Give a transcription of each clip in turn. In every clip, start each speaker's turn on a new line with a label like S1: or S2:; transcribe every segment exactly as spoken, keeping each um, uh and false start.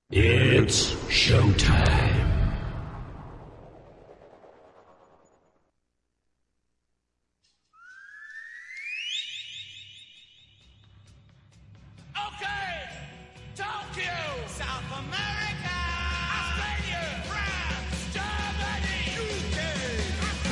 S1: It's showtime.
S2: Okay, Tokyo, South America, Australia, France, Germany, U K,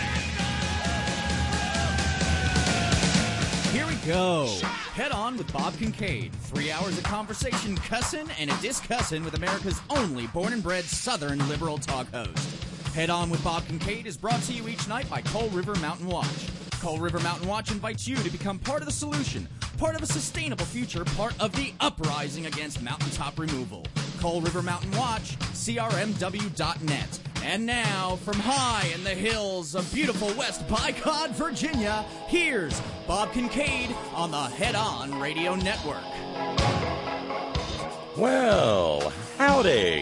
S2: America.
S3: Here we go. Head On with Bob Kincaid. Three hours of conversation, cussin' and a discussin' with America's only born and bred Southern liberal talk host. Head On with Bob Kincaid is brought to you each night by Coal River Mountain Watch. Coal River Mountain Watch invites you to become part of the solution, part of a sustainable future, part of the uprising against mountaintop removal. Coal River Mountain Watch, C R M W dot net. And now, from high in the hills of beautiful West Bicod, Virginia, here's Bob Kincaid on the Head On Radio Network.
S4: Well, howdy.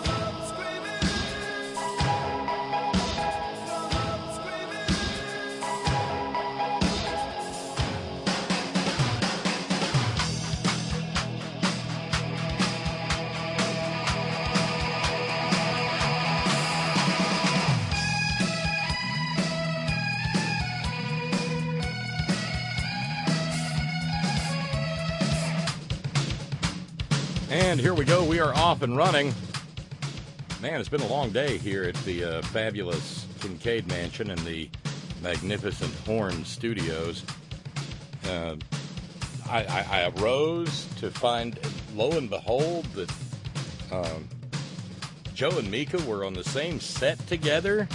S4: And here we go. We are off and running. Man, it's been a long day here at the uh, fabulous Kincaid Mansion and the magnificent Horn Studios. Uh, I, I, I arose to find, lo and behold, that um, Joe and Mika were on the same set together.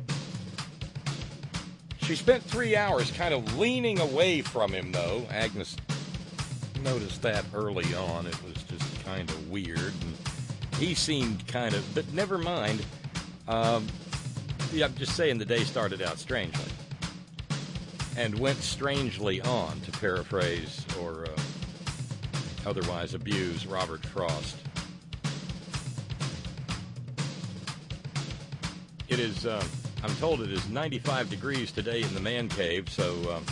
S4: She spent three hours kind of leaning away from him, though. Agnes noticed that early on. It was just kind of weird, and he seemed kind of, but never mind. Um, yeah, I'm just saying the day started out strangely and went strangely on, to paraphrase or uh, otherwise abuse Robert Frost. It is, uh, I'm told it is ninety-five degrees today in the man cave, so um,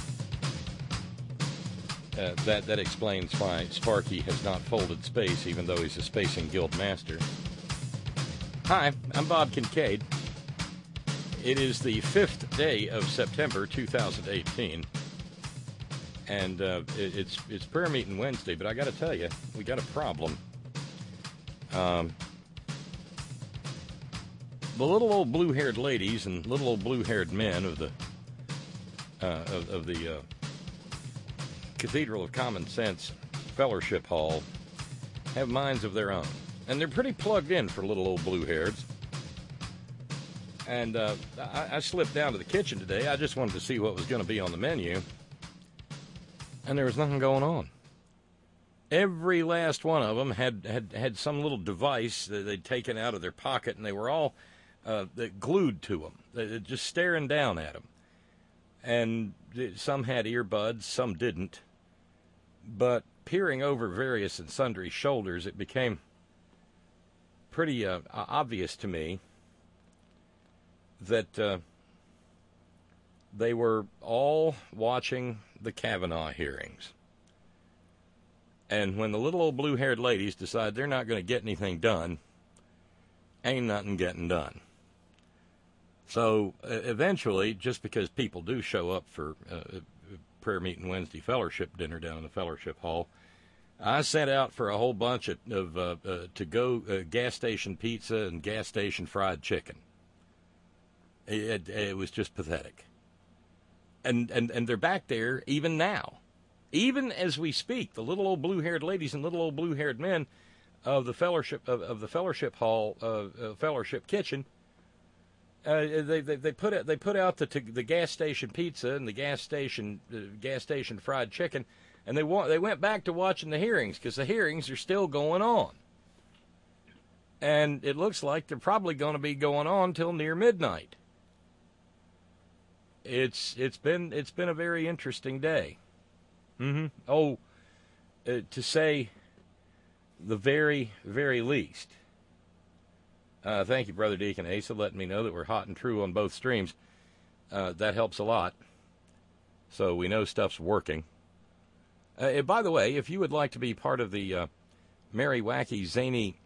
S4: Uh, that, that explains why Sparky has not folded space, even though he's a Spacing Guild master. Hi, I'm Bob Kincaid. It is the fifth day of September two thousand eighteen, and uh, it, it's it's prayer meeting Wednesday, but I got to tell you, we got a problem. Um, the little old blue-haired ladies and little old blue-haired men of the uh, of, of the uh, Cathedral of Common Sense Fellowship Hall have minds of their own, and they're pretty plugged in for little old blue-hairs. And uh, I, I slipped down to the kitchen today. I just wanted to see what was going to be on the menu, and there was nothing going on. Every last one of them had, had, had some little device that they'd taken out of their pocket, and they were all uh, glued to them, they, just staring down at them. And some had earbuds, some didn't. But peering over various and sundry shoulders, it became pretty uh, obvious to me that uh, they were all watching the Kavanaugh hearings. And when the little old blue-haired ladies decide they're not going to get anything done, ain't nothing getting done. So uh, eventually, just because people do show up for uh, prayer meeting Wednesday fellowship dinner down in the fellowship hall, I sent out for a whole bunch of, of uh, uh, to-go uh, gas station pizza and gas station fried chicken. It, it, it was just pathetic. And, and and they're back there even now. Even as we speak, the little old blue-haired ladies and little old blue-haired men of the fellowship of, of the fellowship hall, uh, uh, fellowship kitchen, Uh, they, they they put out they put out the the gas station pizza and the gas station uh, gas station fried chicken, and they wa- they went back to watching the hearings because the hearings are still going on, and it looks like they're probably going to be going on till near midnight. It's it's been it's been a very interesting day. Mm-hmm. Oh, uh, to say the very very least. Uh, thank you, Brother Deacon Asa, letting me know that we're hot and true on both streams. Uh, that helps a lot. So we know stuff's working. Uh, by the way, if you would like to be part of the uh, merry, wacky, zany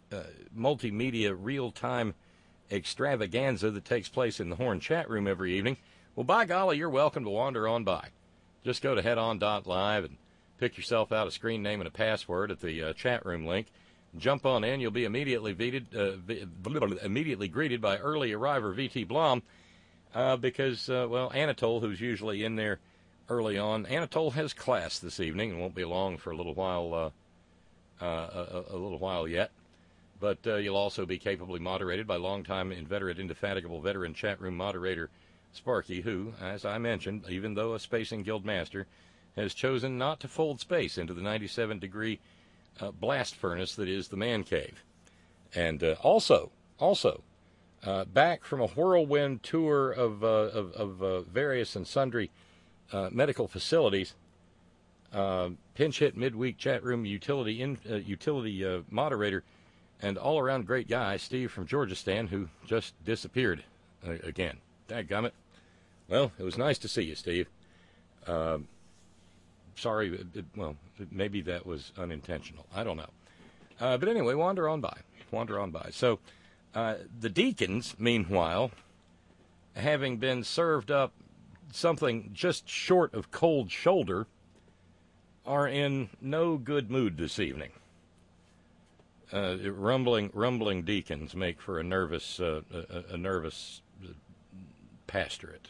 S4: uh, multimedia real-time extravaganza that takes place in the Horn chat room every evening, well, by golly, you're welcome to wander on by. Just go to head on dot live and pick yourself out a screen name and a password at the uh, chat room link. Jump on in. You'll be immediately greeted, uh, immediately greeted by early arriver V T Blom uh, because, uh, well, Anatole, who's usually in there early on, Anatole has class this evening and won't be along for a little while, uh, uh, a, a little while yet. But uh, you'll also be capably moderated by longtime inveterate, indefatigable veteran chat room moderator Sparky, who, as I mentioned, even though a Spacing Guild master, has chosen not to fold space into the ninety-seven degree uh, blast furnace that is the man cave. And uh, also, also, uh, back from a whirlwind tour of, uh, of, of uh, various and sundry uh, medical facilities, uh, pinch hit midweek chat room utility in, uh, utility uh, moderator and all-around great guy, Steve from Georgistan, who just disappeared uh, again. Dadgummit. Well, it was nice to see you, Steve. Uh, sorry, it, it, well, maybe that was unintentional. I don't know. Uh, but anyway, wander on by. Wander on by. So uh, the deacons, meanwhile, having been served up something just short of cold shoulder, are in no good mood this evening. Uh, rumbling, rumbling deacons make for a nervous, uh, a, a nervous pastorate.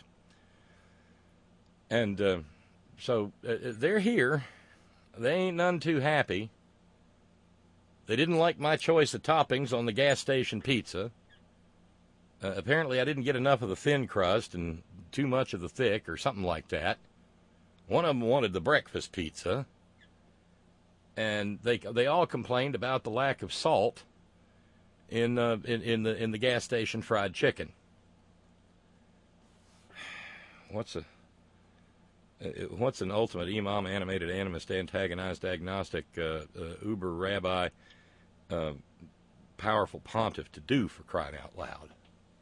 S4: And uh, so uh, they're here. They ain't none too happy. They didn't like my choice of toppings on the gas station pizza. Uh, apparently I didn't get enough of the thin crust and too much of the thick or something like that. One of them wanted the breakfast pizza. And they they all complained about the lack of salt in uh, in, in the in the gas station fried chicken. What's a what's an ultimate imam, animated animist, antagonized agnostic, uh, uh, uber rabbi, uh, powerful pontiff to do, for crying out loud?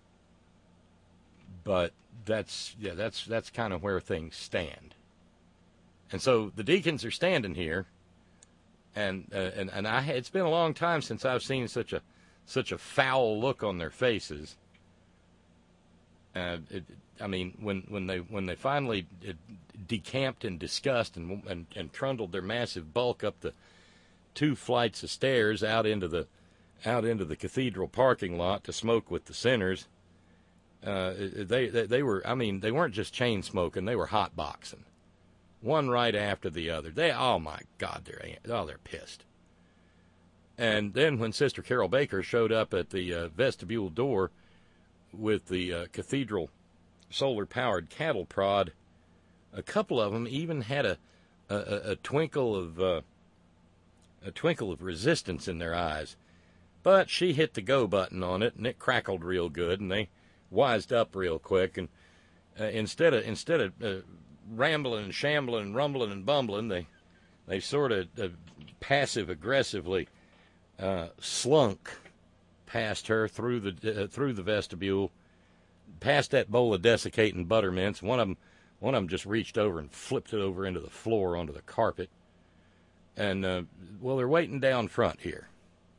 S4: But that's yeah that's that's kind of where things stand. And so the deacons are standing here. And, uh, and and I it's been a long time since I've seen such a such a foul look on their faces. Uh, it, I mean, when, when they when they finally decamped in disgust and, and and trundled their massive bulk up the two flights of stairs out into the out into the cathedral parking lot to smoke with the sinners, uh, they, they they were I mean they weren't just chain smoking, they were hot boxing. One right after the other. They, oh my God, they're oh they're pissed. And then when Sister Carol Baker showed up at the uh, vestibule door with the uh, cathedral solar-powered cattle prod, a couple of them even had a a, a twinkle of uh, a twinkle of resistance in their eyes. But she hit the go button on it, and it crackled real good, and they wised up real quick. And uh, instead of instead of uh, rambling and shambling and rumbling and bumbling, they they sort of uh, passive-aggressively uh, slunk past her through the uh, through the vestibule, past that bowl of desiccating buttermints. One of them, one of them just reached over and flipped it over into the floor onto the carpet. And uh, well, they're waiting down front here,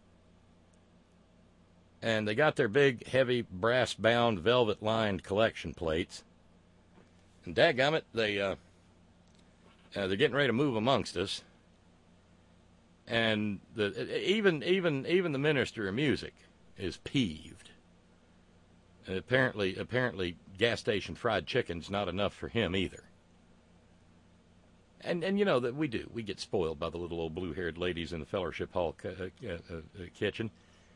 S4: and they got their big, heavy, brass-bound, velvet-lined collection plates. And dadgummit, they, uh, uh, they're getting ready to move amongst us. And the, even even even the minister of music is peeved. And apparently, apparently, gas station fried chicken's not enough for him either. And and you know that we do. We get spoiled by the little old blue-haired ladies in the fellowship hall uh, uh, uh, kitchen.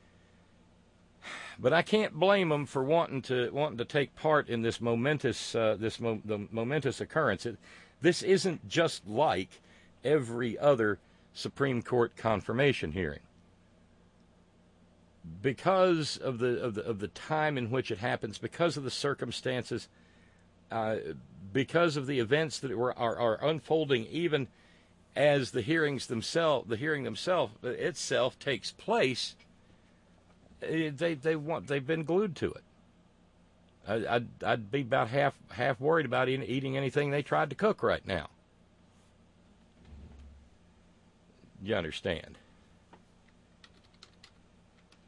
S4: But I can't blame them for wanting to wanting to take part in this momentous uh, this mo- the momentous occurrence. It, this isn't just like every other Supreme Court confirmation hearing. Because of the of the of the time in which it happens, because of the circumstances, uh, because of the events that were are, are unfolding, even as the hearings themselves, the hearing themselves itself takes place. They they want they've been glued to it. I, I'd I'd be about half half worried about eating anything they tried to cook right now. You understand?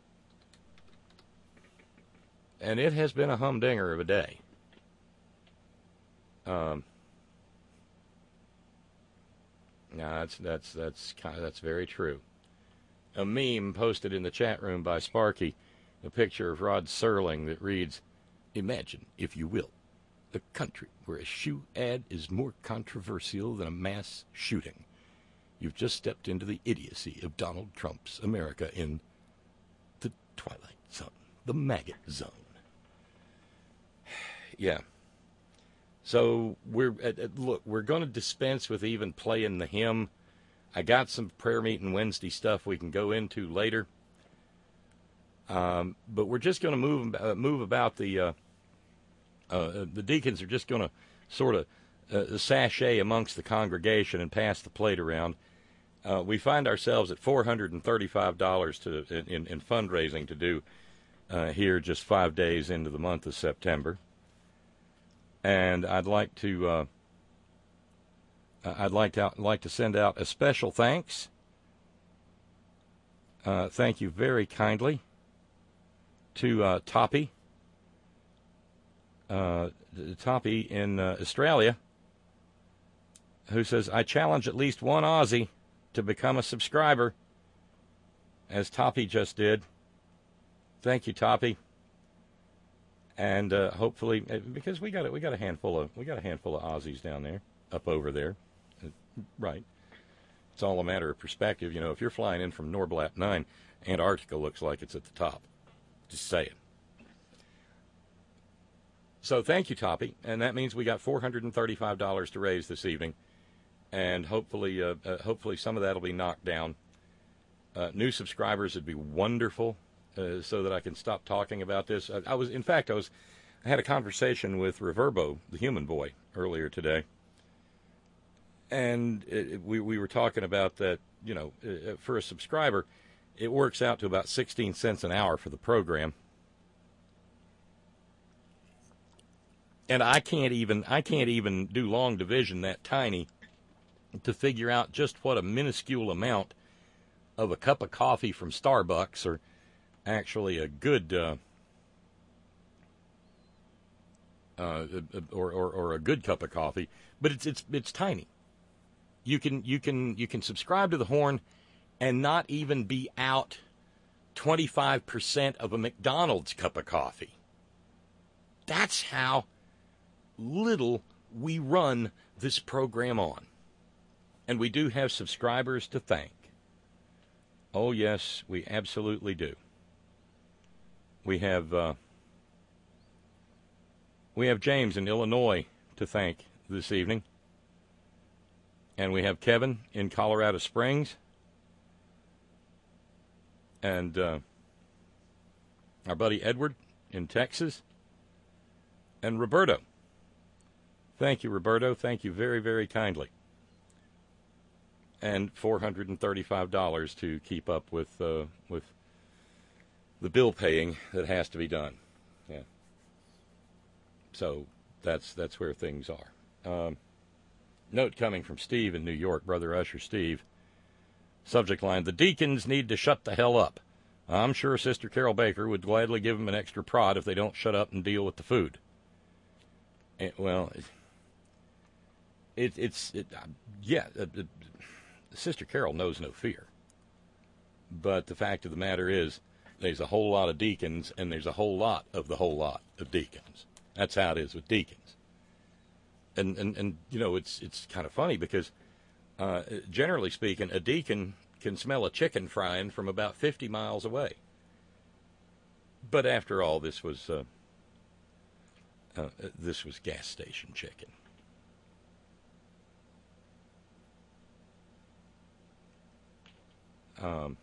S4: and it has been a humdinger of a day. Um, no, that's that's that's kind of, that's very true. A meme posted in the chat room by Sparky, a picture of Rod Serling that reads, "Imagine, if you will, a country where a shoe ad is more controversial than a mass shooting. You've just stepped into the idiocy of Donald Trump's America in the Twilight Zone, the maggot zone." Yeah. So we're uh, look, we're going to dispense with even playing the hymn. I got some prayer meeting Wednesday stuff we can go into later. Um, but we're just going to move uh, move about the uh, uh, the deacons are just going to sort of uh, sashay amongst the congregation and pass the plate around. Uh, we find ourselves at four hundred thirty-five dollars to in, in fundraising to do uh, here just five days into the month of September. And I'd like to uh, I'd like to like to send out a special thanks. Uh, thank you very kindly to uh, Toppy, uh, Toppy in uh, Australia, who says, "I challenge at least one Aussie to become a subscriber," as Toppy just did. Thank you, Toppy. And uh, hopefully, because we got we got a handful of we got a handful of Aussies down there, up over there, right? It's all a matter of perspective, you know. If you're flying in from Norblat nine, Antarctica looks like it's at the top. Just saying. So thank you, Toppy, and that means we got four hundred thirty-five dollars to raise this evening, and hopefully, uh, uh, hopefully some of that will be knocked down. Uh, new subscribers would be wonderful. Uh, so that I can stop talking about this. I, I was, in fact, I was, I had a conversation with Reverbo, the human boy, earlier today, and it, we we were talking about that. You know, uh, for a subscriber, it works out to about sixteen cents an hour for the program, and I can't even I can't even do long division that tiny to figure out just what a minuscule amount of a cup of coffee from Starbucks or actually a good uh, uh, or, or or a good cup of coffee, but it's it's it's tiny. You can you can you can subscribe to the Horn and not even be out twenty-five percent of a McDonald's cup of coffee. That's how little we run this program on. And we do have subscribers to thank. Oh yes, we absolutely do. We have uh, we have James in Illinois to thank this evening, and we have Kevin in Colorado Springs, and uh, our buddy Edward in Texas, and Roberto. Thank you, Roberto. Thank you very, very kindly. And four hundred thirty-five dollars to keep up with uh, with. the bill paying that has to be done. Yeah. So that's that's where things are. Um, note coming from Steve in New York, Brother Usher Steve. Subject line: the deacons need to shut the hell up. I'm sure Sister Carol Baker would gladly give them an extra prod if they don't shut up and deal with the food. And, well, it, it, it's it, uh, yeah. Uh, uh, Sister Carol knows no fear. But the fact of the matter is, there's a whole lot of deacons, and there's a whole lot of the whole lot of deacons. That's how it is with deacons. And, and, and you know, it's it's kind of funny because, uh, generally speaking, a deacon can smell a chicken frying from about fifty miles away. But after all, this was uh, uh, this was gas station chicken. Um.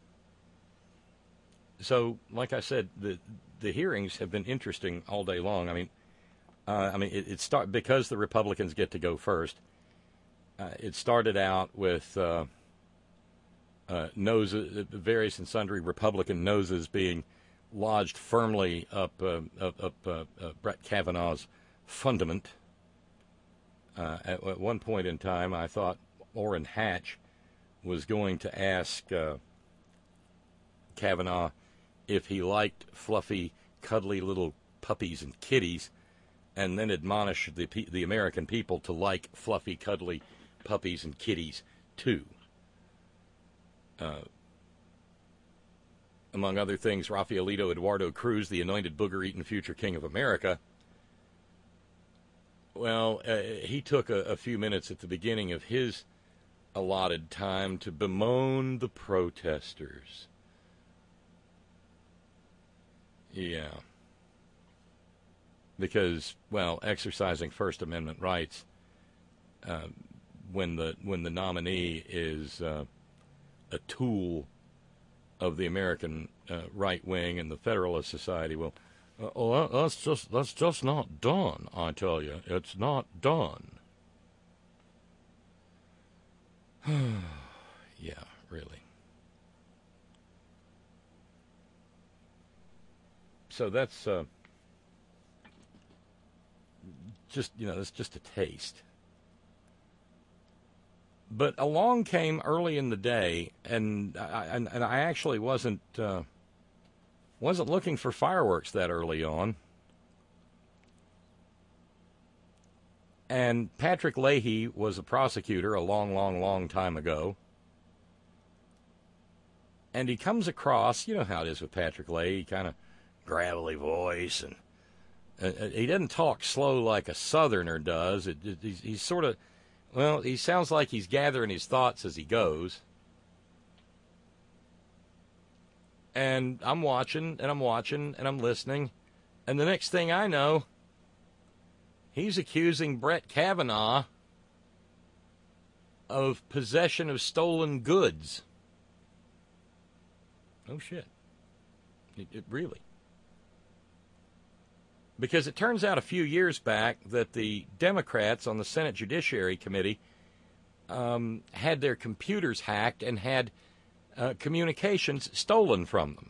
S4: So, like I said, the the hearings have been interesting all day long. I mean, uh, I mean, it, it start because the Republicans get to go first. Uh, it started out with uh, uh, noses, various and sundry Republican noses being lodged firmly up uh, up, up uh, uh, Brett Kavanaugh's fundament. Uh, at, at one point in time, I thought Orrin Hatch was going to ask uh, Kavanaugh if he liked fluffy cuddly little puppies and kitties, and then admonish the the American people to like fluffy, cuddly puppies and kitties too. Uh, among other things, Rafaelito Eduardo Cruz, the anointed booger-eating future king of America, well, uh, he took a, a few minutes at the beginning of his allotted time to bemoan the protesters. Yeah. Because, well, exercising First Amendment rights uh, when the when the nominee is uh, a tool of the American uh, right wing and the Federalist Society, well, uh, oh, that's just that's just not done. I tell you, it's not done. Yeah, really. So that's uh, just, you know, that's just a taste. But along came early in the day, and I, and, and I actually wasn't uh, wasn't looking for fireworks that early on. And Patrick Leahy was a prosecutor a long, long, long time ago. And he comes across, you know how it is with Patrick Leahy, kind of gravelly voice, and uh, he doesn't talk slow like a Southerner does. It, it, he's, he's sort of, well, he sounds like he's gathering his thoughts as he goes. And I'm watching, and I'm watching, and I'm listening, and the next thing I know, he's accusing Brett Kavanaugh of possession of stolen goods. Oh, shit. It, it really. Because it turns out a few years back that the Democrats on the Senate Judiciary Committee um, had their computers hacked and had uh, communications stolen from them.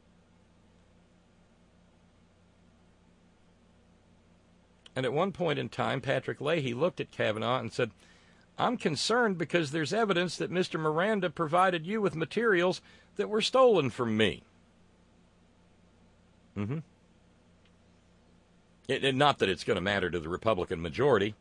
S4: And at one point in time, Patrick Leahy looked at Kavanaugh and said, "I'm concerned because there's evidence that Mister Miranda provided you with materials that were stolen from me." Mm-hmm. It, it, not that it's going to matter to the Republican majority.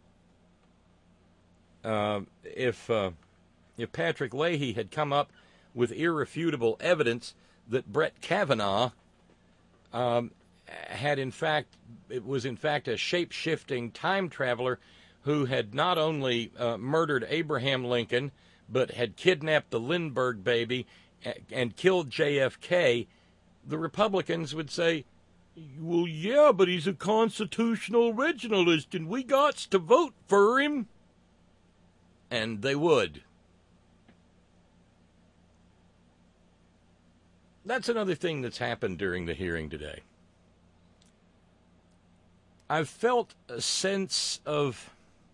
S4: Uh, if uh, if Patrick Leahy had come up with irrefutable evidence that Brett Kavanaugh um, had in fact, it was in fact a shape-shifting time traveler who had not only uh, murdered Abraham Lincoln, but had kidnapped the Lindbergh baby and killed J F K, the Republicans would say, "Well, yeah, but he's a constitutional originalist, and we got to vote for him." And they would. That's another thing that's happened during the hearing today. I've felt a sense of,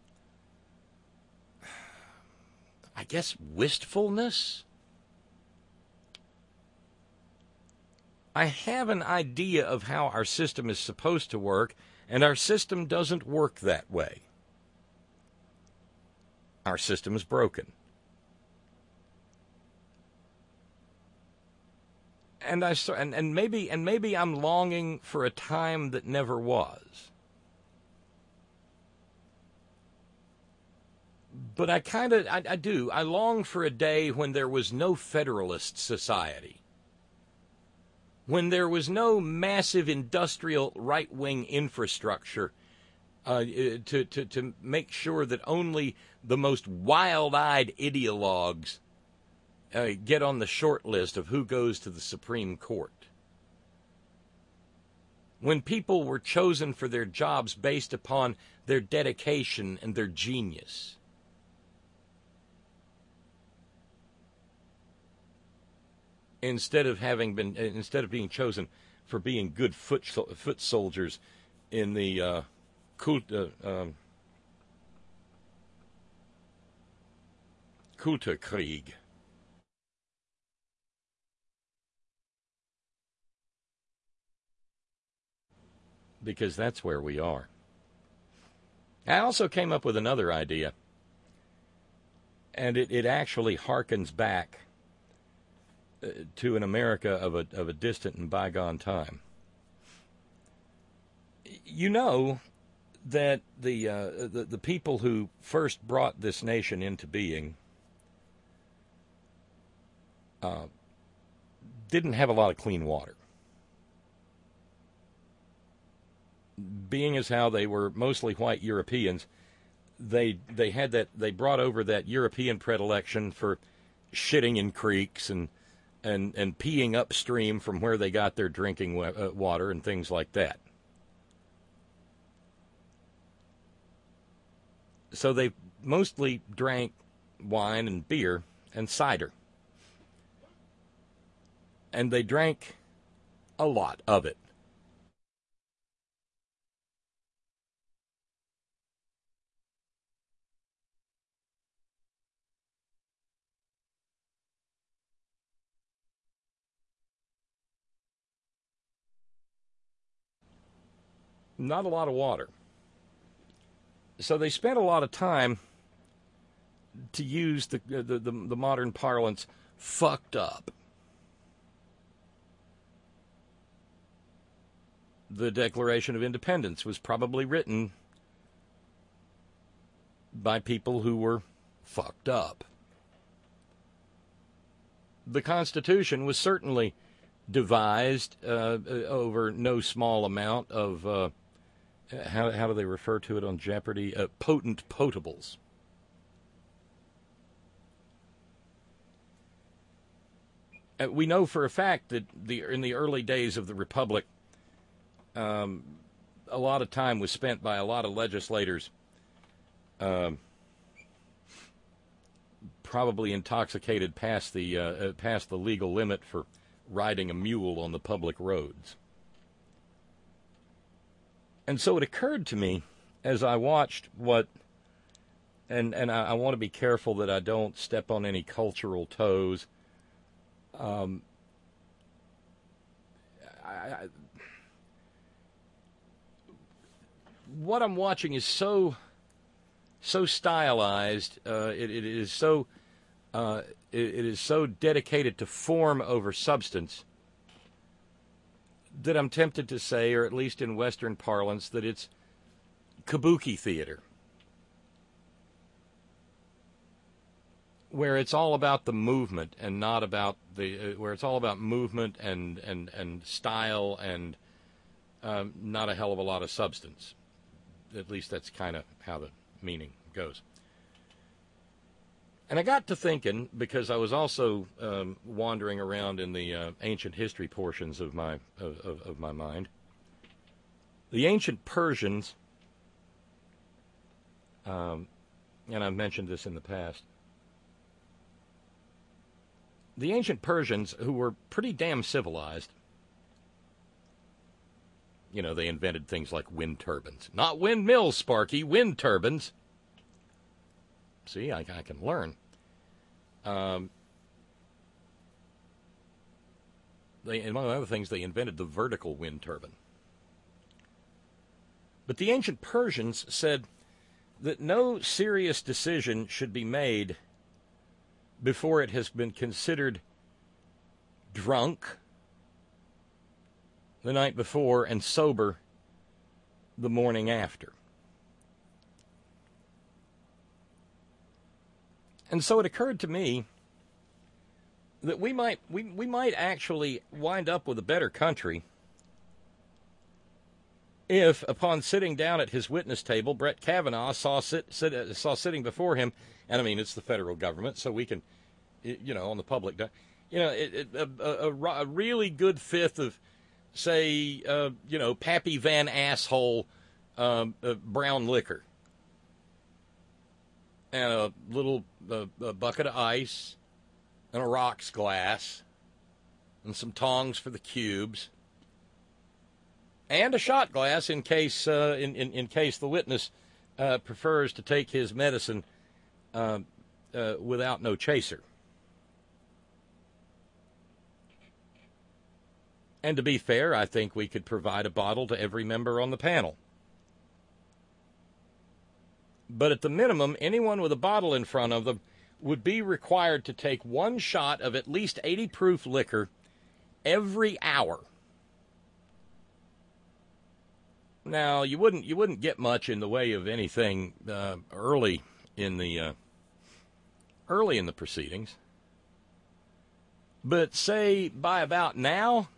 S4: I guess, wistfulness. I have an idea of how our system is supposed to work, and our system doesn't work that way. Our system is broken. And I and, and maybe and maybe I'm longing for a time that never was. But I kind of I, I do. I long for a day when there was no Federalist Society. When there was no massive industrial right-wing infrastructure uh, to, to, to make sure that only the most wild-eyed ideologues uh, get on the short list of who goes to the Supreme Court. When people were chosen for their jobs based upon their dedication and their genius. Instead of having been, instead of being chosen for being good foot foot soldiers in the uh, Kult, uh, um, Kulturkrieg. Because that's where we are. I also came up with another idea, and it, it actually harkens back to an America of a of a distant and bygone time. you know that the, uh, the the people who first brought this nation into being uh, didn't have a lot of clean water. Being as how they were mostly white Europeans, they they had that they brought over that European predilection for shitting in creeks and and and peeing upstream from where they got their drinking water and things like that. So they mostly drank wine and beer and cider. And they drank a lot of it. Not a lot of water. So they spent a lot of time, to use the the, the, the modern parlance, fucked up. The Declaration of Independence was probably written by people who were fucked up. The Constitution was certainly devised uh, over no small amount of, uh, how, how do they refer to it on Jeopardy? Uh, potent potables. Uh, we know for a fact that the in the early days of the Republic, um, a lot of time was spent by a lot of legislators um, probably intoxicated past the uh, past the legal limit for riding a mule on the public roads. And so it occurred to me as I watched what, and, and I, I want to be careful that I don't step on any cultural toes. Um, I, I, what I'm watching is so, so stylized. Uh, it, it is so, uh, it, it is so dedicated to form over substance that I'm tempted to say, or at least in Western parlance, that it's kabuki theater, where it's all about the movement and not about the, uh, where it's all about movement and and and style and um, not a hell of a lot of substance. At least that's kind of how the meaning goes. And I got to thinking, because I was also um, wandering around in the uh, ancient history portions of my of, of, of my mind. The ancient Persians, um, and I've mentioned this in the past, the ancient Persians, who were pretty damn civilized, you know, they invented things like wind turbines. Not windmills, Sparky, wind turbines. See, I, I can learn. Um, they, among other things, they invented the vertical wind turbine. But the ancient Persians said that no serious decision should be made before it has been considered drunk the night before and sober the morning after. And so it occurred to me that we might we, we might actually wind up with a better country if, upon sitting down at his witness table, Brett Kavanaugh saw sit, sit uh, saw sitting before him, and I mean it's the federal government, so we can, you know, on the public, you know, it, it, a, a, a really good fifth of, say, uh, you know, Pappy Van Asshole um, uh, brown liquor. And a little uh, a bucket of ice, and a rocks glass, and some tongs for the cubes, and a shot glass in case uh, in, in in case the witness uh, prefers to take his medicine uh, uh, without no chaser. And to be fair, I think we could provide a bottle to every member on the panel. But at the minimum, anyone with a bottle in front of them would be required to take one shot of at least eighty proof liquor every hour. Now, you wouldn't you wouldn't get much in the way of anything uh, early in the uh, early in the proceedings, but say by about now,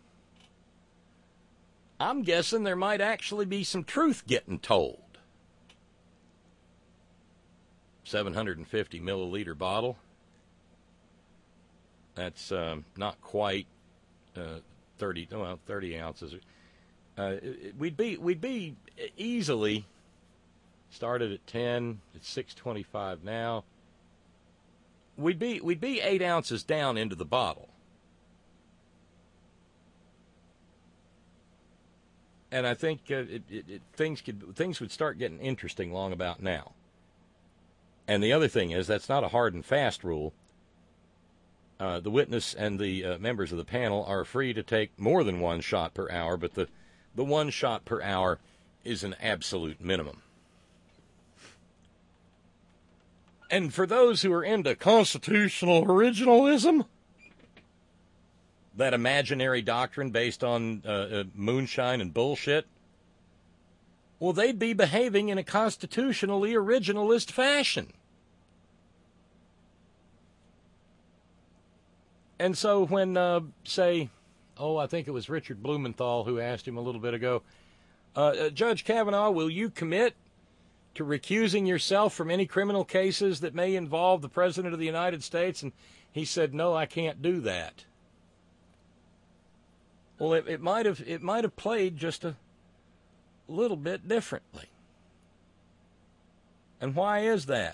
S4: I'm guessing there might actually be some truth getting told. seven hundred fifty milliliter bottle. That's um, not quite uh, thirty. Well, thirty ounces. Uh, we'd be we'd be easily started at ten. It's six twenty-five now. We'd be we'd be eight ounces down into the bottle, and I think uh, it, it, it, things could things would start getting interesting long about now. And the other thing is that's not a hard and fast rule. Uh, the witness and the uh, members of the panel are free to take more than one shot per hour, but the The one shot per hour is an absolute minimum. And for those who are into constitutional originalism, that imaginary doctrine based on uh, uh, moonshine and bullshit, well, they'd be behaving in a constitutionally originalist fashion. And so when, uh, say... Oh, I think it was Richard Blumenthal who asked him a little bit ago, uh, uh, Judge Kavanaugh, will you commit to recusing yourself from any criminal cases that may involve the President of the United States? And he said, no, I can't do that. Well, it, it might have it might have played just a little bit differently. And why is that?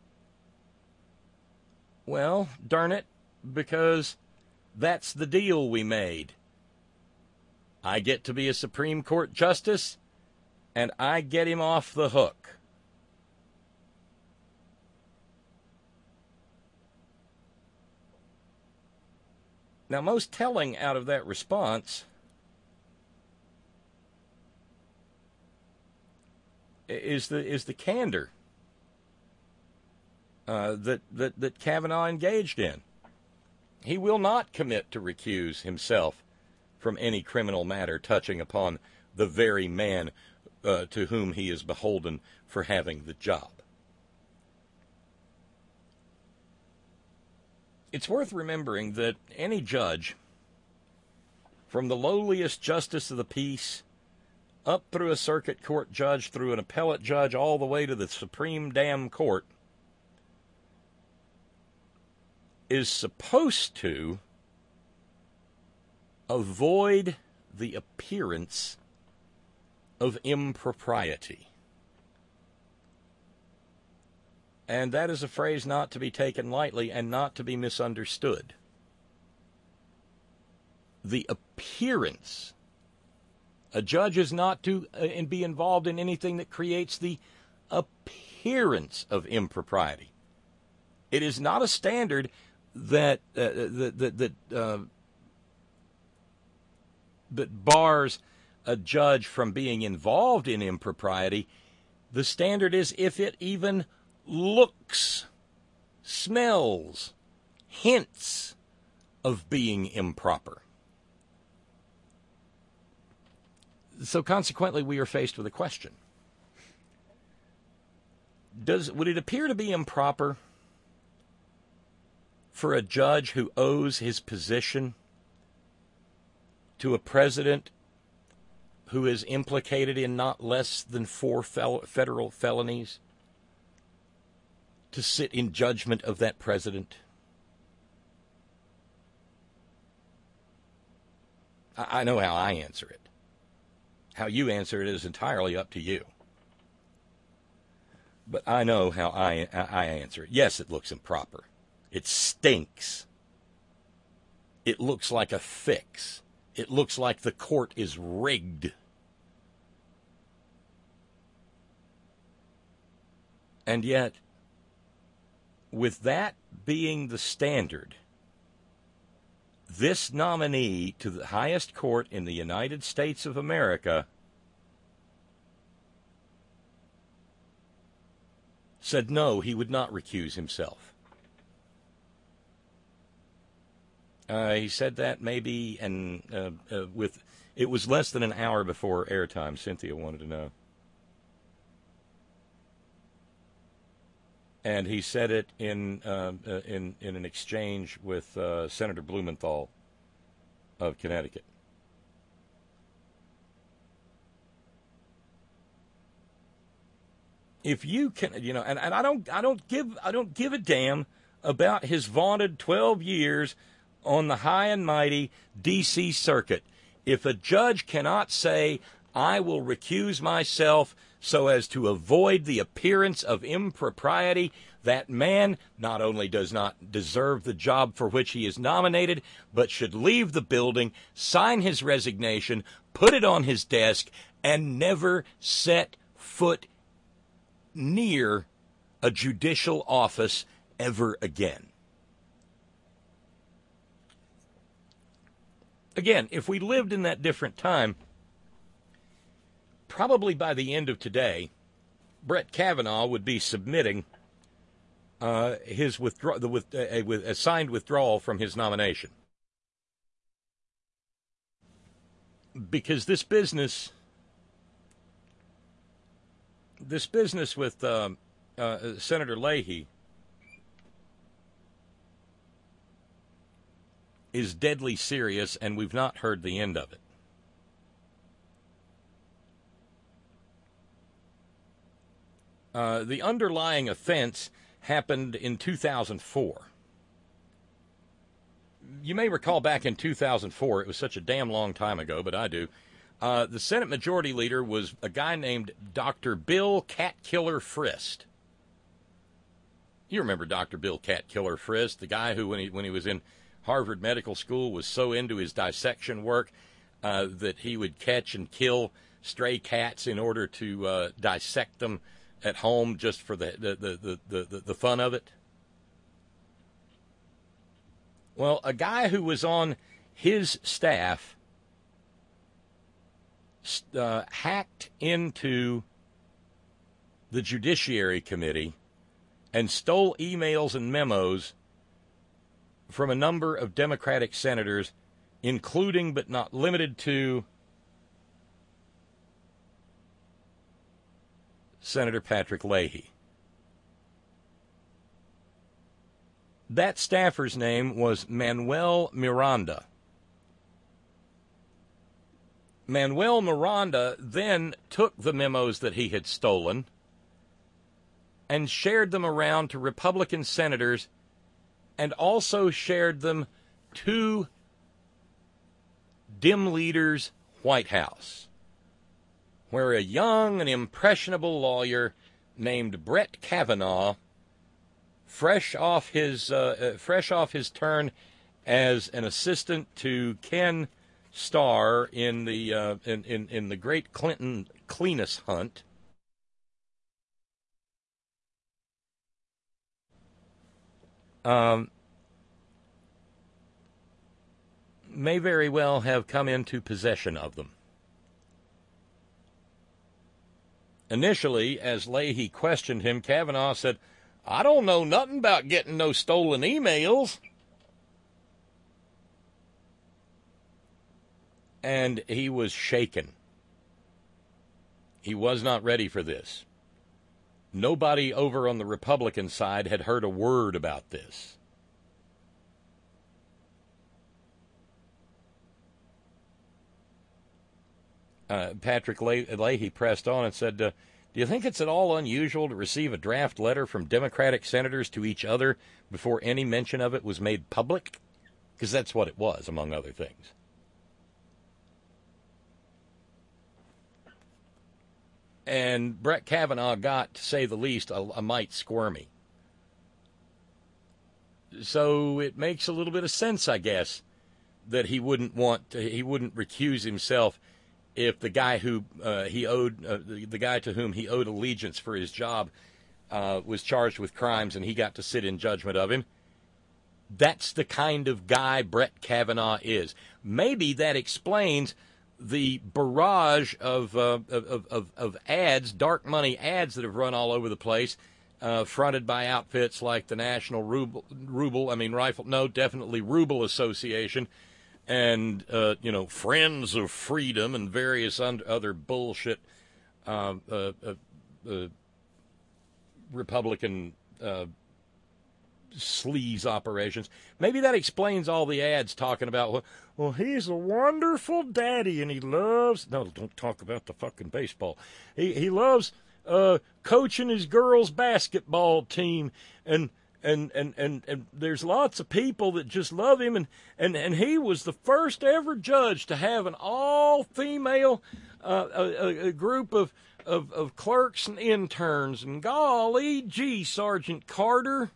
S4: Well, darn it, because that's the deal we made. I get to be a Supreme Court justice, and I get him off the hook. Now, most telling out of that response is the is the candor uh, that, that that Kavanaugh engaged in. He will not commit to recuse himself from any criminal matter touching upon the very man uh, to whom he is beholden for having the job. It's worth remembering that any judge, from the lowliest justice of the peace, up through a circuit court judge, through an appellate judge, all the way to the Supreme damn Court, is supposed to avoid the appearance of impropriety. And that is a phrase not to be taken lightly and not to be misunderstood. The appearance. A judge is not to uh, be involved in anything that creates the appearance of impropriety. It is not a standard that uh, that that that, uh, that bars a judge from being involved in impropriety. The standard is if it even looks, smells, hints of being improper. So consequently, we are faced with a question. Does would it appear to be improper for a judge who owes his position to a president who is implicated in not less than four fel- federal felonies to sit in judgment of that president? I, I know how I answer it. How you answer it is entirely up to you. But I know how I, I answer it. Yes, it looks improper. It stinks. It looks like a fix. It looks like the court is rigged. And yet, with that being the standard, this nominee to the highest court in the United States of America said no, he would not recuse himself. Uh, he said that maybe and uh, uh, with It was less than an hour before airtime, Cynthia wanted to know. And he said it in uh, uh, in in an exchange with uh, Senator Blumenthal of Connecticut. If you can, you know, and, and I don't, I don't give, I don't give a damn about his vaunted twelve years on the high and mighty D C circuit. If a judge cannot say, I will recuse myself so as to avoid the appearance of impropriety, that man not only does not deserve the job for which he is nominated, but should leave the building, sign his resignation, put it on his desk, and never set foot near a judicial office ever again. Again, if we lived in that different time, probably by the end of today, Brett Kavanaugh would be submitting uh, his withdraw the with, uh, with a signed withdrawal from his nomination, because this business, this business with uh, uh, Senator Leahy is deadly serious, and we've not heard the end of it. Uh, the underlying offense happened in two thousand four. You may recall back in two thousand four, it was such a damn long time ago, but I do. Uh, the Senate Majority Leader was a guy named Doctor Bill Catkiller Frist. You remember Doctor Bill Catkiller Frist, the guy who, when he when he was in Harvard Medical School, was so into his dissection work uh, that he would catch and kill stray cats in order to uh, dissect them at home just for the the, the, the, the the fun of it. Well, a guy who was on his staff uh, hacked into the Judiciary Committee and stole emails and memos from a number of Democratic senators, including but not limited to Senator Patrick Leahy. That staffer's name was Manuel Miranda. Manuel Miranda then took the memos that he had stolen and shared them around to Republican senators, and also shared them to dim leaders' White House, where a young and impressionable lawyer named Brett Kavanaugh, fresh off his uh, uh, fresh off his turn as an assistant to Ken Starr in the uh, in, in in the great Clinton cleanest hunt, um, may very well have come into possession of them. Initially, as Leahy questioned him, Kavanaugh said, I don't know nothing about getting no stolen emails. And he was shaken. He was not ready for this. Nobody over on the Republican side had heard a word about this. Uh, Patrick Le- Leahy pressed on and said, uh, do you think it's at all unusual to receive a draft letter from Democratic senators to each other before any mention of it was made public? Because that's what it was, among other things. And Brett Kavanaugh got, to say the least, a, a mite squirmy. So it makes a little bit of sense, I guess, that he wouldn't want to, he wouldn't recuse himself if the guy who uh, he owed, uh, the, the guy to whom he owed allegiance for his job uh, was charged with crimes and he got to sit in judgment of him. That's the kind of guy Brett Kavanaugh is. Maybe that explains the barrage of, uh, of, of, of ads, dark money ads that have run all over the place, uh, fronted by outfits like the National Ruble, Ruble I mean, Rifle, no, definitely Ruble Association, and, uh, you know, Friends of Freedom and various un- other bullshit uh, uh, uh, uh, Republican uh, sleaze operations. Maybe that explains all the ads talking about, well, well, he's a wonderful daddy and he loves... No, don't talk about the fucking baseball. He, he loves uh, coaching his girls' basketball team, and... And, and, and, and there's lots of people that just love him, and, and, and he was the first ever judge to have an all-female uh, a, a group of, of, of clerks and interns, and golly gee, Sergeant Carter,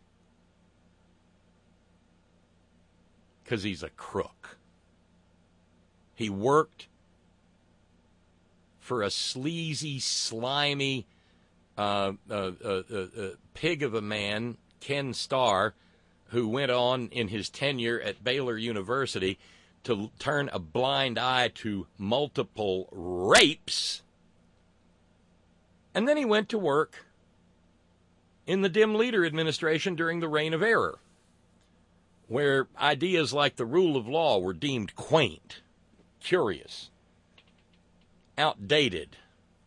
S4: because he's a crook. He worked for a sleazy, slimy uh, uh, uh, uh, uh, pig of a man, Ken Starr, who went on in his tenure at Baylor University to turn a blind eye to multiple rapes. And then he went to work in the Dim Leader administration during the Reign of Error, where ideas like the rule of law were deemed quaint, curious, outdated,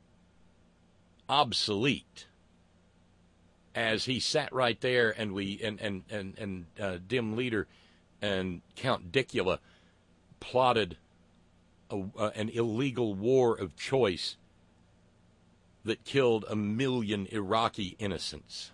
S4: obsolete. As he sat right there, and we and and and, and uh, Dim Leader and Count Dicula plotted a, uh, an illegal war of choice that killed a million Iraqi innocents.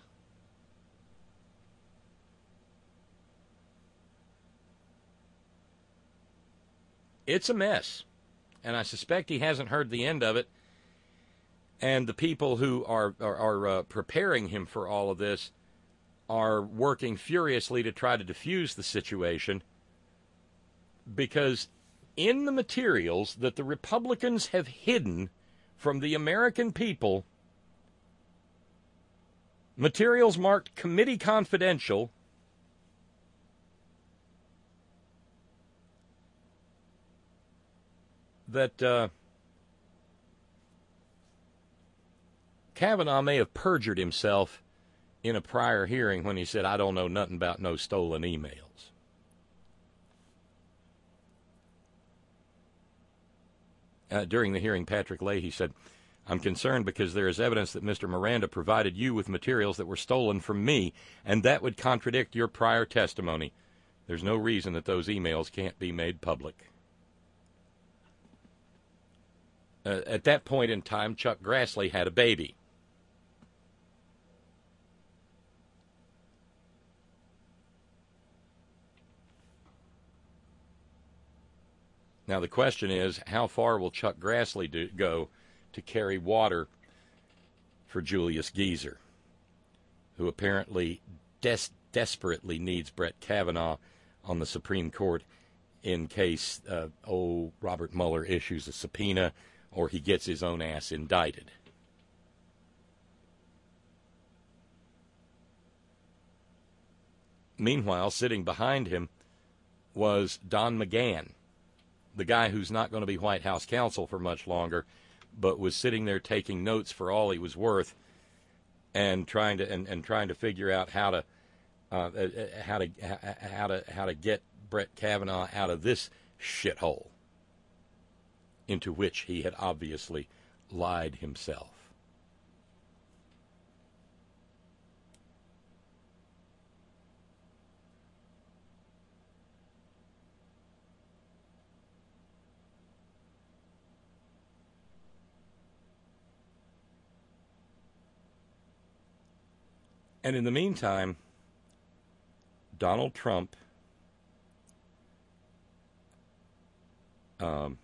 S4: It's a mess, and I suspect he hasn't heard the end of it. And the people who are are, are uh, preparing him for all of this are working furiously to try to defuse the situation, because in the materials that the Republicans have hidden from the American people, materials marked committee confidential, that uh, Kavanaugh may have perjured himself in a prior hearing when he said, I don't know nothing about no stolen emails. Uh, during the hearing, Patrick Leahy said, I'm concerned because there is evidence that Mister Miranda provided you with materials that were stolen from me, and that would contradict your prior testimony. There's no reason that those emails can't be made public. Uh, at that point in time, Chuck Grassley had a baby. Now, the question is, how far will Chuck Grassley do, go to carry water for Julius Geezer, who apparently des- desperately needs Brett Kavanaugh on the Supreme Court in case, uh, oh, Robert Mueller issues a subpoena or he gets his own ass indicted. Meanwhile, sitting behind him was Don McGahn, the guy who's not going to be White House counsel for much longer, but was sitting there taking notes for all he was worth, and trying to and, and trying to figure out how to uh, how to how to how to get Brett Kavanaugh out of this shithole into which he had obviously lied himself. And in the meantime, Donald Trump um,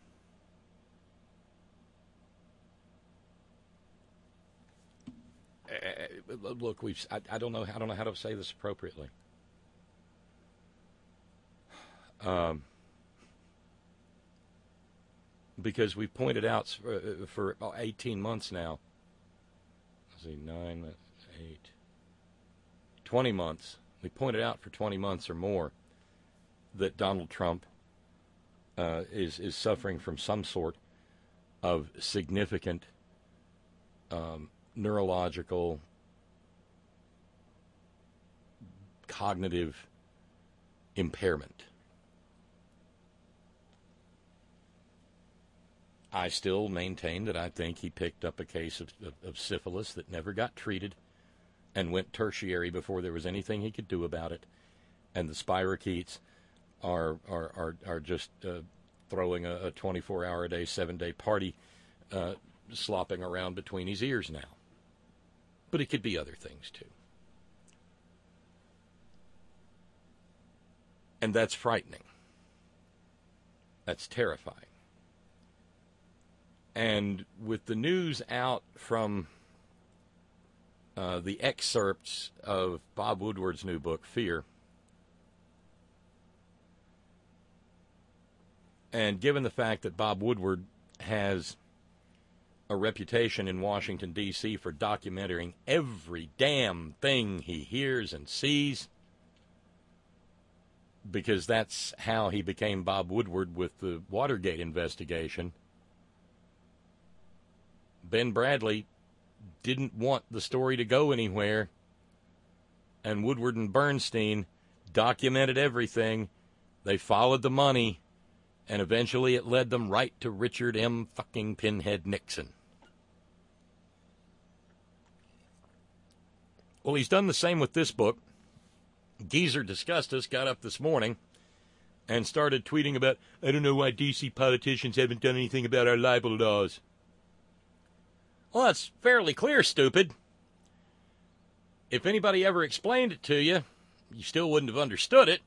S4: uh, look, we've I, I don't know I don't know how to say this appropriately. Um, because we've pointed out for, for about eighteen months now. Let's see, nine, eight. twenty months, we pointed out for twenty months or more that Donald Trump uh, is, is suffering from some sort of significant um, neurological, cognitive impairment. I still maintain that I think he picked up a case of, of, of syphilis that never got treated and went tertiary before there was anything he could do about it. And the spirochetes are are are, are just uh, throwing a, a twenty-four hour a day, seven day party, uh, slopping around between his ears now. But it could be other things too. And that's frightening. That's terrifying. And with the news out from uh, the excerpts of Bob Woodward's new book, Fear, and given the fact that Bob Woodward has a reputation in Washington, D C for documenting every damn thing he hears and sees, because that's how he became Bob Woodward with the Watergate investigation, Ben Bradley didn't want the story to go anywhere, and Woodward and Bernstein documented everything. They followed the money, and eventually it led them right to Richard M. fucking Pinhead Nixon. Well, he's done the same with this book. Geezer Disgustus got up this morning and started tweeting about, I don't know why D C politicians haven't done anything about our libel laws. Well, that's fairly clear, stupid. If anybody ever explained it to you, you still wouldn't have understood it.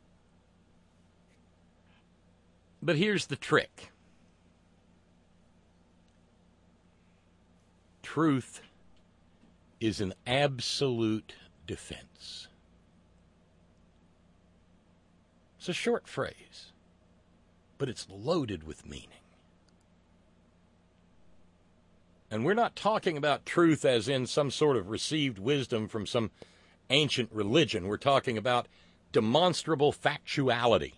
S4: But here's the trick. Truth is an absolute defense. It's a short phrase, but it's loaded with meaning. And we're not talking about truth as in some sort of received wisdom from some ancient religion. We're talking about demonstrable factuality.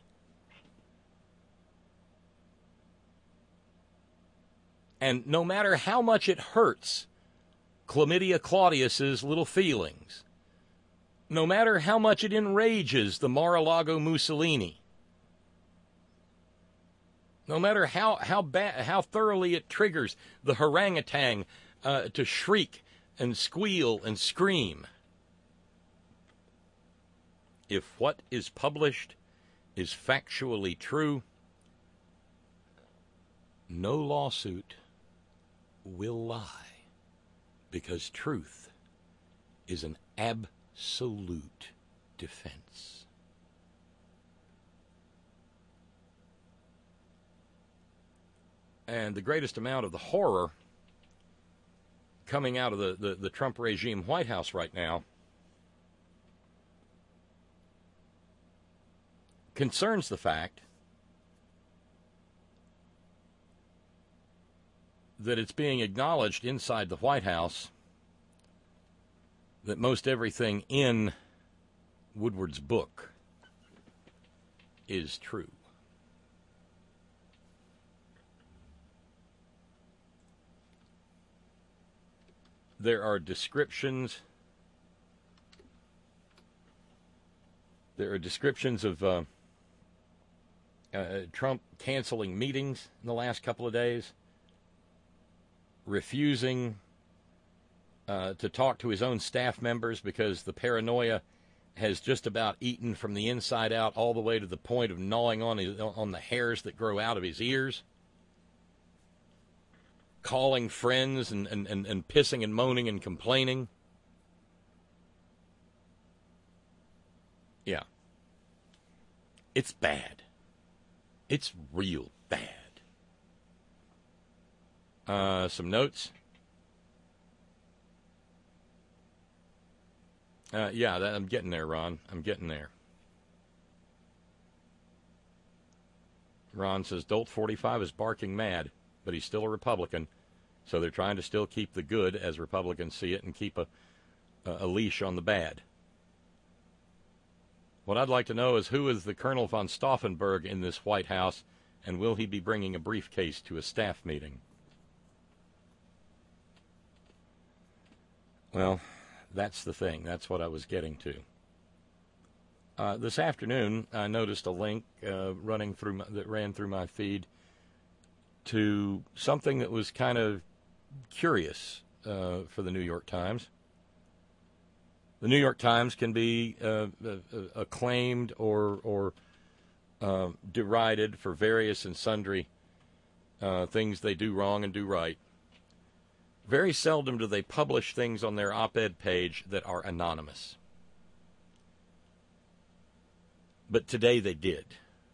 S4: And no matter how much it hurts Chlamydia Claudius's little feelings, no matter how much it enrages the Mar-a-Lago Mussolini, no matter how how ba- how thoroughly it triggers the orangutan uh, to shriek and squeal and scream, if what is published is factually true, no lawsuit will lie, because truth is an absolute defense. And the greatest amount of the horror coming out of the, the, the Trump regime White House right now concerns the fact that it's being acknowledged inside the White House that most everything in Woodward's book is true. There are descriptions. There are descriptions of uh, uh, Trump canceling meetings in the last couple of days, refusing uh, to talk to his own staff members because the paranoia has just about eaten from the inside out all the way to the point of gnawing on his, on the hairs that grow out of his ears. Calling friends and, and, and, and pissing and moaning and complaining. Yeah. It's bad. It's real bad. Uh, some notes. Uh, yeah, that, I'm getting there, Ron. I'm getting there. Ron says, Dolt forty-five is barking mad, but he's still a Republican, so they're trying to still keep the good, as Republicans see it, and keep a, a, a leash on the bad. What I'd like to know is, who is the Colonel von Stauffenberg in this White House, and will he be bringing a briefcase to a staff meeting? Well, that's the thing. That's what I was getting to. Uh, this afternoon, I noticed a link uh, running through my, that ran through my feed to something that was kind of curious uh, for the New York Times. The New York Times can be uh, acclaimed or, or uh, derided for various and sundry uh, things they do wrong and do right. Very seldom do they publish things on their op-ed page that are anonymous. But today they did.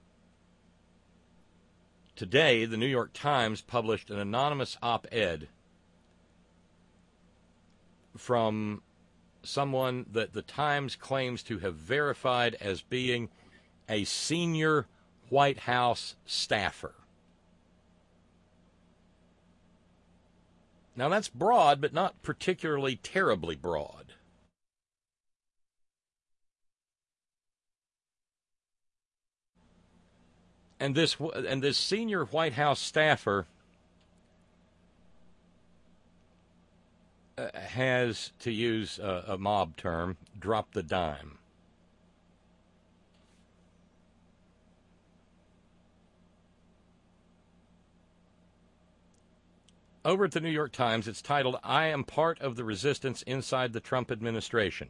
S4: Today, the New York Times published an anonymous op-ed from someone that the Times claims to have verified as being a senior White House staffer. Now, that's broad, but not particularly terribly broad. And this and this senior White House staffer uh, has, to use a, a mob term, dropped the dime. Over at the New York Times, it's titled, "I am part of the resistance inside the Trump administration."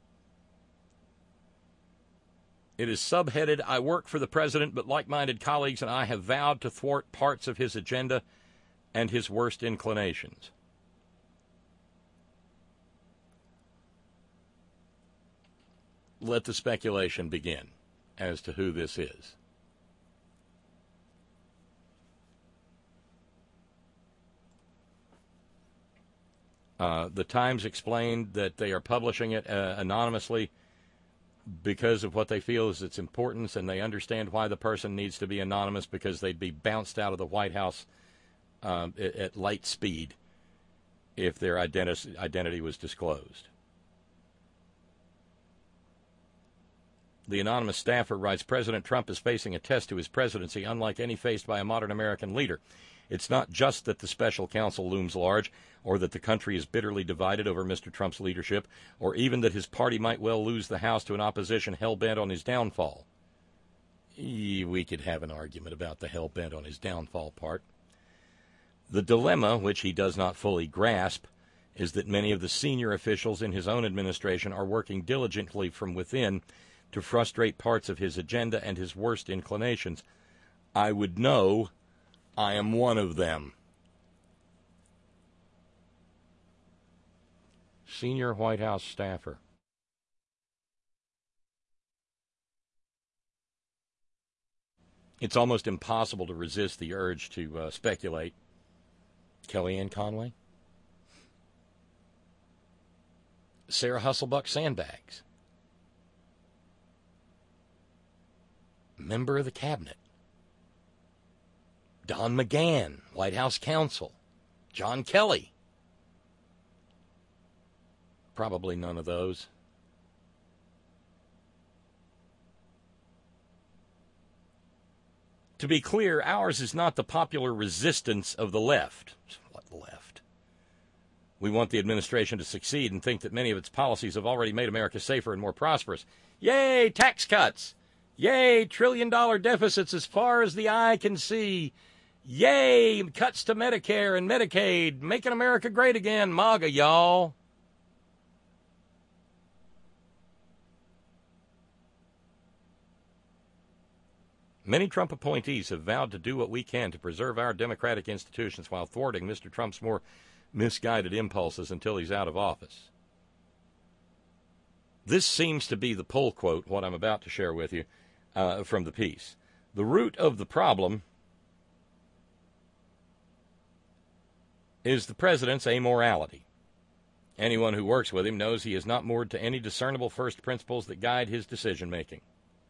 S4: It is subheaded, "I work for the president, but like-minded colleagues and I have vowed to thwart parts of his agenda and his worst inclinations." Let the speculation begin as to who this is. Uh, the Times explained that they are publishing it uh, anonymously because of what they feel is its importance, and they understand why the person needs to be anonymous, because they'd be bounced out of the White House um, at, at light speed if their identi- identity was disclosed. The anonymous staffer writes, "President Trump is facing a test to his presidency unlike any faced by a modern American leader. It's not just that the special counsel looms large, or that the country is bitterly divided over Mister Trump's leadership, or even that his party might well lose the House to an opposition hell-bent on his downfall." We could have an argument about the hell-bent on his downfall part. "The dilemma, which he does not fully grasp, is that many of the senior officials in his own administration are working diligently from within to frustrate parts of his agenda and his worst inclinations. I would know. I am one of them." Senior White House staffer. It's almost impossible to resist the urge to uh, speculate. Kellyanne Conway? Sarah Hasselbuck Sandbags? Member of the cabinet? Don McGahn, White House counsel? John Kelly? Probably none of those. To be clear, ours is not the popular resistance of the left. What left? We want the administration to succeed and think that many of its policies have already made America safer and more prosperous. Yay, tax cuts! Yay, trillion-dollar deficits as far as the eye can see! Yay, cuts to Medicare and Medicaid, making America great again, MAGA, y'all! Many Trump appointees have vowed to do what we can to preserve our democratic institutions while thwarting Mister Trump's more misguided impulses until he's out of office. This seems to be the pull quote, what I'm about to share with you, uh, from the piece. "The root of the problem is the president's amorality. Anyone who works with him knows he is not moored to any discernible first principles that guide his decision-making."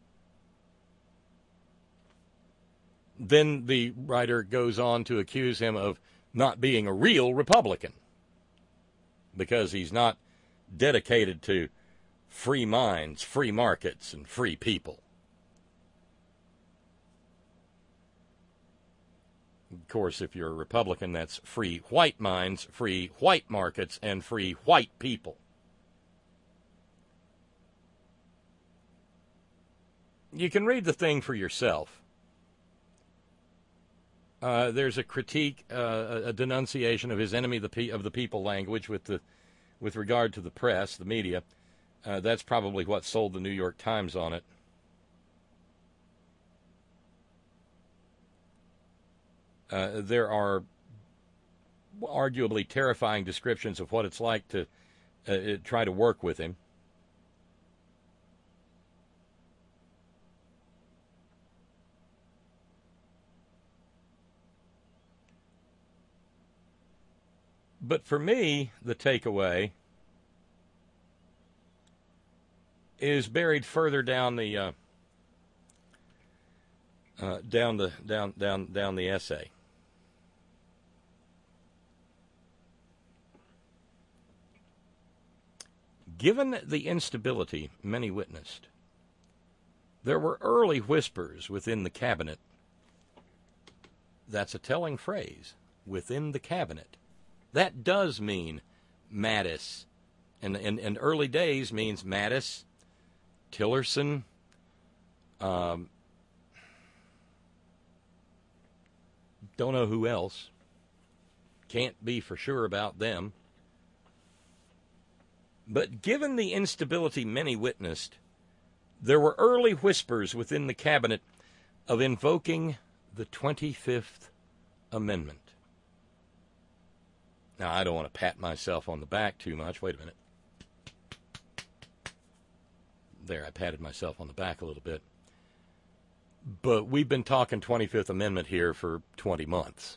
S4: Then the writer goes on to accuse him of not being a real Republican because he's not dedicated to free minds, free markets, and free people. Of course, if you're a Republican, that's free white minds, free white markets, and free white people. You can read the thing for yourself. Uh, there's a critique, uh, a denunciation of his enemy the pe- of the people language with the, with regard to the press, the media. Uh, that's probably what sold the New York Times on it. Uh, there are arguably terrifying descriptions of what it's like to uh, try to work with him. But for me, the takeaway is buried further down the uh, uh, down the down down down the essay. Given the instability many witnessed, there were early whispers within the cabinet. That's a telling phrase, within the cabinet. That does mean Mattis, and, and, and early days means Mattis, Tillerson, um, don't know who else, can't be for sure about them. But given the instability many witnessed, there were early whispers within the cabinet of invoking the twenty-fifth Amendment. Now, I don't want to pat myself on the back too much. Wait a minute. There, I patted myself on the back a little bit. But we've been talking twenty-fifth Amendment here for twenty months.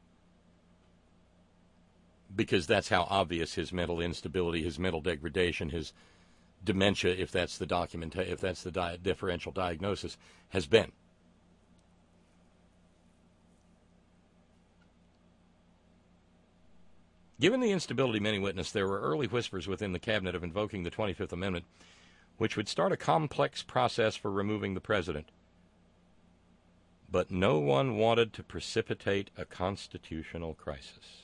S4: Because that's how obvious his mental instability, his mental degradation, his dementia, if that's the document, if that's the di- differential diagnosis, has been. Given the instability many witnessed, there were early whispers within the cabinet of invoking the twenty-fifth Amendment, which would start a complex process for removing the president. But no one wanted to precipitate a constitutional crisis.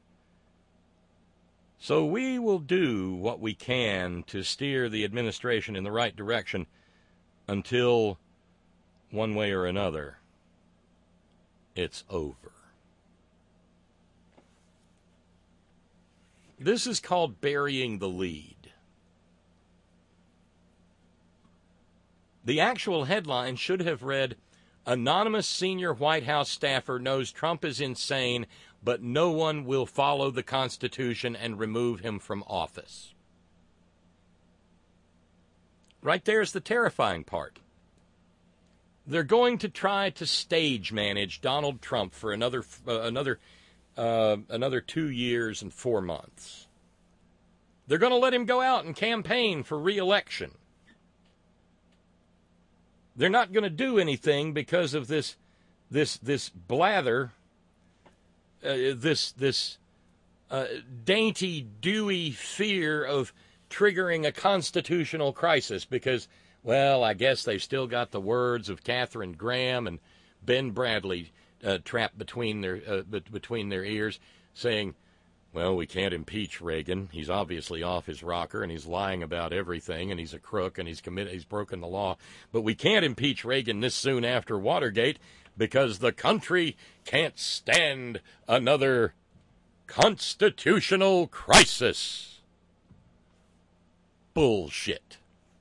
S4: So we will do what we can to steer the administration in the right direction until, one way or another, it's over. This is called burying the lead. The actual headline should have read, "Anonymous senior White House staffer knows Trump is insane, but no one will follow the Constitution and remove him from office." Right there's the terrifying part. They're going to try to stage manage Donald Trump for another uh, another uh, another two years and four months. They're going to let him go out and campaign for re-election. They're not going to do anything because of this this this blather. Uh, this this uh, dainty, dewy fear of triggering a constitutional crisis because, well, I guess they've still got the words of Katharine Graham and Ben Bradley uh, trapped between their uh, between their ears, saying, well, we can't impeach Reagan. He's obviously off his rocker, and he's lying about everything, and he's a crook, and he's committed, he's broken the law. But we can't impeach Reagan this soon after Watergate, because the country can't stand another constitutional crisis. Bullshit.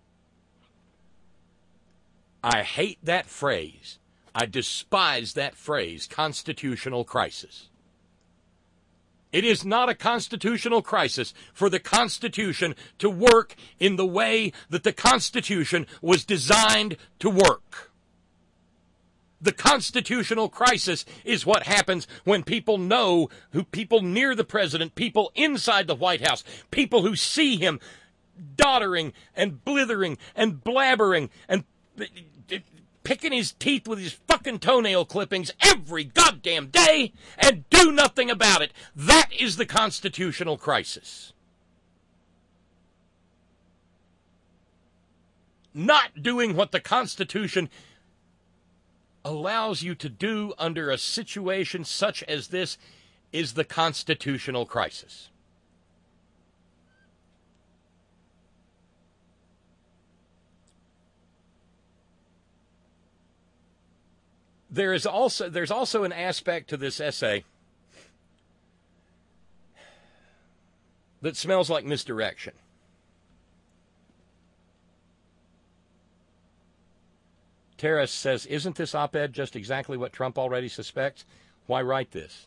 S4: I hate that phrase. I despise that phrase, constitutional crisis. It is not a constitutional crisis for the Constitution to work in the way that the Constitution was designed to work. The constitutional crisis is what happens when people know, who people near the president, people inside the White House, people who see him doddering and blithering and blabbering and picking his teeth with his fucking toenail clippings every goddamn day and do nothing about it. That is the constitutional crisis. Not doing what the Constitution allows you to do under a situation such as this is the constitutional crisis. there is also there's also an aspect to this essay that smells like misdirection. Terrace says, isn't this op-ed just exactly what Trump already suspects? Why write this?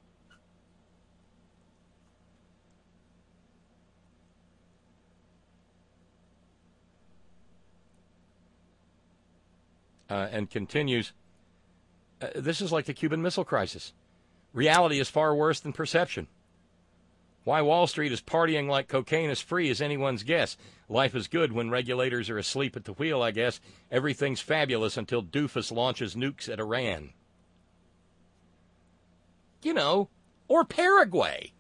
S4: Uh, and continues, uh, this is like the Cuban Missile Crisis. Reality is far worse than perception. Why Wall Street is partying like cocaine is free is anyone's guess. Life is good when regulators are asleep at the wheel, I guess. Everything's fabulous until doofus launches nukes at Iran. You know, or Paraguay.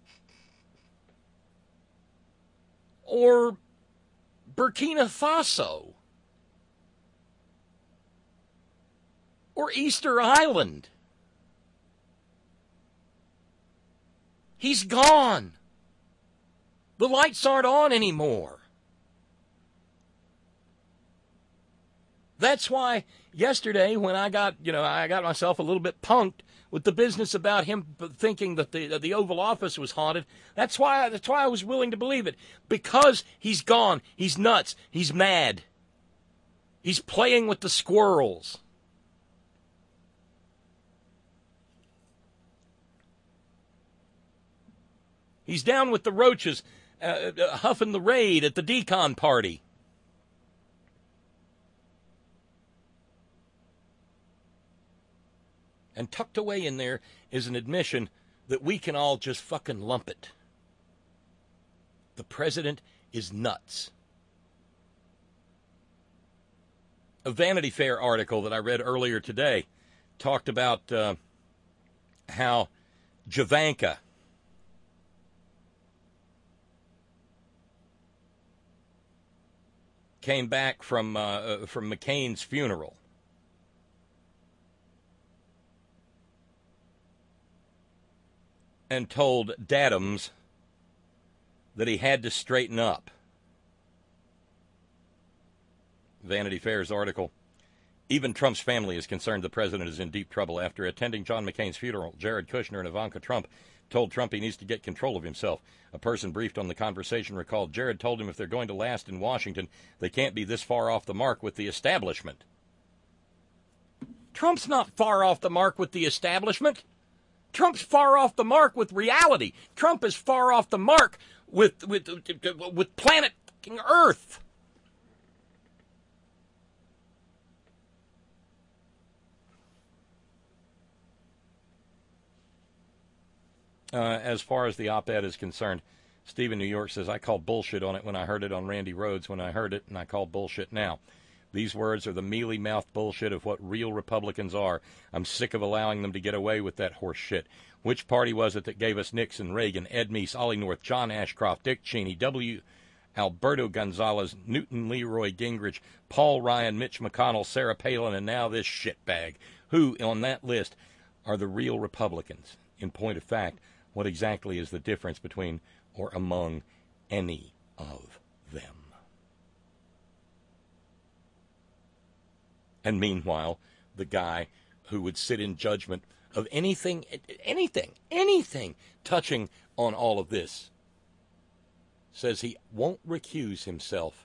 S4: Or Burkina Faso. Or Easter Island. He's gone. The lights aren't on anymore. That's why yesterday when I got, you know, I got myself a little bit punked with the business about him thinking that the the Oval Office was haunted. That's why that's why I was willing to believe it, because he's gone. He's nuts. He's mad. He's playing with the squirrels. He's down with the roaches, uh, uh, huffing the raid at the decon party. And tucked away in there is an admission that we can all just fucking lump it. The president is nuts. A Vanity Fair article that I read earlier today talked about uh, how Javanka came back from uh, from McCain's funeral. And told Dadams that he had to straighten up. Vanity Fair's article. Even Trump's family is concerned the president is in deep trouble. After attending John McCain's funeral, Jared Kushner and Ivanka Trump told Trump he needs to get control of himself. A person briefed on the conversation recalled Jared told him if they're going to last in Washington, they can't be this far off the mark with the establishment. Trump's not far off the mark with the establishment. Trump's far off the mark with reality. Trump is far off the mark with with with planet Earth. Uh, as far as the op-ed is concerned, Steve in New York says, I called bullshit on it when I heard it on Randy Rhodes when I heard it, and I call bullshit now. These words are the mealy-mouthed bullshit of what real Republicans are. I'm sick of allowing them to get away with that horse shit. Which party was it that gave us Nixon, Reagan, Ed Meese, Ollie North, John Ashcroft, Dick Cheney, W. Alberto Gonzalez, Newton Leroy Gingrich, Paul Ryan, Mitch McConnell, Sarah Palin, and now this shitbag? Who, on that list, are the real Republicans? In point of fact, what exactly is the difference between or among any of them? And meanwhile, the guy who would sit in judgment of anything, anything, anything touching on all of this says he won't recuse himself.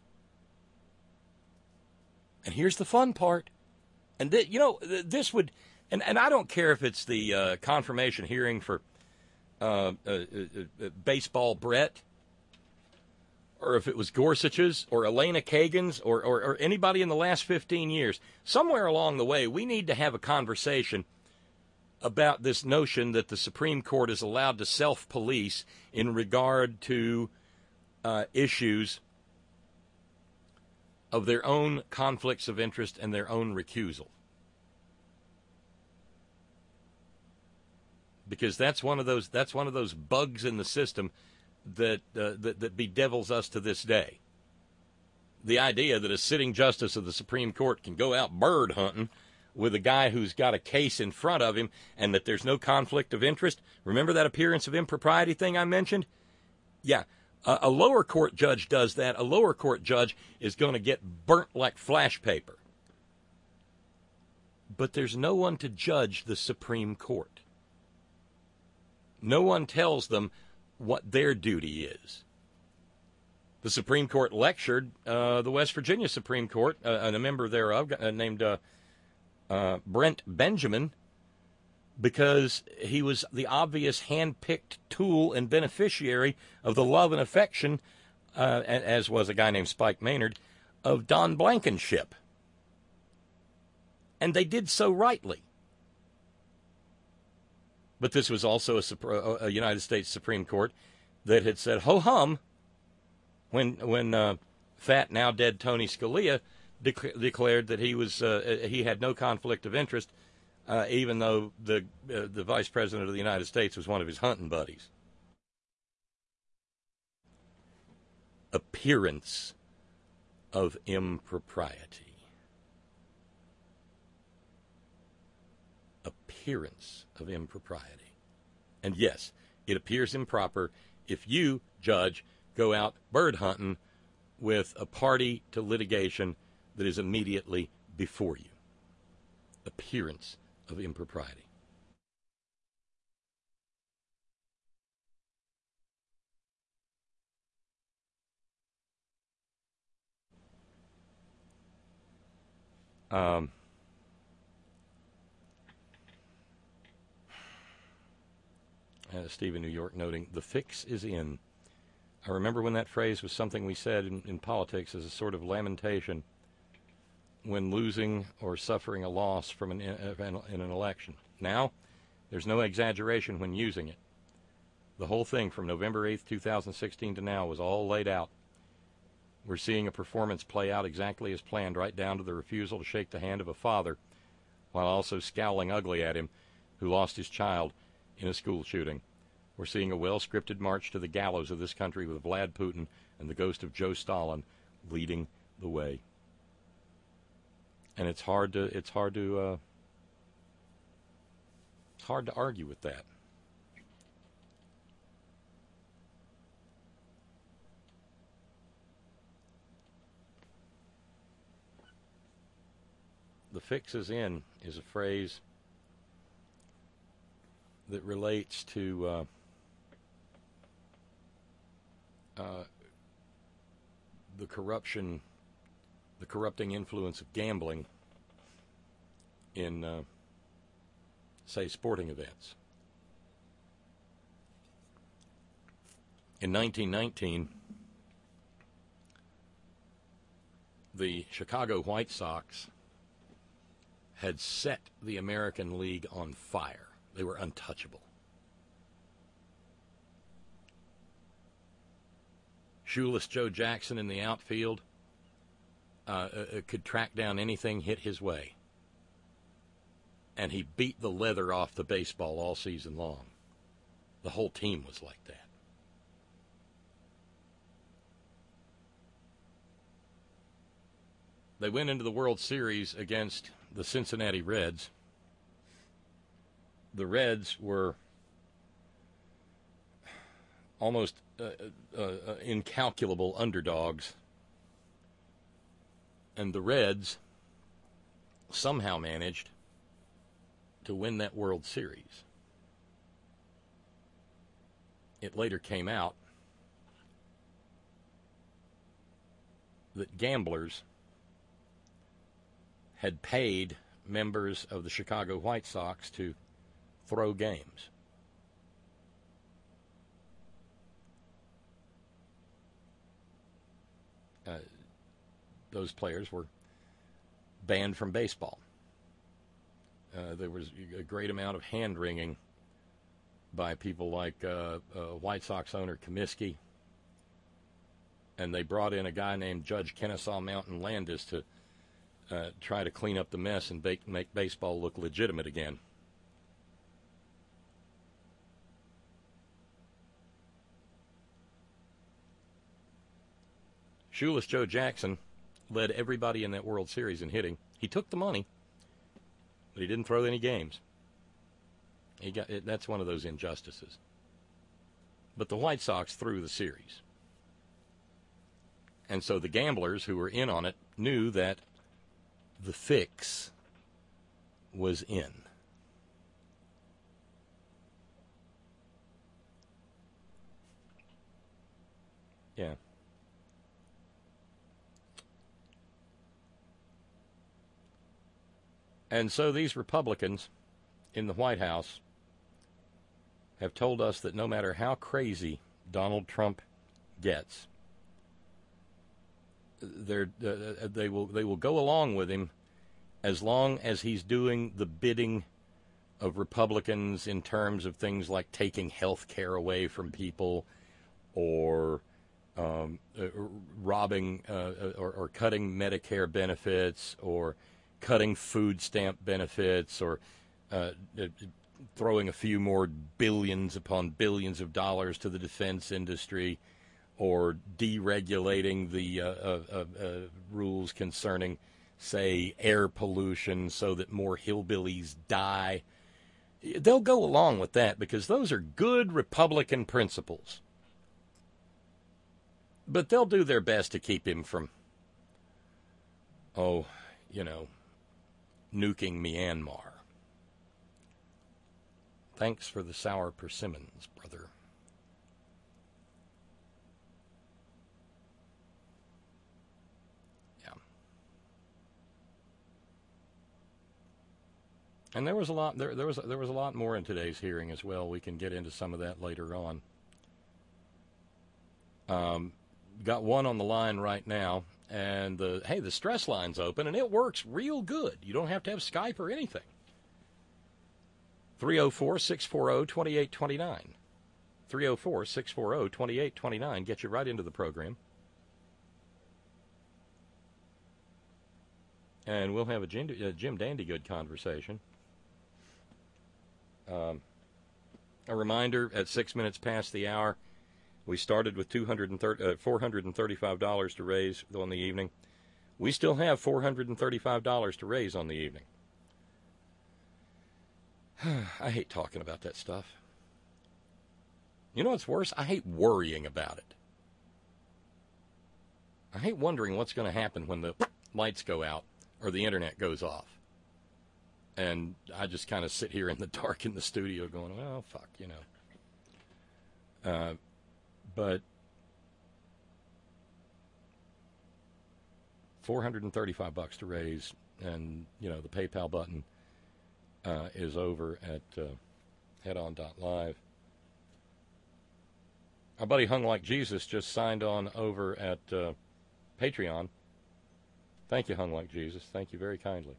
S4: And here's the fun part. And, th- you know, th- this would, and, and I don't care if it's the uh, confirmation hearing for uh, uh, uh, uh, Baseball Brett, or if it was Gorsuch's or Elena Kagan's or, or, or anybody in the last fifteen years, somewhere along the way, we need to have a conversation about this notion that the Supreme Court is allowed to self-police in regard to uh, issues of their own conflicts of interest and their own recusal. Because that's one of those that's one of those bugs in the system that uh, that, that bedevils us to this day. The idea that a sitting justice of the Supreme Court can go out bird hunting with a guy who's got a case in front of him and that there's no conflict of interest. Remember that appearance of impropriety thing I mentioned? Yeah, a, a lower court judge does that. A lower court judge is going to get burnt like flash paper. but there's no one to judge the Supreme Court. No one tells them what their duty is. The Supreme Court lectured uh, the West Virginia Supreme Court, uh, and a member thereof uh, named uh, uh, Brent Benjamin, because he was the obvious hand-picked tool and beneficiary of the love and affection, uh, as was a guy named Spike Maynard, of Don Blankenship. And they did so rightly. But this was also a, a United States Supreme Court that had said ho-hum when when uh, fat, now dead Tony Scalia dec- declared that he was uh, he had no conflict of interest, uh, even though the uh, the Vice President of the United States was one of his hunting buddies. Appearance of impropriety. Appearance of impropriety. And yes, it appears improper if you, judge, go out bird hunting with a party to litigation that is immediately before you. Appearance of impropriety. Um, uh, Steve in New York noting, the fix is in. I remember when that phrase was something we said in, in politics as a sort of lamentation when losing or suffering a loss from an, in, in an election. Now, there's no exaggeration when using it. The whole thing from November eighth, twenty sixteen to now was all laid out. We're seeing a performance play out exactly as planned, right down to the refusal to shake the hand of a father while also scowling ugly at him who lost his child in a school shooting. We're seeing a well-scripted march to the gallows of this country with Vlad Putin and the ghost of Joe Stalin leading the way. And it's hard to it's hard to uh, it's hard to argue with that. The fix is in is a phrase that relates to uh, uh, the corruption, the corrupting influence of gambling in, uh, say, sporting events. In nineteen nineteen, the Chicago White Sox had set the American League on fire. They were untouchable. Shoeless Joe Jackson in the outfield uh, uh, could track down anything hit his way. And he beat the leather off the baseball all season long. The whole team was like that. They went into the World Series against the Cincinnati Reds. The Reds were almost uh, uh, uh, incalculable underdogs. And the Reds somehow managed to win that World Series. It later came out that gamblers had paid members of the Chicago White Sox to throw games. Uh, those players were banned from baseball. Uh, there was a great amount of hand-wringing by people like uh, uh, White Sox owner Comiskey, and they brought in a guy named Judge Kennesaw Mountain Landis to Uh, try to clean up the mess and make, make baseball look legitimate again. Shoeless Joe Jackson led everybody in that World Series in hitting. He took the money, but he didn't throw any games. He got it, that's one of those injustices. But the White Sox threw the series. And so the gamblers who were in on it knew that the fix was in. Yeah. And so these Republicans in the White House have told us that no matter how crazy Donald Trump gets, they're, uh, they will they will go along with him as long as he's doing the bidding of Republicans in terms of things like taking health care away from people, or um, uh, robbing uh, or, or cutting Medicare benefits, or cutting food stamp benefits, or uh, throwing a few more billions upon billions of dollars to the defense industry, or deregulating the uh, uh, uh, uh, rules concerning, say, air pollution so that more hillbillies die. They'll go along with that because those are good Republican principles. But they'll do their best to keep him from, oh, you know, nuking Myanmar. Thanks for the sour persimmons, brother. Yeah. And there was a lot there there was there was a lot more in today's hearing as well. We can get into some of that later on. Um got one on the line right now, and the hey, the stress line's open and it works real good. You don't have to have Skype or anything. three oh four, six four oh, two eight two nine. three oh four, six four oh, two eight two nine. Get you right into the program. And we'll have a Jim, a Jim Dandygood conversation. Um, a reminder, at six minutes past the hour, we started with two hundred thirty, uh, four hundred thirty-five dollars to raise on the evening. We still have four hundred thirty-five dollars to raise on the evening. I hate talking about that stuff. You know what's worse? I hate worrying about it. I hate wondering what's going to happen when the lights go out or the internet goes off. And I just kind of sit here in the dark in the studio going, well, fuck, you know. Uh, but four hundred thirty-five bucks to raise, and, you know, the PayPal button Uh, is over at uh, headon dot live. Our buddy Hung Like Jesus just signed on over at uh, Patreon. Thank you, Hung Like Jesus. Thank you very kindly.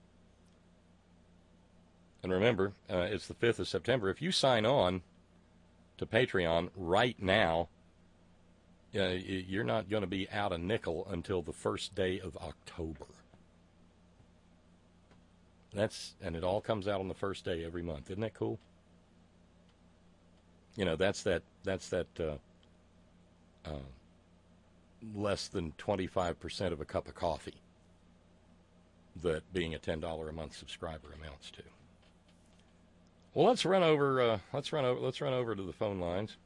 S4: And remember, uh, it's the fifth of September. If you sign on to Patreon right now, uh, you're not going to be out a nickel until the first day of October. That's and it all comes out on the first day every month. Isn't that cool? You know, that's that that's that uh, uh, less than twenty-five percent of a cup of coffee that being a ten dollars a month subscriber amounts to. Well, let's run over uh, let's run over let's run over to the phone lines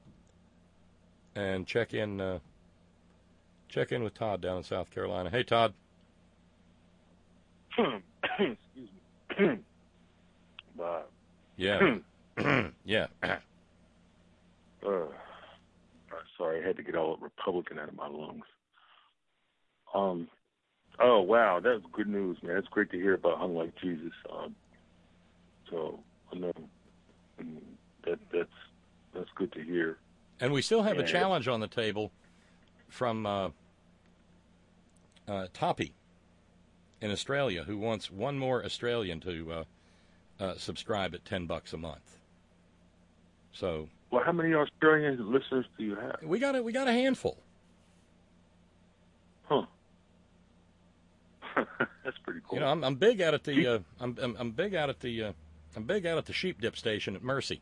S4: and check in uh, check in with Todd down in South Carolina. Hey, Todd.
S5: Excuse me. Bob.
S4: Yeah. yeah.
S5: uh, sorry, I had to get all Republican out of my lungs. Um. Oh, wow, that's good news, man. It's great to hear about Hung Like Jesus. Um, so I know that that's that's good to hear.
S4: And we still have
S5: and,
S4: a challenge on the table from uh, uh, Toppy in Australia, who wants one more Australian to uh, uh, subscribe at ten bucks a month. So,
S5: well, how many Australian listeners do you have?
S4: We got a, we got a handful.
S5: Huh. That's pretty cool.
S4: You know, I'm I'm big out at the uh, I'm, I'm I'm big out at the uh, I'm big out at the sheep dip station at Mercy.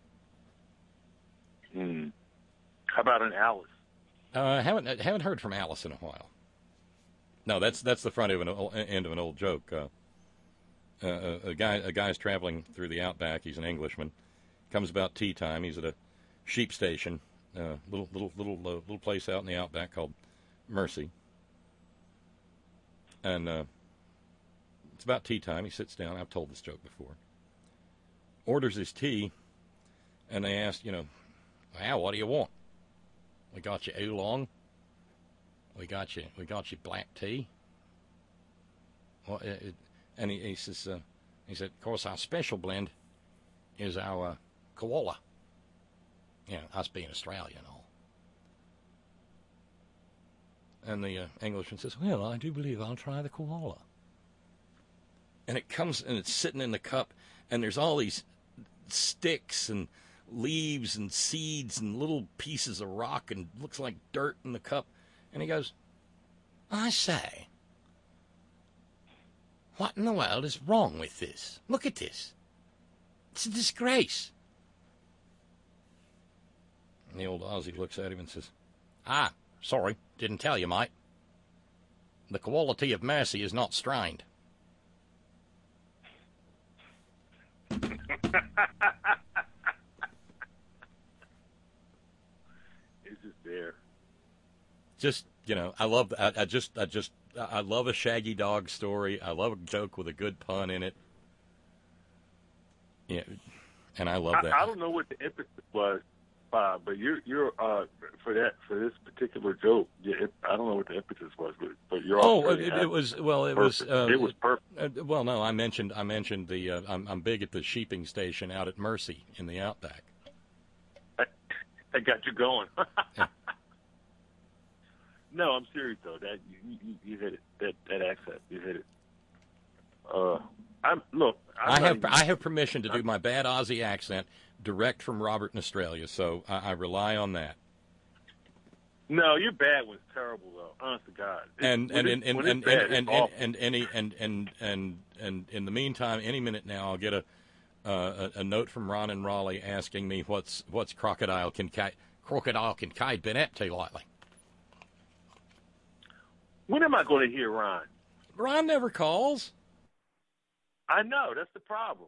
S5: Hmm. How about an Alice?
S4: Uh, haven't haven't heard from Alice in a while. No, that's that's the front of an end of an old joke. Uh, uh, a guy a guy's traveling through the outback. He's an Englishman. Comes about tea time. He's at a sheep station, uh, little little little uh, little place out in the outback called Mercy. And uh, It's about tea time. He sits down. I've told this joke before. Orders his tea, and they ask, you know, well, what do you want? We got you oolong. We got you. We got you black tea. Well, it, it, and he, he says, uh, he said, of course, our special blend is our uh, koala. You know, us being Australian and all. And the uh, Englishman says, well, I do believe I'll try the koala. And it comes, and it's sitting in the cup, and there's all these sticks and leaves and seeds and little pieces of rock, and looks like dirt in the cup. And he goes, I say, what in the world is wrong with this? Look at this. It's a disgrace. And the old Aussie looks at him and says, ah, sorry, didn't tell you, mate. The quality of mercy is not strained.
S5: It's just there.
S4: Just, you know, I love, I, I just, I just, I love a Shaggy Dog story. I love a joke with a good pun in it. Yeah, and I love that.
S5: I, I don't know what the impetus was, Bob, but you're you're uh, for that for this particular joke. Yeah, it, I don't know what the impetus was, but, but you're.
S4: Oh, it, it was well. It
S5: perfect.
S4: was. Uh,
S5: it was perfect.
S4: Uh, well, no, I mentioned I mentioned the. Uh, I'm I'm big at the sheeping station out at Mercy in the Outback.
S5: I, I got you going.
S4: Yeah.
S5: No, I'm serious though. That you, you, you hit it. That that accent, you hit it. Uh, I'm look. I'm
S4: I have
S5: even,
S4: I have permission to do my bad Aussie accent direct from Robert in Australia, so I, I rely on that.
S5: No, your bad was terrible though. Honest to God. It,
S4: And and and
S5: it,
S4: and and
S5: bad,
S4: and, and,
S5: and,
S4: and any and and and and in the meantime, any minute now, I'll get a uh, a, a note from Ron and Raleigh asking me what's what's Crocodile Kincaid Crocodile Kincaid been up to lately.
S5: when am I going to hear Ron?
S4: Ron never calls.
S5: I know that's the problem.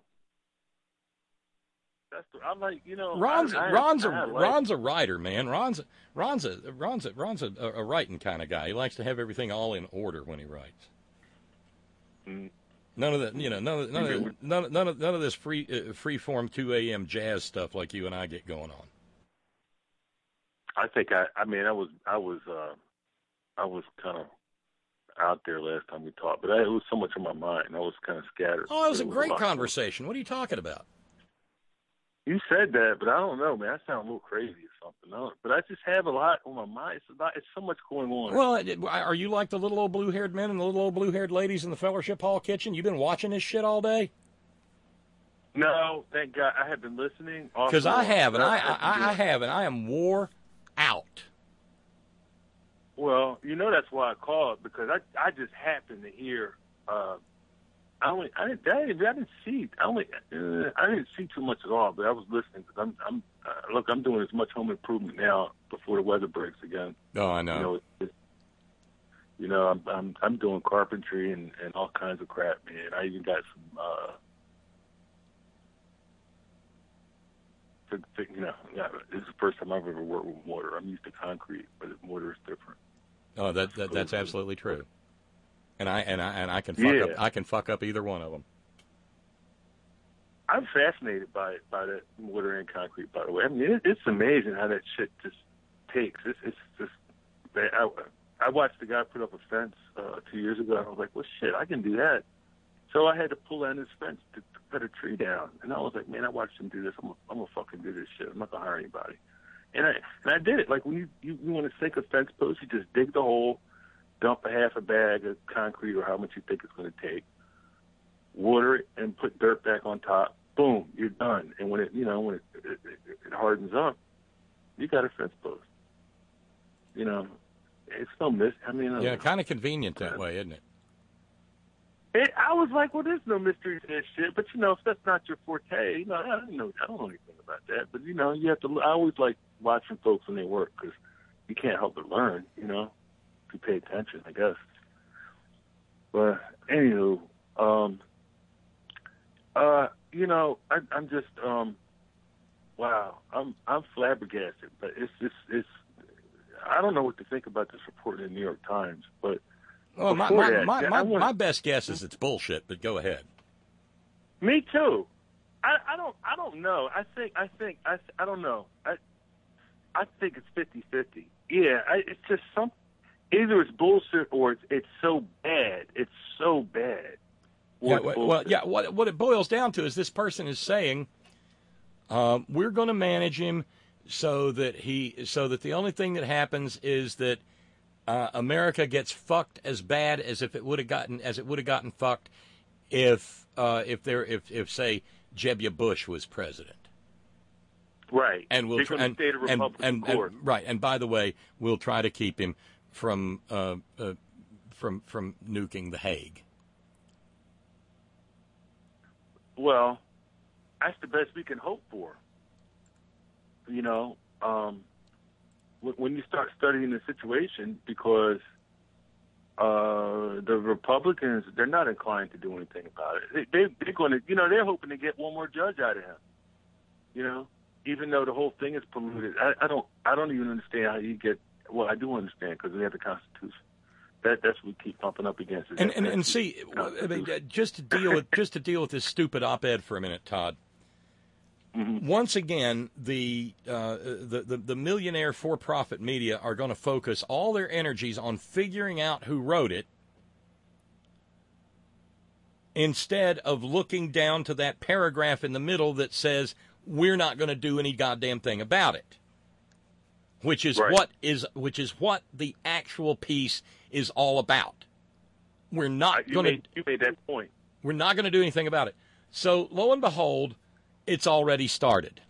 S5: That's the, I'm like, you know,
S4: Ron's
S5: I, I,
S4: Ron's a
S5: I like,
S4: Ron's a writer, man. Ron's Ron's a Ron's a Ron's a, a writing kind of guy. He likes to have everything all in order when he writes.
S5: Mm.
S4: None of that, you know, none of none of none, none of none of this free uh, free form two a.m. jazz stuff like you and I get going on.
S5: I think I, I mean, I was, I was, uh, I was kind of out there last time we talked, but I, it was so much on my mind. I was kind of scattered.
S4: Oh, it was a
S5: It
S4: great
S5: lot.
S4: conversation. What are you talking about?
S5: You said that, but I don't know, man. I sound a little crazy or something. I don't, but I just have a lot on my mind. It's a lot, it's so much going on.
S4: Well, it- are you like the little old blue-haired men and the little old blue-haired ladies in the fellowship hall kitchen? You've been watching this shit all day?
S5: No, thank God. I have been listening.
S4: Because I have, and I,
S5: I,
S4: I, I have, and I am wore out.
S5: Well, you know that's why I called, because I I just happened to hear. Uh, I only I didn't I didn't, I didn't see I only uh, I didn't see too much at all, but I was listening because I'm I'm uh, look I'm doing as much home improvement now before the weather breaks again.
S4: Oh, I know.
S5: You know, it's, it's, you know I'm I'm I'm doing carpentry and, and all kinds of crap, man. I even got some. Uh, for, for, you know, yeah, this is the first time I've ever worked with mortar. I'm used to concrete, but mortar is different.
S4: Oh, that, that that's absolutely true. And I and I and I can fuck
S5: Yeah.
S4: up I can fuck up either one of them.
S5: I'm fascinated by by that mortar and concrete. By the way, I mean it, it's amazing how that shit just takes. It's it's just. I, I watched the guy put up a fence uh, two years ago, and I was like, "Well, shit, I can do that." So I had to pull down this fence to, to cut a tree down, and I was like, "Man, I watched him do this. I'm gonna, I'm gonna fucking do this shit. I'm not gonna hire anybody." And I and I did it. Like when you you, you want to sink a fence post, you just dig the hole, dump a half a bag of concrete or how much you think it's going to take, water it, and put dirt back on top. Boom, you're done. And when it you know when it it, it, it hardens up, you got a fence post. You know, it's no miss. I mean,
S4: Yeah, kind of convenient that way, isn't it?
S5: It, I was like, well, there's no mystery to this shit. But you know, if that's not your forte, you know, I don't know, I don't know anything about that. But you know, you have to. I always like watching folks when they work because you can't help but learn. You know, if you pay attention, I guess. But anywho, um, uh, you know, I, I'm just, um, wow, I'm I'm flabbergasted. But it's just, it's, I don't know what to think about this report in the New York Times, but
S4: Well, my
S5: before
S4: my,
S5: that,
S4: my,
S5: I
S4: my,
S5: want-
S4: my best guess is it's bullshit, but go ahead.
S5: Me too. I, I don't I don't know. I think I think I I don't know. I I think it's fifty-fifty. Yeah, I, it's just some either it's bullshit or it's it's so bad. It's so bad.
S4: Yeah,
S5: Or it's
S4: well,
S5: bullshit.
S4: yeah. What what it boils down to is this person is saying, um, we're going to manage him so that he so that the only thing that happens is that uh, America gets fucked as bad as if it would have gotten as it would have gotten fucked if uh, if there if if say Jeb Bush was president.
S5: Right.
S4: And we'll
S5: They're
S4: try
S5: gonna
S4: and,
S5: stay to
S4: and,
S5: Republican
S4: and,
S5: court.
S4: and right. And by the way, we'll try to keep him from uh, uh, from from nuking the Hague.
S5: Well, that's the best we can hope for. You know, um, when, when you start studying the situation, because uh, the Republicans, they're not inclined to do anything about it. They, they, they're going to, you know, they're hoping to get one more judge out of him. You know, even though the whole thing is polluted, I, I don't, I don't even understand how you get. Well, I do understand because we have the Constitution. That that's what we keep pumping up against.
S4: And and, and see, I mean, just to deal with just to deal with this stupid op-ed for a minute, Todd. Mm-hmm. Once again, the, uh, the the the millionaire for-profit media are going to focus all their energies on figuring out who wrote it, instead of looking down to that paragraph in the middle that says we're not going to do any goddamn thing about it. Which is
S5: right.
S4: what is which is what the actual piece is all about. We're not
S5: you
S4: going to.
S5: Made, you made that point.
S4: We're not going to do anything about it. So lo and behold, it's already started.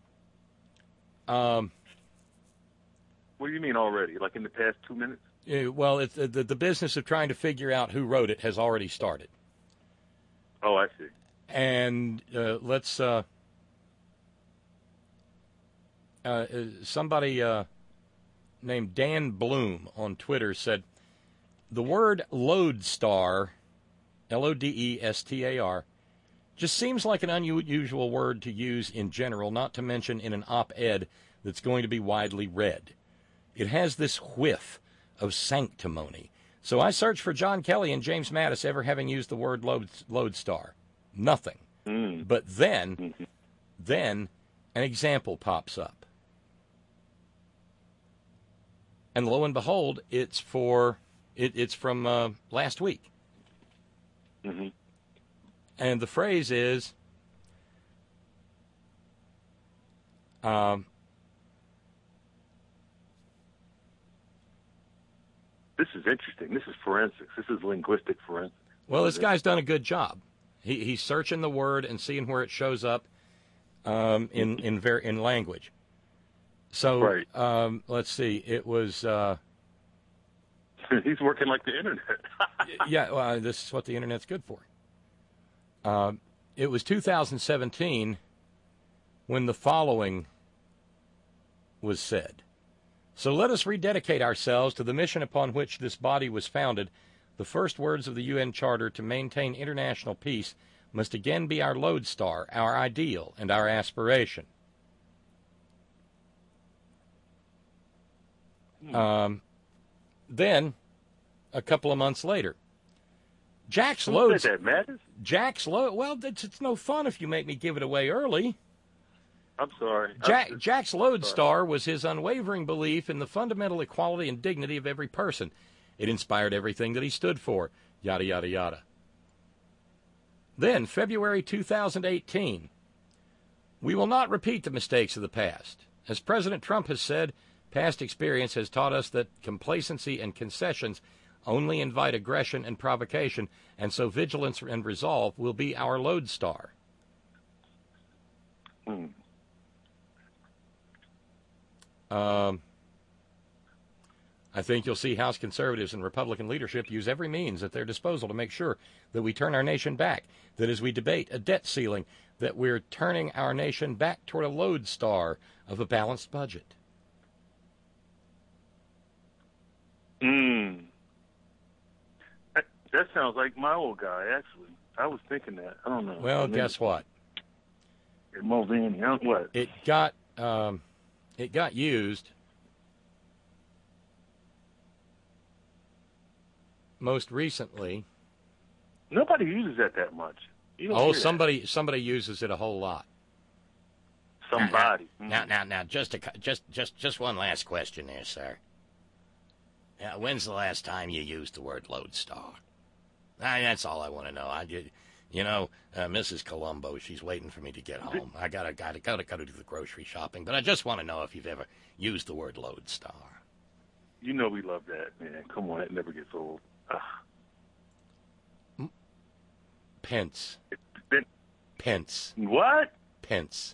S4: Um,
S5: what do you mean already? Like in the past two minutes?
S4: Yeah, well, it's, the the business of trying to figure out who wrote it has already started.
S5: Oh, I see.
S4: And uh, let's. Uh, Uh, somebody uh, named Dan Bloom on Twitter said, the word lodestar, L O D E S T A R, just seems like an unusual word to use in general, not to mention in an op-ed that's going to be widely read. It has this whiff of sanctimony. So I searched for John Kelly and James Mattis ever having used the word lode, lodestar. Nothing.
S5: Mm.
S4: But then,
S5: Mm-hmm.
S4: then an example pops up. And lo and behold, it's for it, it's from uh, last week.
S5: Mm-hmm.
S4: And the phrase is, um,
S5: this is interesting. This is forensics. This is linguistic forensics.
S4: well, this guy's done a good job. He, he's searching the word and seeing where it shows up um, in in ver- in language. So
S5: Right.
S4: um, let's see. It was uh,
S5: He's working like the internet.
S4: yeah. Well, this is what the internet's good for. Uh, it was two thousand seventeen when the following was said. So let us rededicate ourselves to the mission upon which this body was founded. The first words of the U N Charter to maintain international peace must again be our lodestar, our ideal, and our aspiration. Um, then, a couple of months later, Jack's
S5: Who
S4: Lodes.
S5: said that, Mattis?
S4: Jack's Load. Well, it's, it's no fun if you make me give it away early.
S5: I'm sorry.
S4: Jack,
S5: I'm,
S4: Jack's lodestar was his unwavering belief in the fundamental equality and dignity of every person. It inspired everything that he stood for. Yada yada yada. Then, February two thousand eighteen. We will not repeat the mistakes of the past. As President Trump has said, past experience has taught us that complacency and concessions only invite aggression and provocation, and so vigilance and resolve will be our lodestar.
S5: Hmm.
S4: Um, I think you'll see House conservatives and Republican leadership use every means at their disposal to make sure that we turn our nation back, that as we debate a debt ceiling, that we're turning our nation back toward a lodestar of a balanced budget.
S5: Mm. That, that sounds like my old guy, actually. I was thinking that. I don't know.
S4: Well,
S5: I mean,
S4: guess what?
S5: Mulvaney. I don't- What?
S4: It got um, it got used most recently.
S5: Nobody uses that that much. You don't
S4: Oh,
S5: hear that.
S4: somebody somebody uses it a whole lot.
S5: Somebody.
S6: Now, now, now, just a, cu- just, just, just one last question there, sir. Uh, when's the last time you used the word lodestar? I, that's all I want to know. I did, you know, uh, Missus Colombo, she's waiting for me to get home. I gotta, gotta, gotta, gotta do the grocery shopping. But I just want to know if you've ever used the word lodestar.
S5: You know we love that, man. Come on, it never gets old. Ugh.
S4: Pence.
S5: It's been,
S4: Pence.
S5: what?
S4: Pence.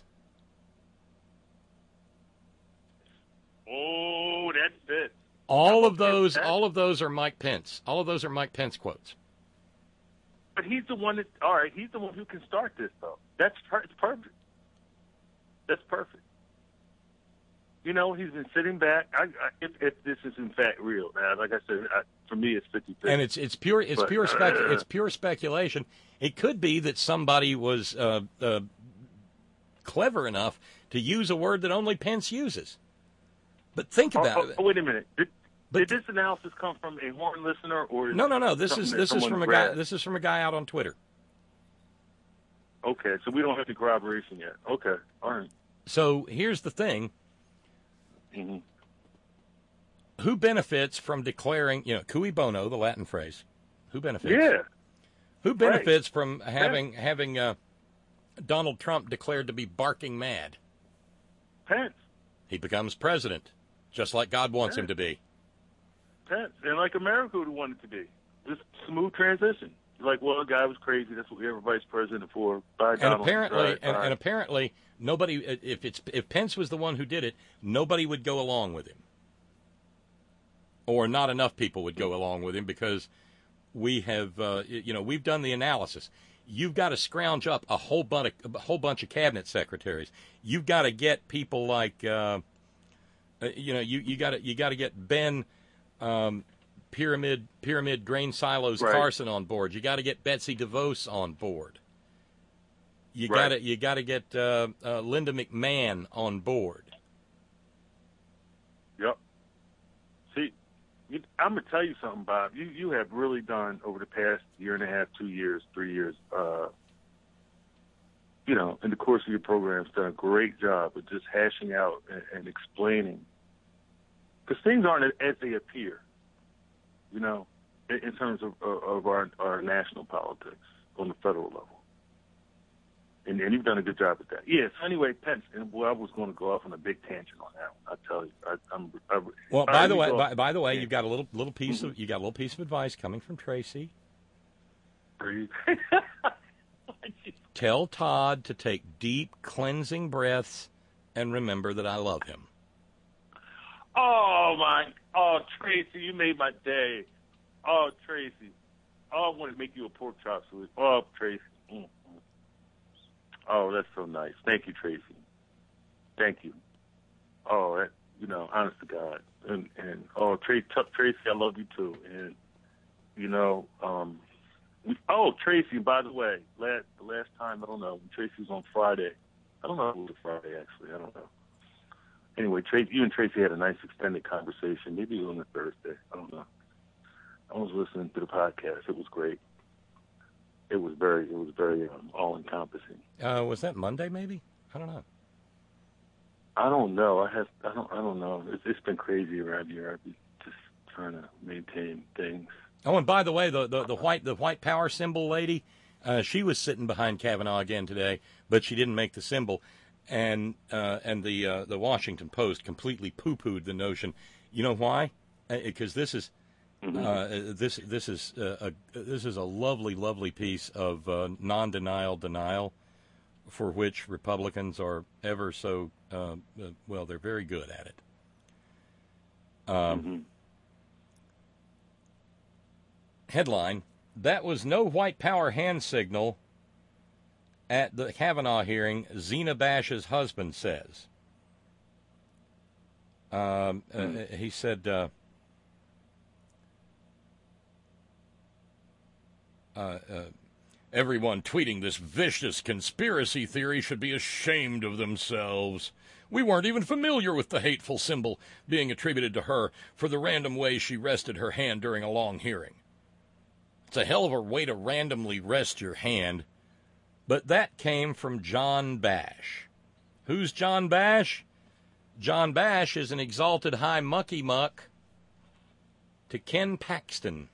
S5: Oh, that's it.
S4: All
S5: I'm
S4: of
S5: okay with
S4: those,
S5: that.
S4: all of those are Mike Pence. All of those are Mike Pence quotes.
S5: But he's the one that, all right, he's the one who can start this, though. That's per- it's perfect. That's perfect. You know, he's been sitting back. I, I, if, if this is in fact real, now, like I said, I, for me, it's fifty-fifty.
S4: And it's it's pure it's
S5: But-
S4: pure spec it's pure speculation. It could be that somebody was uh, uh, clever enough to use a word that only Pence uses. But think
S5: Oh,
S4: about
S5: oh,
S4: it.
S5: oh, wait a minute. Did,
S4: But
S5: did this analysis come from a Horn listener, or is
S4: No, no, no. This
S5: something
S4: is
S5: that
S4: this is
S5: someone
S4: from a guy.
S5: read?
S4: This is from a guy out on Twitter.
S5: Okay, so we don't have the corroboration yet. Okay, all right.
S4: So here's the thing:
S5: Mhm.
S4: who benefits from declaring, you know, cui bono, the Latin phrase? Who benefits?
S5: Yeah,
S4: Who benefits from having having uh, Donald Trump declared to be barking mad?
S5: Pence.
S4: He becomes president, just like God wants him to be.
S5: Pence. And like America would want it to be. Just smooth transition. Like, well, the guy was crazy. That's what we have a vice president for. Bye,
S4: And
S5: Donald.
S4: apparently,
S5: Right,
S4: and,
S5: bye.
S4: and apparently, nobody. If it's if Pence was the one who did it, nobody would go along with him, or not enough people would go along with him because we have, uh, you know, we've done the analysis. You've got to scrounge up a whole bunch of, a whole bunch of cabinet secretaries. You've got to get people like, uh, uh, you know, you you got to you got to get Ben. Um, Pyramid Pyramid Grain Silos
S5: Right.
S4: Carson on board. You got to get Betsy DeVos on board. You
S5: Right.
S4: got to you got to get uh, uh, Linda McMahon on board.
S5: Yep. See, you, I'm gonna tell you something, Bob. You you have really done over the past year and a half, two years, three years. Uh, you know, in the course of your programs, done a great job of just hashing out and, and explaining, because things aren't as they appear. You know, in, in terms of of our our national politics on the federal level. And, and you've done a good job with that. Yes. Anyway, Pence. And well, I was going to go off on a big tangent on that one. I tell you, I, I'm. I,
S4: Well,
S5: all
S4: by
S5: right,
S4: the
S5: we
S4: way,
S5: go-
S4: by, by the way,
S5: Yeah.
S4: you've got a little little piece of you got a little piece of advice coming from Tracy.
S5: Breathe.
S4: Tell Todd to take deep cleansing breaths and remember that I love him.
S5: Oh my! Oh, Tracy, you made my day. Oh, Tracy. Oh, I want to make you a pork chop salute. Oh, Tracy. Mm-mm. Oh, that's so nice. Thank you, Tracy. Thank you. Oh, that, you know, honest to God. And and oh, Tracy, Tracy, I love you too. And you know, um, we, oh, Tracy. By the way, last the last time I don't know, Tracy was on Friday. I don't know if it was Friday actually. I don't know. Anyway, Tracy, you and Tracy had a nice extended conversation. Maybe it was on a Thursday. I don't know. I was listening to the podcast. It was great. It was very, it was very um, all-encompassing.
S4: Uh, was that Monday? Maybe I don't know.
S5: I don't know. I have. I don't. I don't know. It's, it's been crazy around here. I've been just trying to maintain things.
S4: Oh, and by the way, the the, the white the white power symbol lady, uh, she was sitting behind Kavanaugh again today, but she didn't make the symbol, and uh, and the uh, the Washington Post completely poo-pooed the notion. You know why? Because this is.
S5: Mm-hmm.
S4: Uh, this this is uh, a this is a lovely lovely piece of uh, non-denial denial, for which Republicans are ever so uh, uh, well. They're very good at it. Um,
S5: Mm-hmm.
S4: Headline: That was no white power hand signal at the Kavanaugh hearing. Zena Bash's husband says. Um,
S5: Mm.
S4: uh, he said. Uh, Uh, uh, everyone tweeting this vicious conspiracy theory should be ashamed of themselves. We weren't even familiar with the hateful symbol being attributed to her for the random way she rested her hand during a long hearing. It's a hell of a way to randomly rest your hand. But that came from John Bash. Who's John Bash? John Bash is an exalted high mucky muck to Ken Paxton,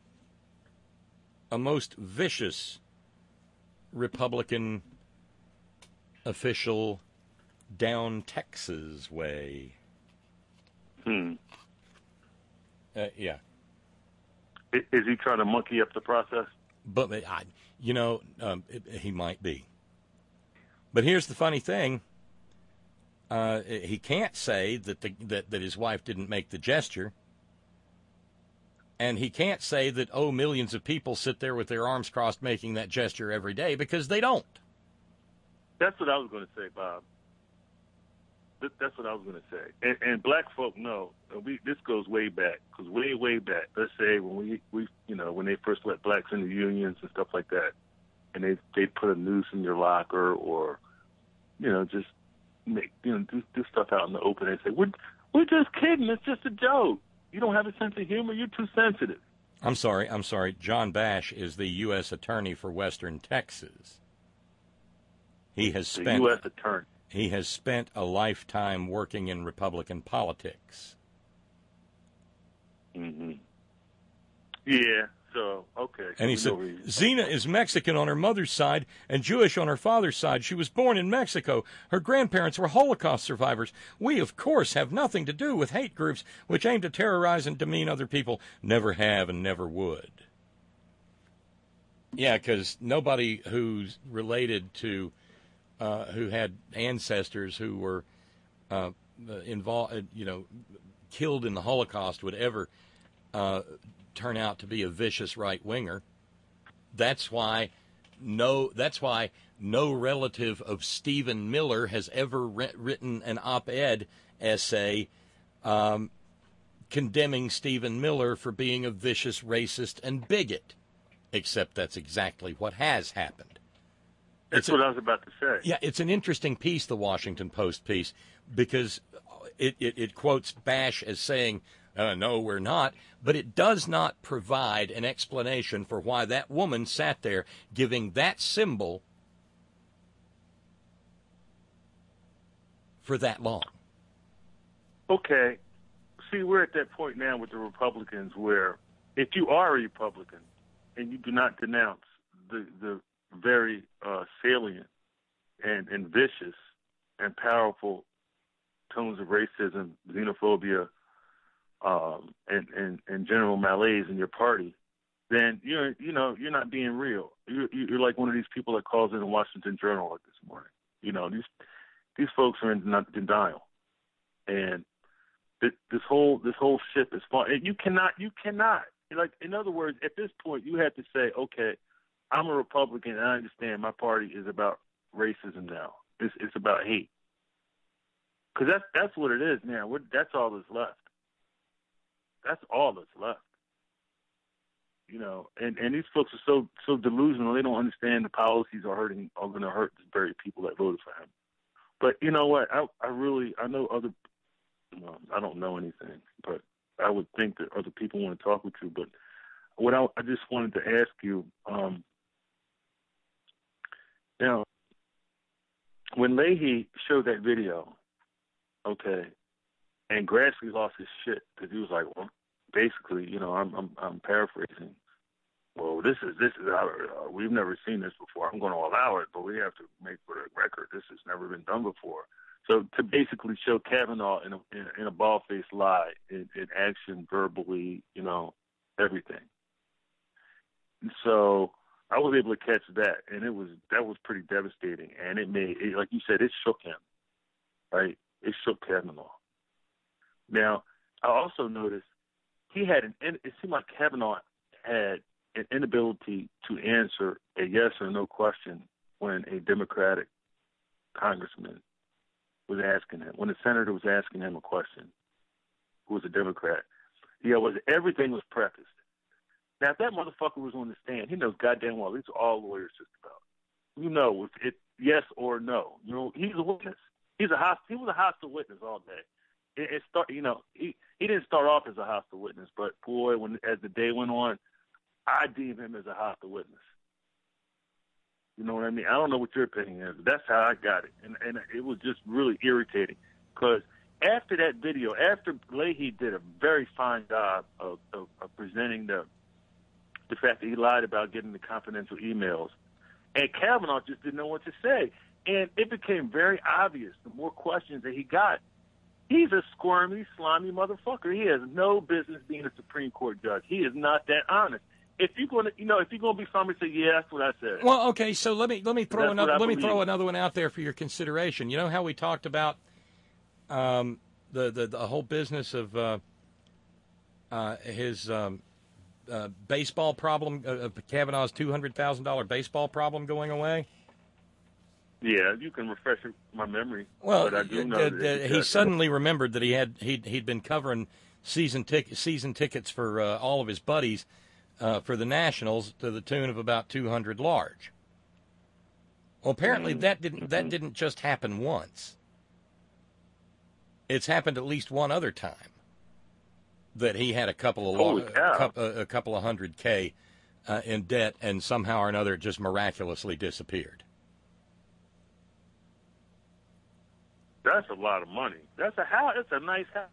S4: a most vicious Republican official down Texas way.
S5: Hmm.
S4: Uh, yeah.
S5: I- Is he trying to monkey up the process?
S4: But, I, you know, um, it, he might be. But here's the funny thing. Uh, he can't say that, the, that that his wife didn't make the gesture. And he can't say that, oh, millions of people sit there with their arms crossed making that gesture every day, because they don't.
S5: That's what I was going to say, Bob. Th- That's what I was going to say. And, and black folk know, and we this goes way back, because way, way back, let's say when we, we, you know, when they first let blacks into unions and stuff like that, and they they put a noose in your locker, or, you know, just make, you know, do, do stuff out in the open. They say, we're, we're just kidding. It's just a joke. You don't have a sense of humor. You're too sensitive.
S4: I'm sorry. I'm sorry. John Bash is the U S attorney for Western Texas. He has
S5: The
S4: spent
S5: U S attorney.
S4: he has spent a lifetime working in Republican politics.
S5: Mm-hmm. Yeah. So okay.
S4: And he
S5: We
S4: said,
S5: know where you-
S4: Zena is Mexican on her mother's side and Jewish on her father's side. She was born in Mexico. Her grandparents were Holocaust survivors. We, of course, have nothing to do with hate groups which aim to terrorize and demean other people. Never have and never would. Yeah, because nobody who's related to, uh, who had ancestors who were uh, involved, you know, killed in the Holocaust would ever uh, turn out to be a vicious right winger. That's why no. That's why no relative of Stephen Miller has ever re- written an op-ed essay um, condemning Stephen Miller for being a vicious racist and bigot. Except that's exactly what has happened.
S5: That's
S4: It's
S5: what
S4: a-
S5: I was about to say.
S4: Yeah, it's an interesting piece, the Washington Post piece, because it, it, it quotes Bash as saying, uh, no, we're not, but it does not provide an explanation for why that woman sat there giving that symbol for that long.
S5: Okay. See, we're at that point now with the Republicans where if you are a Republican and you do not denounce the, the very uh, salient and, and vicious and powerful tones of racism, xenophobia, um, and, and, and general malaise in your party, then you're, you know, you're not being real. You're, you're like one of these people that calls in the Washington Journal like this morning. You know, these these folks are in denial, and this, this whole this whole ship is fun. And you cannot, you cannot. Like, in other words, at this point, you have to say, okay, I'm a Republican, and I understand my party is about racism now. It's it's about hate, because that's that's what it is now. We're, that's all that's left. That's all that's left. You know, and, and these folks are so so delusional. They don't understand the policies are hurting are going to hurt the very people that voted for him. But you know what? I I really I know other. Well, I don't know anything, but I would think that other people want to talk with you. But what I, I just wanted to ask you, um, now, when Leahy showed that video, okay, and Grassley lost his shit because he was like, well, basically, you know, I'm I'm, I'm paraphrasing. Well, this is this is our, uh, we've never seen this before. I'm going to allow it, but we have to make for the record this has never been done before. So to basically show Kavanaugh in a in, in a bald-faced lie, in, in action, verbally, you know, everything. And so I was able to catch that, and it was that was pretty devastating. And it made, it, like you said, it shook him, right? It shook Kavanaugh. Now, I also noticed he had an. It seemed like Kavanaugh had an inability to answer a yes or no question when a Democratic congressman was asking him, when the senator was asking him a question, who was a Democrat. Yeah, was everything was prefaced. Now, if that motherfucker was on the stand, he knows goddamn well these are all lawyers just about. You know, if it yes or no. You know, he's a witness. He's a host, he was a hostile witness all day. It, it start, you know, he he didn't start off as a hostile witness, but boy, when as the day went on, I deem him as a hostile witness. You know what I mean? I don't know what your opinion is, but that's how I got it. And and it was just really irritating because after that video, after Leahy did a very fine job of, of, of presenting the the fact that he lied about getting the confidential emails, and Kavanaugh just didn't know what to say. And it became very obvious the more questions that he got. He's a squirmy, slimy motherfucker. He has no business being a Supreme Court judge. He is not that honest. If you're going to, you know, if you're going to be somebody, say, yeah, that's what I said.
S4: Well, okay, so let me let me throw
S5: That's
S4: another
S5: what I
S4: let me
S5: believe.
S4: throw another one out there for your consideration. You know how we talked about um, the, the the whole business of uh, uh, his um, uh, baseball problem, uh, of Kavanaugh's two hundred thousand dollar baseball problem going away.
S5: Yeah, you can refresh my memory.
S4: Well,
S5: but I do know
S4: uh,
S5: that
S4: uh, he suddenly remembered that he had he'd, he'd been covering season tic- season tickets for uh, all of his buddies uh, for the Nationals to the tune of about two hundred large. Well, apparently
S5: Mm-hmm.
S4: that didn't that didn't just happen once. It's happened at least one other time that he had a couple of
S5: Holy
S4: lo-
S5: cow.
S4: a, couple, a couple of hundred K uh, in debt, and somehow or another it just miraculously disappeared.
S5: That's a lot of money. That's a house. That's a nice house.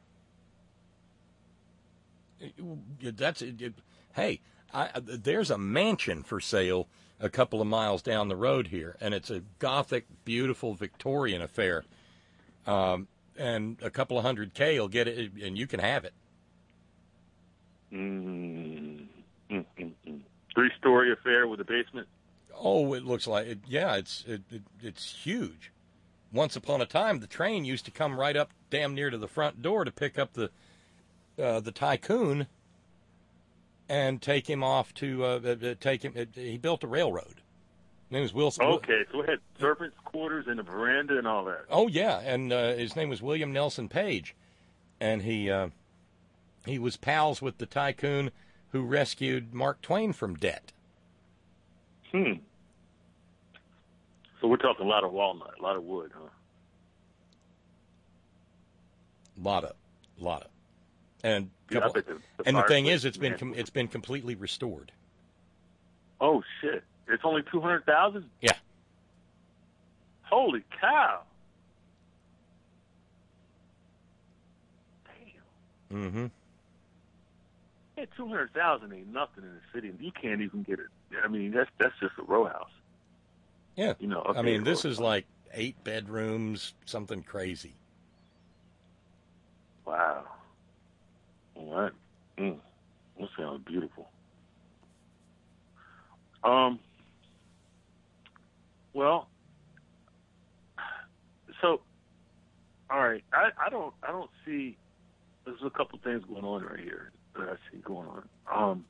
S4: That's it, hey, I, there's a mansion for sale a couple of miles down the road here, and it's a Gothic, beautiful Victorian affair. Um, and a couple of hundred K will get it, and you can have it.
S5: Mm, mm, mm, mm. Three-story affair with a basement.
S4: Oh, it looks like it. Yeah, it's it, it, it's huge. Once upon a time, the train used to come right up damn near to the front door to pick up the uh, the tycoon and take him off to uh, uh, take him. Uh, he built a railroad. His name was Wilson.
S5: Okay, so it had servants' quarters and a veranda and all that.
S4: Oh yeah, and uh, his name was William Nelson Page, and he uh, he was pals with the tycoon who rescued Mark Twain from debt.
S5: Hmm. So we're talking a lot of walnut, a lot of wood, huh?
S4: Lot of, lot of, and
S5: Yeah, I
S4: couple,
S5: bet the- the
S4: and the thing
S5: fireplace
S4: is, it's been
S5: man-
S4: com- it's been completely restored.
S5: Oh shit! It's only two hundred thousand.
S4: Yeah.
S5: Holy cow! Damn.
S4: Mm-hmm.
S5: Yeah, two hundred thousand ain't nothing in the city. You can't even get it. I mean, that's that's just a row house.
S4: Yeah.
S5: You know.
S4: I
S5: okay,
S4: mean, this
S5: row
S4: is
S5: house.
S4: like eight bedrooms, something crazy.
S5: Wow. All right. Mm. That sounds beautiful. Um. Well. So. All right. I, I don't. I don't see. There's a couple things going on right here that I see going on. Um.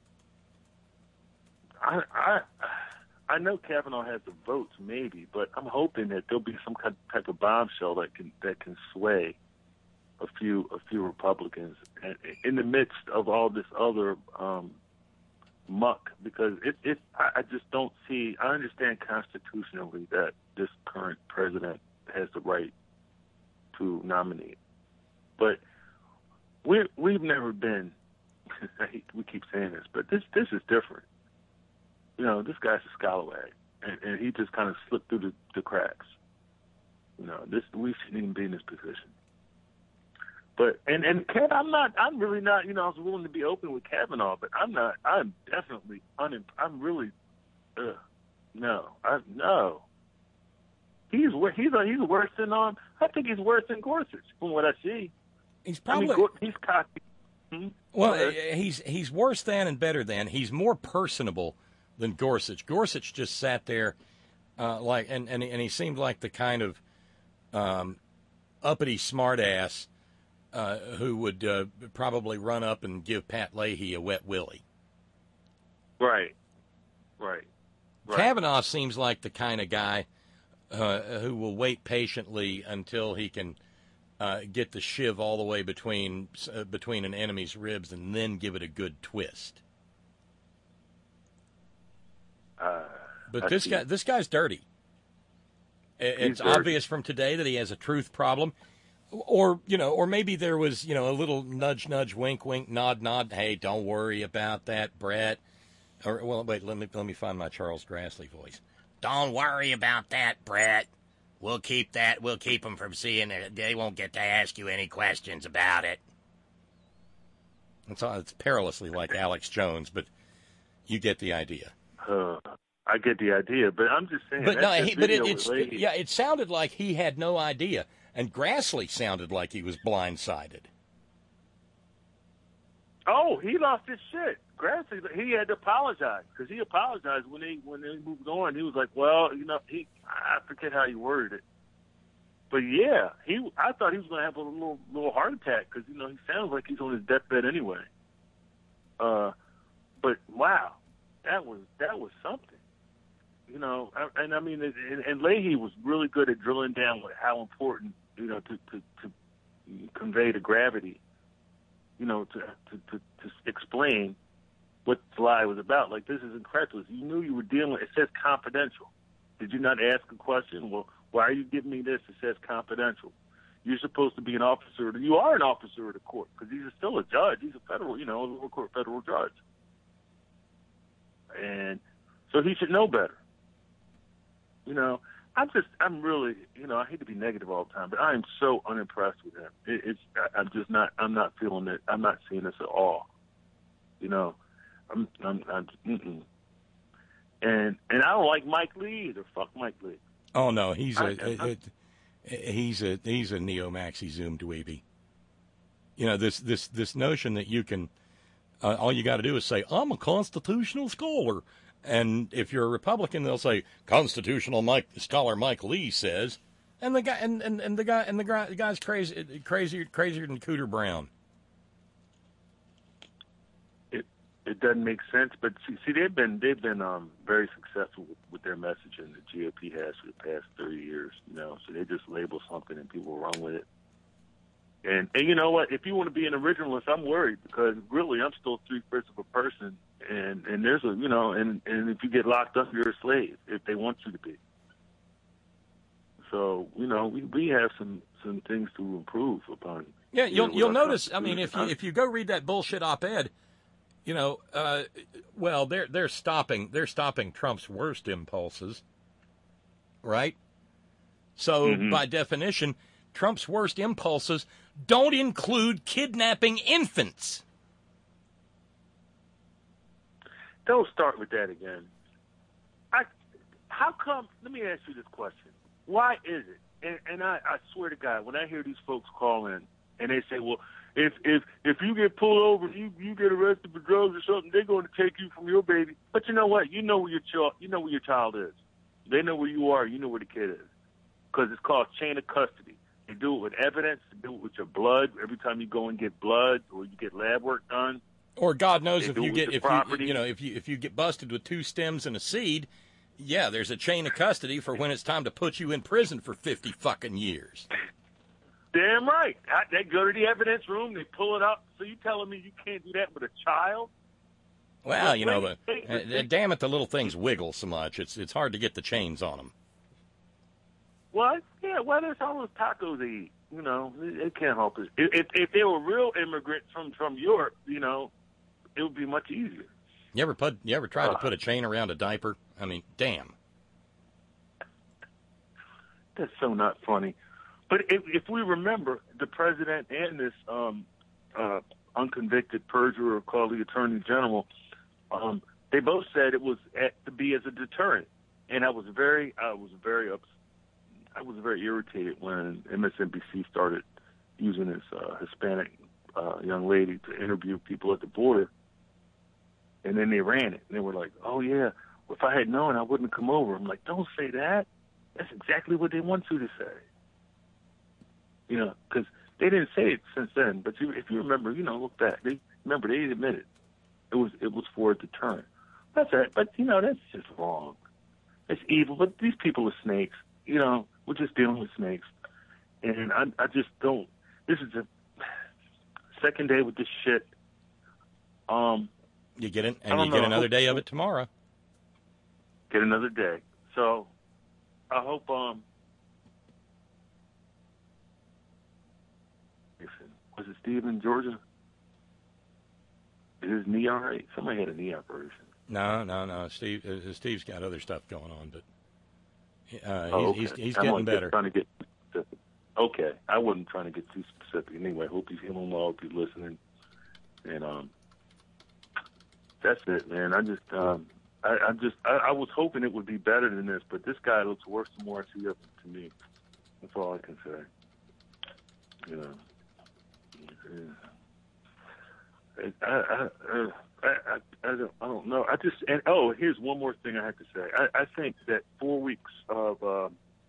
S5: I. I. I know Kavanaugh has the votes, maybe, but I'm hoping that there'll be some kind type of bombshell that can that can sway a few a few Republicans and in the midst of all this other um, muck, because it, it I, I just don't see. I understand constitutionally that this current president has the right to nominate, but we we've never been. We keep saying this, but this this is different. You know, this guy's a scalawag, and, and he just kind of slipped through the, the cracks. You know, this we shouldn't even be in this position. But and and Kev, I'm not. I'm really not. You know, I was willing to be open with Kavanaugh, but I'm not. I'm definitely unim. I'm really. Ugh, no, I no. He's wor- he's a, he's worse than um. I think he's worse than Gorsuch from what I see.
S4: He's
S5: I mean,
S4: probably
S5: Gor- he's cocky. Hmm?
S4: well.
S5: Go ahead.
S4: uh, He's he's worse than and better than. He's more personable than Gorsuch. Gorsuch just sat there, uh, like and, and and he seemed like the kind of um, uppity smartass uh, who would uh, probably run up and give Pat Leahy a wet willy.
S5: Right, right, right.
S4: Kavanaugh seems like the kind of guy uh, who will wait patiently until he can uh, get the shiv all the way between uh, between an enemy's ribs and then give it a good twist.
S5: Uh,
S4: But
S5: I
S4: this
S5: see.
S4: guy, this guy's dirty. I- It's
S5: dirty.
S4: obvious from today that he has a truth problem, or you know, or maybe there was you know a little nudge, nudge, wink, wink, nod, nod. Hey, don't worry about that, Brett. Or, well, wait, let me let me find my Charles Grassley voice.
S6: Don't worry about that, Brett. We'll keep that. We'll keep them from seeing it. They won't get to ask you any questions about it.
S4: It's, it's perilously like Alex Jones, but you get the idea.
S5: Uh, I get the idea, but I'm just saying.
S4: But no,
S5: that
S4: he, but it,
S5: video
S4: it's
S5: with Leahy-
S4: yeah, it sounded like he had no idea, and Grassley sounded like he was blindsided.
S5: Oh, he lost his shit. Grassley, he had to apologize because he apologized when they when they moved on. He was like, "Well, you know, he I forget how he worded it, but yeah, he I thought he was going to have a little little heart attack because you know he sounds like he's on his deathbed anyway. Uh, but wow, that was that was something, you know. And I mean, and, and Leahy was really good at drilling down with how important you know to to, to convey the gravity. You know, to, to, to, to explain what the lie was about. Like, this is incredulous. You knew you were dealing with, it says confidential. Did you not ask a question? Well, why are you giving me this? It says confidential. You're supposed to be an officer. You are an officer of the court because he's still a judge. He's a federal, you know, a lower court federal judge. And so he should know better. You know, I'm just, I'm really, you know, I hate to be negative all the time, but I am so unimpressed with him. It, it's, I, I'm just not, I'm not feeling it. I'm not seeing this at all. You know, I'm, I'm, I'm mm-mm. and and I don't like Mike Lee either. Fuck Mike Lee.
S4: Oh no, he's a,
S5: I,
S4: a, a he's a he's a neo maxi zoom dweeby. You know, this this this notion that you can, uh, all you got to do is say, I'm a constitutional scholar. And if you're a Republican, they'll say constitutional Mike scholar Mike Lee says, and the guy and, and, and the guy and the guy the guy's crazy crazier crazier than Cooter Brown.
S5: It it doesn't make sense, but see, see they've been they've been um, very successful with, with their messaging. The G O P has for the past thirty years, you know. So they just label something and people run with it. And and you know what? If you want to be an originalist, I'm worried because really I'm still three fifths of a person. And and there's a you know and, and if you get locked up, you're a slave if they want you to be. So you know we, we have some, some things to improve upon.
S4: Yeah, you'll
S5: you know,
S4: you'll notice. I mean, if you if you go read that bullshit op-ed, you know, uh, well they're they're stopping they're stopping Trump's worst impulses, right? So
S5: mm-hmm.
S4: by definition, Trump's worst impulses don't include kidnapping infants.
S5: Don't start with that again. I, how come? Let me ask you this question: why is it? And, and I, I swear to God, when I hear these folks call in and they say, "Well, if if if you get pulled over, you you get arrested for drugs or something, they're going to take you from your baby." But you know what? You know where your child, you know where your child is. They know where you are. You know where the kid is, because it's called chain of custody. They do it with evidence. They do it with your blood. Every time you go and get blood or you get lab work done.
S4: Or God knows
S5: They
S4: if
S5: do
S4: you
S5: it
S4: get
S5: with
S4: if
S5: the
S4: you
S5: property.
S4: you know if you if you get busted with two stems and a seed, yeah, there's a chain of custody for when it's time to put you in prison for fifty fucking years.
S5: Damn right. I- They go to the evidence room. They pull it up. So you telling me you can't do that with a child?
S4: Well, you know, the,
S5: Wait, wait,
S4: uh,
S5: wait.
S4: damn it, the little things wiggle so much. It's it's hard to get the chains on them.
S5: What? Yeah. Well, there's all those tacos they eat. You know, they, they can't help it. If, if if they were real immigrants from from Europe, you know, it would be much easier.
S4: You ever put you ever tried to
S5: Uh.
S4: put a chain around a diaper? I mean, damn.
S5: That's so not funny. But if, if we remember, the president and this um, uh, unconvicted perjurer called the attorney general, um, they both said it was at, to be as a deterrent. And I was very, I was very ups- I was very irritated when M S N B C started using this uh, Hispanic uh, young lady to interview people at the border. And then they ran it. And they were like, oh, yeah, well, if I had known, I wouldn't have come over. I'm like, don't say that. That's exactly what they want you to say. You know, because they didn't say it since then. But you, if you remember, you know, look back. They remember they admitted it was it was for a deterrent. That's it. But you know, that's just wrong. It's evil. But these people are snakes. You know, we're just dealing with snakes, and I I just don't. This is the second day with this shit. Um,
S4: You get it,
S5: I
S4: and
S5: don't
S4: you get
S5: know.
S4: another day of it tomorrow.
S5: get another day. So I hope um. Was it Steve in Georgia? Is his knee all right? Somebody had a knee operation.
S4: No, no, no. Steve, uh, Steve's got other stuff going on, but uh,
S5: Oh,
S4: he's,
S5: okay.
S4: he's, he's
S5: I'm
S4: getting
S5: not
S4: better.
S5: Trying to get specific. Okay, I wasn't trying to get too specific. Anyway, hope he's feeling well. Hope he's listening. And um, that's it, man. I just, um, I, I just, I, I was hoping it would be better than this, but this guy looks worse and more I see up to me. That's all I can say. You know. Yeah. I, I, I, I, I, don't, I don't know. I just, and oh, here's one more thing I have to say. I, I think that four weeks of, uh,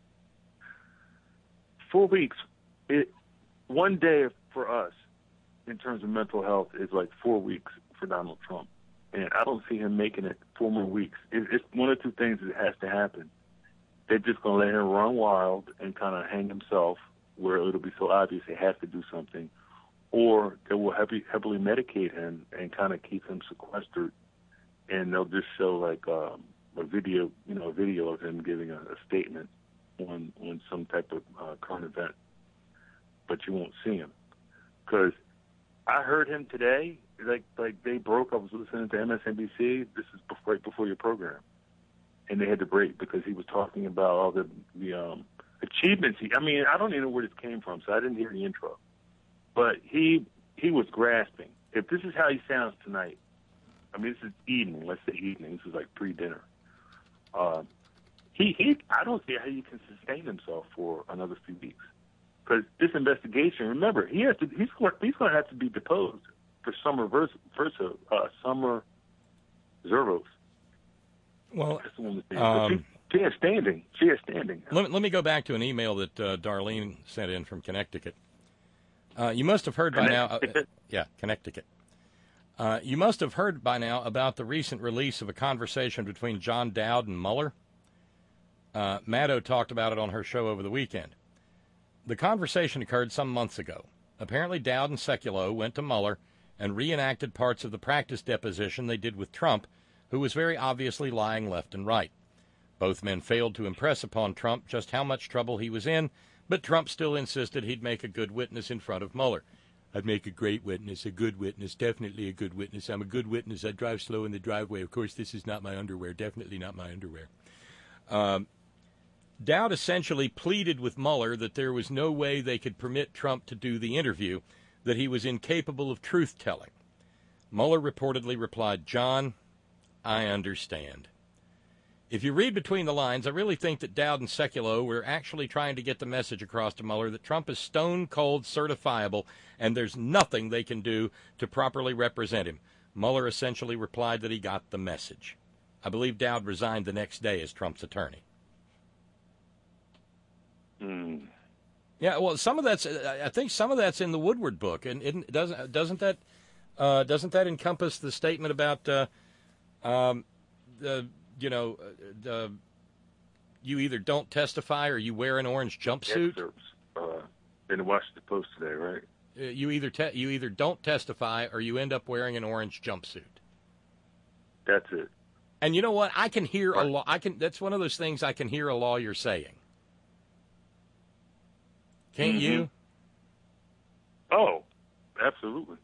S5: four weeks, it, one day for us in terms of mental health is like four weeks for Donald Trump. And I don't see him making it four more weeks. It, it's one or two things that has to happen. They're just going to let him run wild and kind of hang himself where it'll be so obvious he has to do something. Or they will heavy, heavily medicate him and kind of keep him sequestered. And they'll just show like um, a video, you know, a video of him giving a, a statement on, on some type of uh, current event. But you won't see him. Because I heard him today, like like they broke. I was listening to M S N B C. This is before, right before your program, and they had to break because he was talking about all the the um, achievements. He, I mean, I don't even know where this came from, so I didn't hear the intro. But he he was grasping. If this is how he sounds tonight, I mean, this is evening. Let's say evening. This is like pre-dinner. Uh, he he. I don't see how he can sustain himself for another few weeks. Because this investigation, remember, he has to. He's going. He's going to have to be deposed for Summer Versa, Versa uh, Summer Zervos.
S4: Well,
S5: that's the one that's
S4: um,
S5: she, she has standing. She has standing.
S4: Let, let me go back to an email that uh, Darlene sent in from Connecticut. Uh, you must have heard by now. Uh, yeah, Connecticut. Uh, you must have heard by now about the recent release of a conversation between John Dowd and Mueller. Uh, Maddow talked about it on her show over the weekend. The conversation occurred some months ago. Apparently, Dowd and Sekulow went to Mueller and reenacted parts of the practice deposition they did with Trump, who was very obviously lying left and right. Both men failed to impress upon Trump just how much trouble he was in, but Trump still insisted he'd make a good witness in front of Mueller. I'd make a great witness, a good witness, definitely a good witness. I'm a good witness. I drive slow in the driveway. Of course, this is not my underwear, definitely not my underwear. Um, Dowd essentially pleaded with Mueller that there was no way they could permit Trump to do the interview, that he was incapable of truth-telling. Mueller reportedly replied, John, I understand. If you read between the lines, I really think that Dowd and Sekulow were actually trying to get the message across to Mueller that Trump is stone-cold certifiable and there's nothing they can do to properly represent him. Mueller essentially replied that he got the message. I believe Dowd resigned the next day as Trump's attorney.
S5: Mm.
S4: Yeah, well, some of that's I think some of that's in the Woodward book, and it doesn't doesn't that uh, doesn't that encompass the statement about uh, um, the you know the you either don't testify or you wear an orange jumpsuit.
S5: Excerpts, uh, in the Washington Post today, right?
S4: Uh, you either te- you either don't testify or you end up wearing an orange jumpsuit.
S5: That's it.
S4: And you know what? I can hear a law. I can. That's one of those things I can hear a lawyer saying. Can't
S5: mm-hmm.
S4: you?
S5: Oh, absolutely.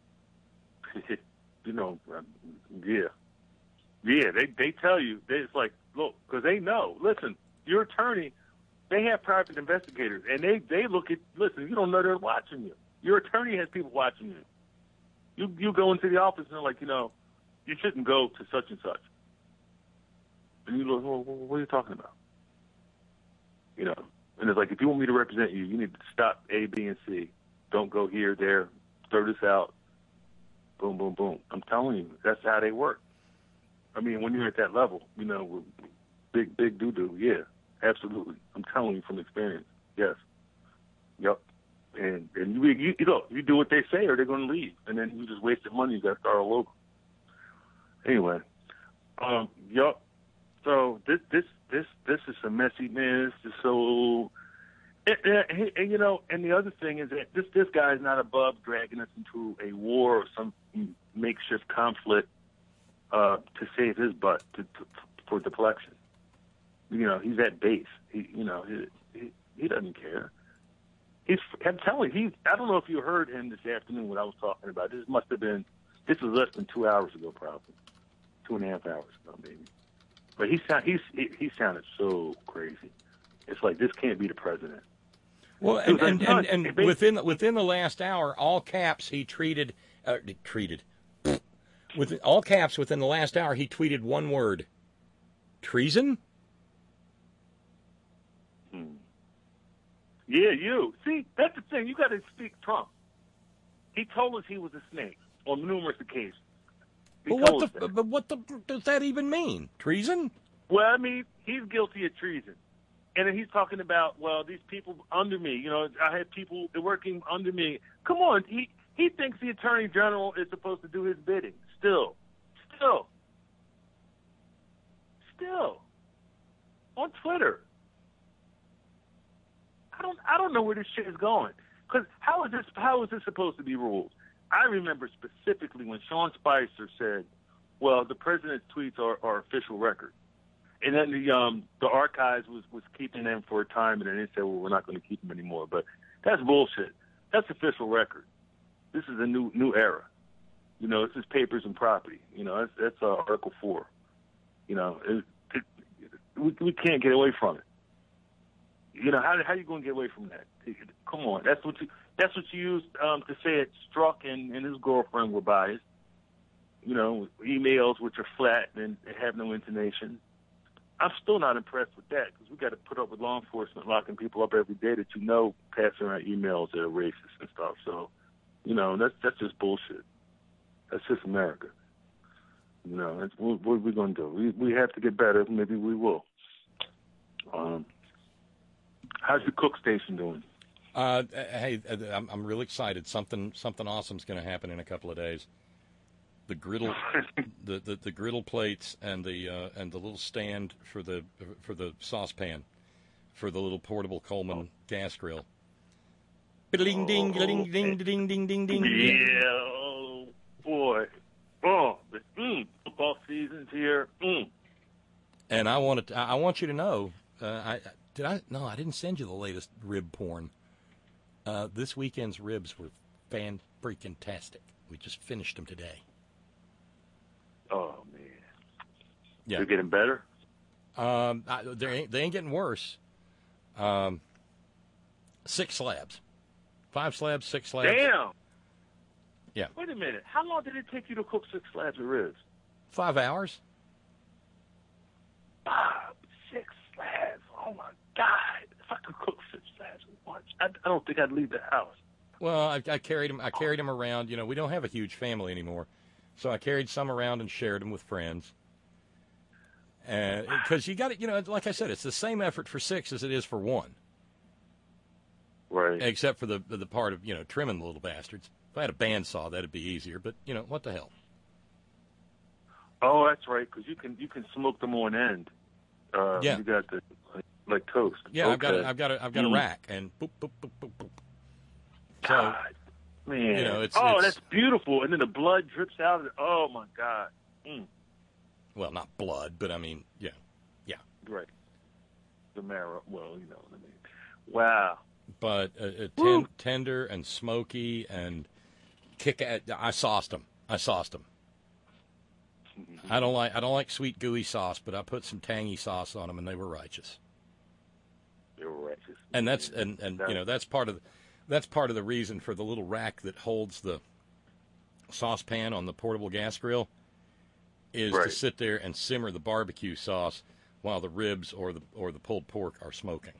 S5: you know, yeah. Yeah, they they tell you, they, it's like, look, because they know, listen, your attorney, they have private investigators, and they, they look at, listen, you don't know they're watching you. Your attorney has people watching you. You you go into the office and they're like, you know, you shouldn't go to such and such. And you look, well, what are you talking about? You know. And it's like, if you want me to represent you, you need to stop A, B, and C. Don't go here, there, throw this out. Boom, boom, boom. I'm telling you, that's how they work. I mean, when you're at that level, you know, with big, big doo-doo, yeah, absolutely. I'm telling you from experience, yes. Yep. And and you, you, you know, you do what they say or they're going to leave. And then you just wasted money. You got to start all over. Anyway, um, yep. So this this this this is some messiness. So, and, and, and you know, and the other thing is that this this guy is not above dragging us into a war or some makeshift conflict uh, to save his butt to, to, for deflection. You know, he's at base. He, you know, he he, he doesn't care. He's. I'm telling you, he. I don't know if you heard him this afternoon when I was talking about this. Must have been. This was less than two hours ago, probably. two and a half hours ago, maybe. But he sound he's he, he sounded so crazy. It's like this can't be the president.
S4: Well, and
S5: like,
S4: and,
S5: no,
S4: and, and
S5: it basically-
S4: within within the last hour, all caps, he treated uh, treated with all caps within the last hour, he tweeted one word: treason.
S5: Hmm. Yeah, you see that's the thing. You got to speak Trump. He told us he was a snake on numerous occasions. He
S4: But what
S5: told us
S4: the
S5: that.
S4: but what the does that even mean? Treason?
S5: Well, I mean, he's guilty of treason. And then he's talking about, well, these people under me, you know, I had people working under me. Come on, he he thinks the Attorney General is supposed to do his bidding. Still. Still. Still. On Twitter. I don't I don't know where this shit is going. Because how is this how is this supposed to be ruled? I remember specifically when Sean Spicer said, well, the president's tweets are, are official record. And then the um the archives was, was keeping them for a time, and then they said, well, we're not going to keep them anymore. But that's bullshit. That's official record. This is a new new era. You know, this is papers and property. You know, that's, that's uh, Article four. You know, it, it, we, we can't get away from it. You know, how how you going to get away from that? Come on, that's what you that's what you used um, to say it. Strzok and, and his girlfriend were biased. You know, emails which are flat and they have no intonation. I'm still not impressed with that because we got to put up with law enforcement locking people up every day that you know passing around emails that are racist and stuff. So, you know, that's that's just bullshit. That's just America. You know, that's, what, what are we going to do? We we have to get better. Maybe we will. Um, how's your cook station doing?
S4: Uh, hey, I'm I'm really excited. Something something awesome's going to happen in a couple of days. The griddle, the, the, the griddle plates and the uh, and the little stand for the for the saucepan, for the little portable Coleman gas grill. Ding ding ding ding ding ding ding ding.
S5: Yeah, oh boy, oh, the mm, football season's here. Mm.
S4: And I wanted to, I want you to know, uh, I did I no I didn't send you the latest rib porn. Uh, this weekend's ribs were fan freaking tastic. We just finished them today.
S5: Oh man,
S4: Yeah,
S5: they're getting better.
S4: um, I, they ain't they ain't getting worse. Um, six slabs, five slabs, six slabs.
S5: Damn.
S4: Yeah,
S5: Wait a minute. How long did it take you to cook six slabs of ribs?
S4: five hours.
S5: Five, six slabs. Oh my God! If I could cook six slabs at once, I, I don't think I'd leave the house.
S4: Well, I, I carried them. I carried them around. You know, we don't have a huge family anymore, so I carried some around and shared them with friends. And because you got it, you know, like I said, it's the same effort for six as it is for one,
S5: Right.
S4: except for the the part of you know trimming the little bastards. If I had a bandsaw, that'd be easier. But you know, what the hell?
S5: Oh, that's right. Because you can you can smoke them on end. Uh,
S4: Yeah.
S5: You got the like, like toast.
S4: Yeah, I've got a,
S5: Okay.
S4: I've got a, I've got a
S5: Mm.
S4: rack, and boop boop boop boop boop. So
S5: God, man.
S4: you know, it's-
S5: oh,
S4: it's-
S5: that's beautiful. And then the blood drips out of it. Oh my God. Mm.
S4: well, not blood, but I mean, yeah, yeah.
S5: Right. The marrow. Well, you know what I mean. Wow.
S4: But uh, uh,
S5: Woo.
S4: ten, tender and smoky and kick. At, I sauced them. I sauced them. I don't like I don't like sweet gooey sauce, but I put some tangy sauce on them, and they were righteous.
S5: You're righteous.
S4: And that's and, and you know that's part of the, that's part of the reason for the little rack that holds the saucepan on the portable gas grill is to
S5: Right.
S4: sit there and simmer the barbecue sauce while the ribs or the or the pulled pork are smoking.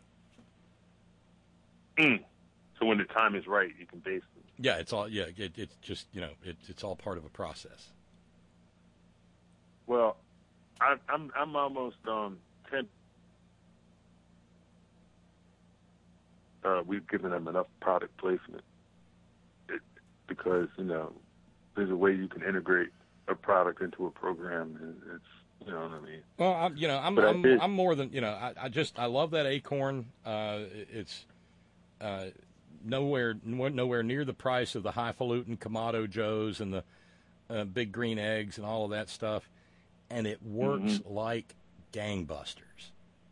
S5: Mm. So when the time is right, you can baste them.
S4: Yeah, it's all yeah. It, it's just you know it, it's all part of a process.
S5: Well, I, I'm I'm almost um ten. Uh, we've given them enough product placement it, because you know there's a way you can integrate a product into a program, and it's you know what I mean.
S4: Well, I'm, you know, I'm
S5: But I
S4: I'm,
S5: did-
S4: I'm more than you know. I, I just I love that acorn. Uh, it's uh, nowhere nowhere near the price of the highfalutin Kamado Joes and the uh, big green eggs and all of that stuff, and it works
S5: Mm-hmm.
S4: like gangbusters.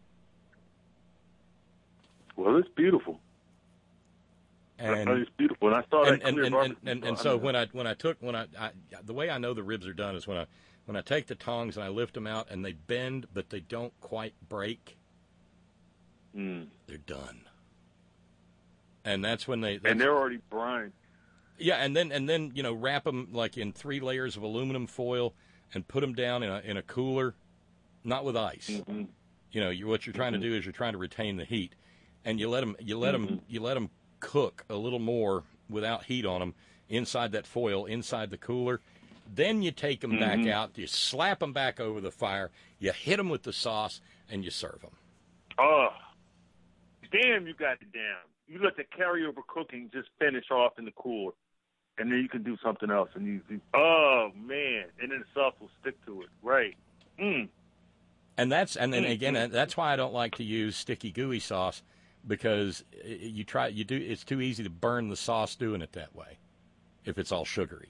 S5: Well, it's beautiful.
S4: And
S5: it's beautiful, and I saw
S4: and
S5: that
S4: and
S5: clear
S4: and, and,
S5: barbecue
S4: and, and
S5: sauce.
S4: so
S5: I mean,
S4: when I when I took when I, I the way I know the ribs are done is when I when I take the tongs and I lift them out and they bend, but they don't quite break,
S5: Mm.
S4: they're done. And that's when they... That's,
S5: And they're already brined.
S4: yeah, and then, and then you know, wrap them like in three layers of aluminum foil and put them down in a, in a cooler, not with ice.
S5: Mm-hmm.
S4: You know, you, what you're trying
S5: mm-hmm.
S4: to do is you're trying to retain the heat. And you let them, you let
S5: mm-hmm.
S4: them, you let them cook a little more without heat on them inside that foil, inside the cooler. Then you take them
S5: mm-hmm.
S4: back out, you slap them back over the fire, you hit them with the sauce, and you serve them.
S5: Oh, damn, you got it down. You let the carryover cooking just finish off in the cooler, and then you can do something else. And you, you oh man, and then the sauce will stick to it, right? Mm.
S4: And that's and then
S5: Mm-hmm.
S4: again, that's why I don't like to use sticky gooey sauce, because you try you do it's too easy to burn the sauce doing it that way, if it's all sugary.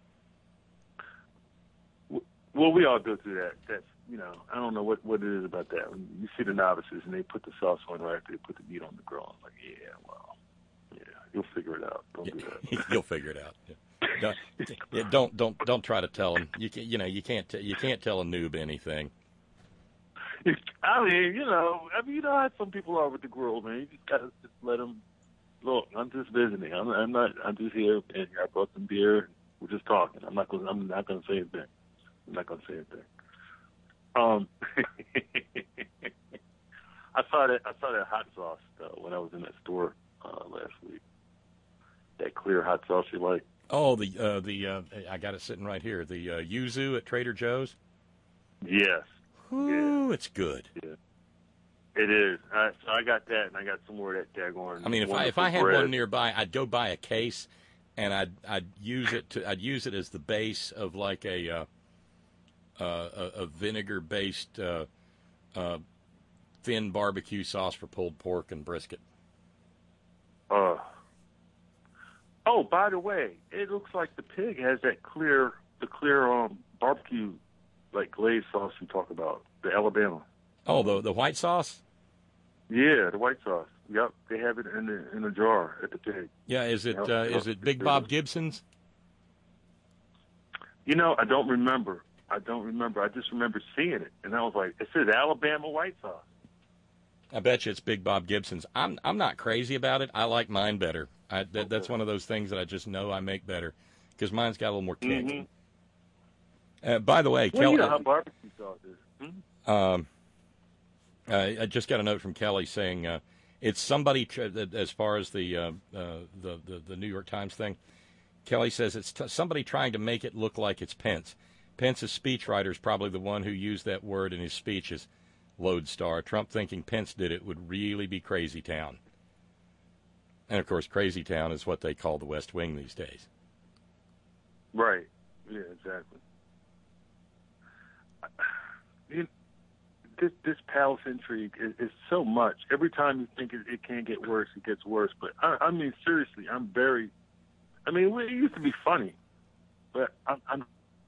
S5: Well, we all go through that. That's, you know, I don't know what, what it is about that. When you see the novices and they put the sauce on right after they put the meat on the grill. I'm like, yeah, well, yeah, you'll figure it out. Don't do that.
S4: You'll figure it out. Yeah. Don't, yeah, don't don't don't try to tell them. You can, you know you can't t- you can't tell a noob anything.
S5: I mean, you know, I mean, you know how some people are with the grill, man. You just gotta just let them. Look, I'm just visiting. I'm, I'm not. I'm just here, and I brought some beer. We're just talking. I'm not going. I'm not going to say anything. I'm not going to say anything. Um, I saw that. I saw that hot sauce though when I was in that store uh, last week. That clear hot sauce you like.
S4: Oh, the uh, the uh, I got it sitting right here. The uh, yuzu at Trader Joe's.
S5: Yes.
S4: Ooh, yeah. It's good.
S5: Yeah. It is. I, so I got that, and I got some more of that daggone.
S4: I mean, if I if I had bread. one nearby, I'd go buy a case, and I'd I'd use it to I'd use it as the base of like a uh, uh, a, a vinegar based uh, uh, thin barbecue sauce for pulled pork and brisket.
S5: Uh. Oh, by the way, it looks like the pig has that clear the clear um barbecue like glazed sauce you talk about, the Alabama.
S4: Oh, the the white sauce?
S5: Yeah, the white sauce. Yep, they have it in the in a jar at the pig.
S4: Yeah, is it
S5: yep,
S4: uh,
S5: yep.
S4: is it Big Bob Gibson's?
S5: You know, I don't remember. I don't remember. I just remember seeing it, and I was like, it says Alabama white sauce.
S4: I bet you it's Big Bob Gibson's. I'm I'm not crazy about it. I like mine better. I, that,
S5: okay.
S4: That's one of those things that I just know I make better because mine's got a little more kick.
S5: Mm-hmm.
S4: Uh, by the way,
S5: well,
S4: Kelly,
S5: you know how barbecue sauce is. Hmm?
S4: Um, uh, I just got a note from Kelly saying uh, it's somebody tr- as far as the, uh, uh, the the the New York Times thing. Kelly says it's t- somebody trying to make it look like it's Pence. Pence's speechwriter is probably the one who used that word in his speeches. Lodestar. Trump thinking Pence did it would really be crazy town. And of course, crazy town is what they call the West Wing these days.
S5: Right. Yeah. Exactly. You, this this palace intrigue is, is so much. Every time you think it, it can't get worse, it gets worse. But I, I mean, seriously, I'm very. I mean, it used to be funny, but I'm. I'm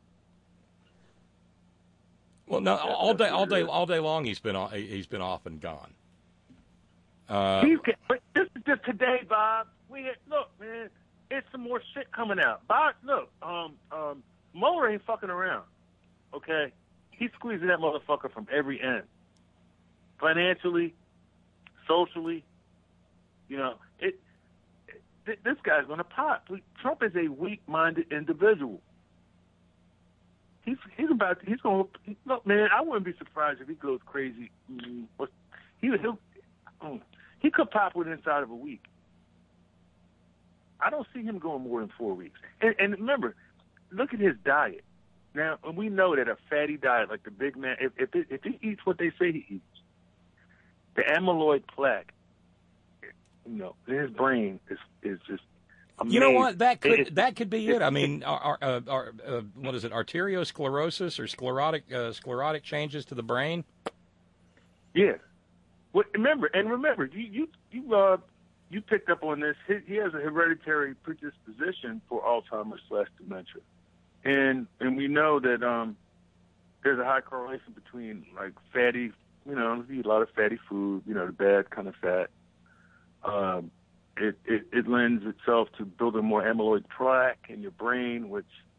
S4: well, no, all day, all day, all day long, he's been off, he's been off and gone. Uh,
S5: He's, but this is just today, Bob. We had, look, man, it's some more shit coming out. Bob, look, um, um, Mueller ain't fucking around. Okay, he's squeezing that motherfucker from every end, financially, socially. You know, it. it this guy's gonna pop. Trump is a weak-minded individual. He's he's about to, he's gonna look, man. I wouldn't be surprised if he goes crazy. Mm, he he'll. Mm, He could pop it inside of a week. I don't see him going more than four weeks. And, and remember, look at his diet. Now, and we know that a fatty diet, like the big man, if if, it, if he eats what they say he eats, the amyloid plaque, you know, in his brain is is just amazing.
S4: You know what? That could
S5: it,
S4: that could be it. I mean, our, our, our, uh, what is it? Arteriosclerosis or sclerotic uh, sclerotic changes to the brain.
S5: Yeah. Well, remember, and remember, you you you uh you picked up on this. He, he has a hereditary predisposition for Alzheimer's slash dementia, and and we know that um there's a high correlation between like fatty, you know, you eat a lot of fatty food, you know, the bad kind of fat. Um, it, it it lends itself to building more amyloid plaque in your brain, which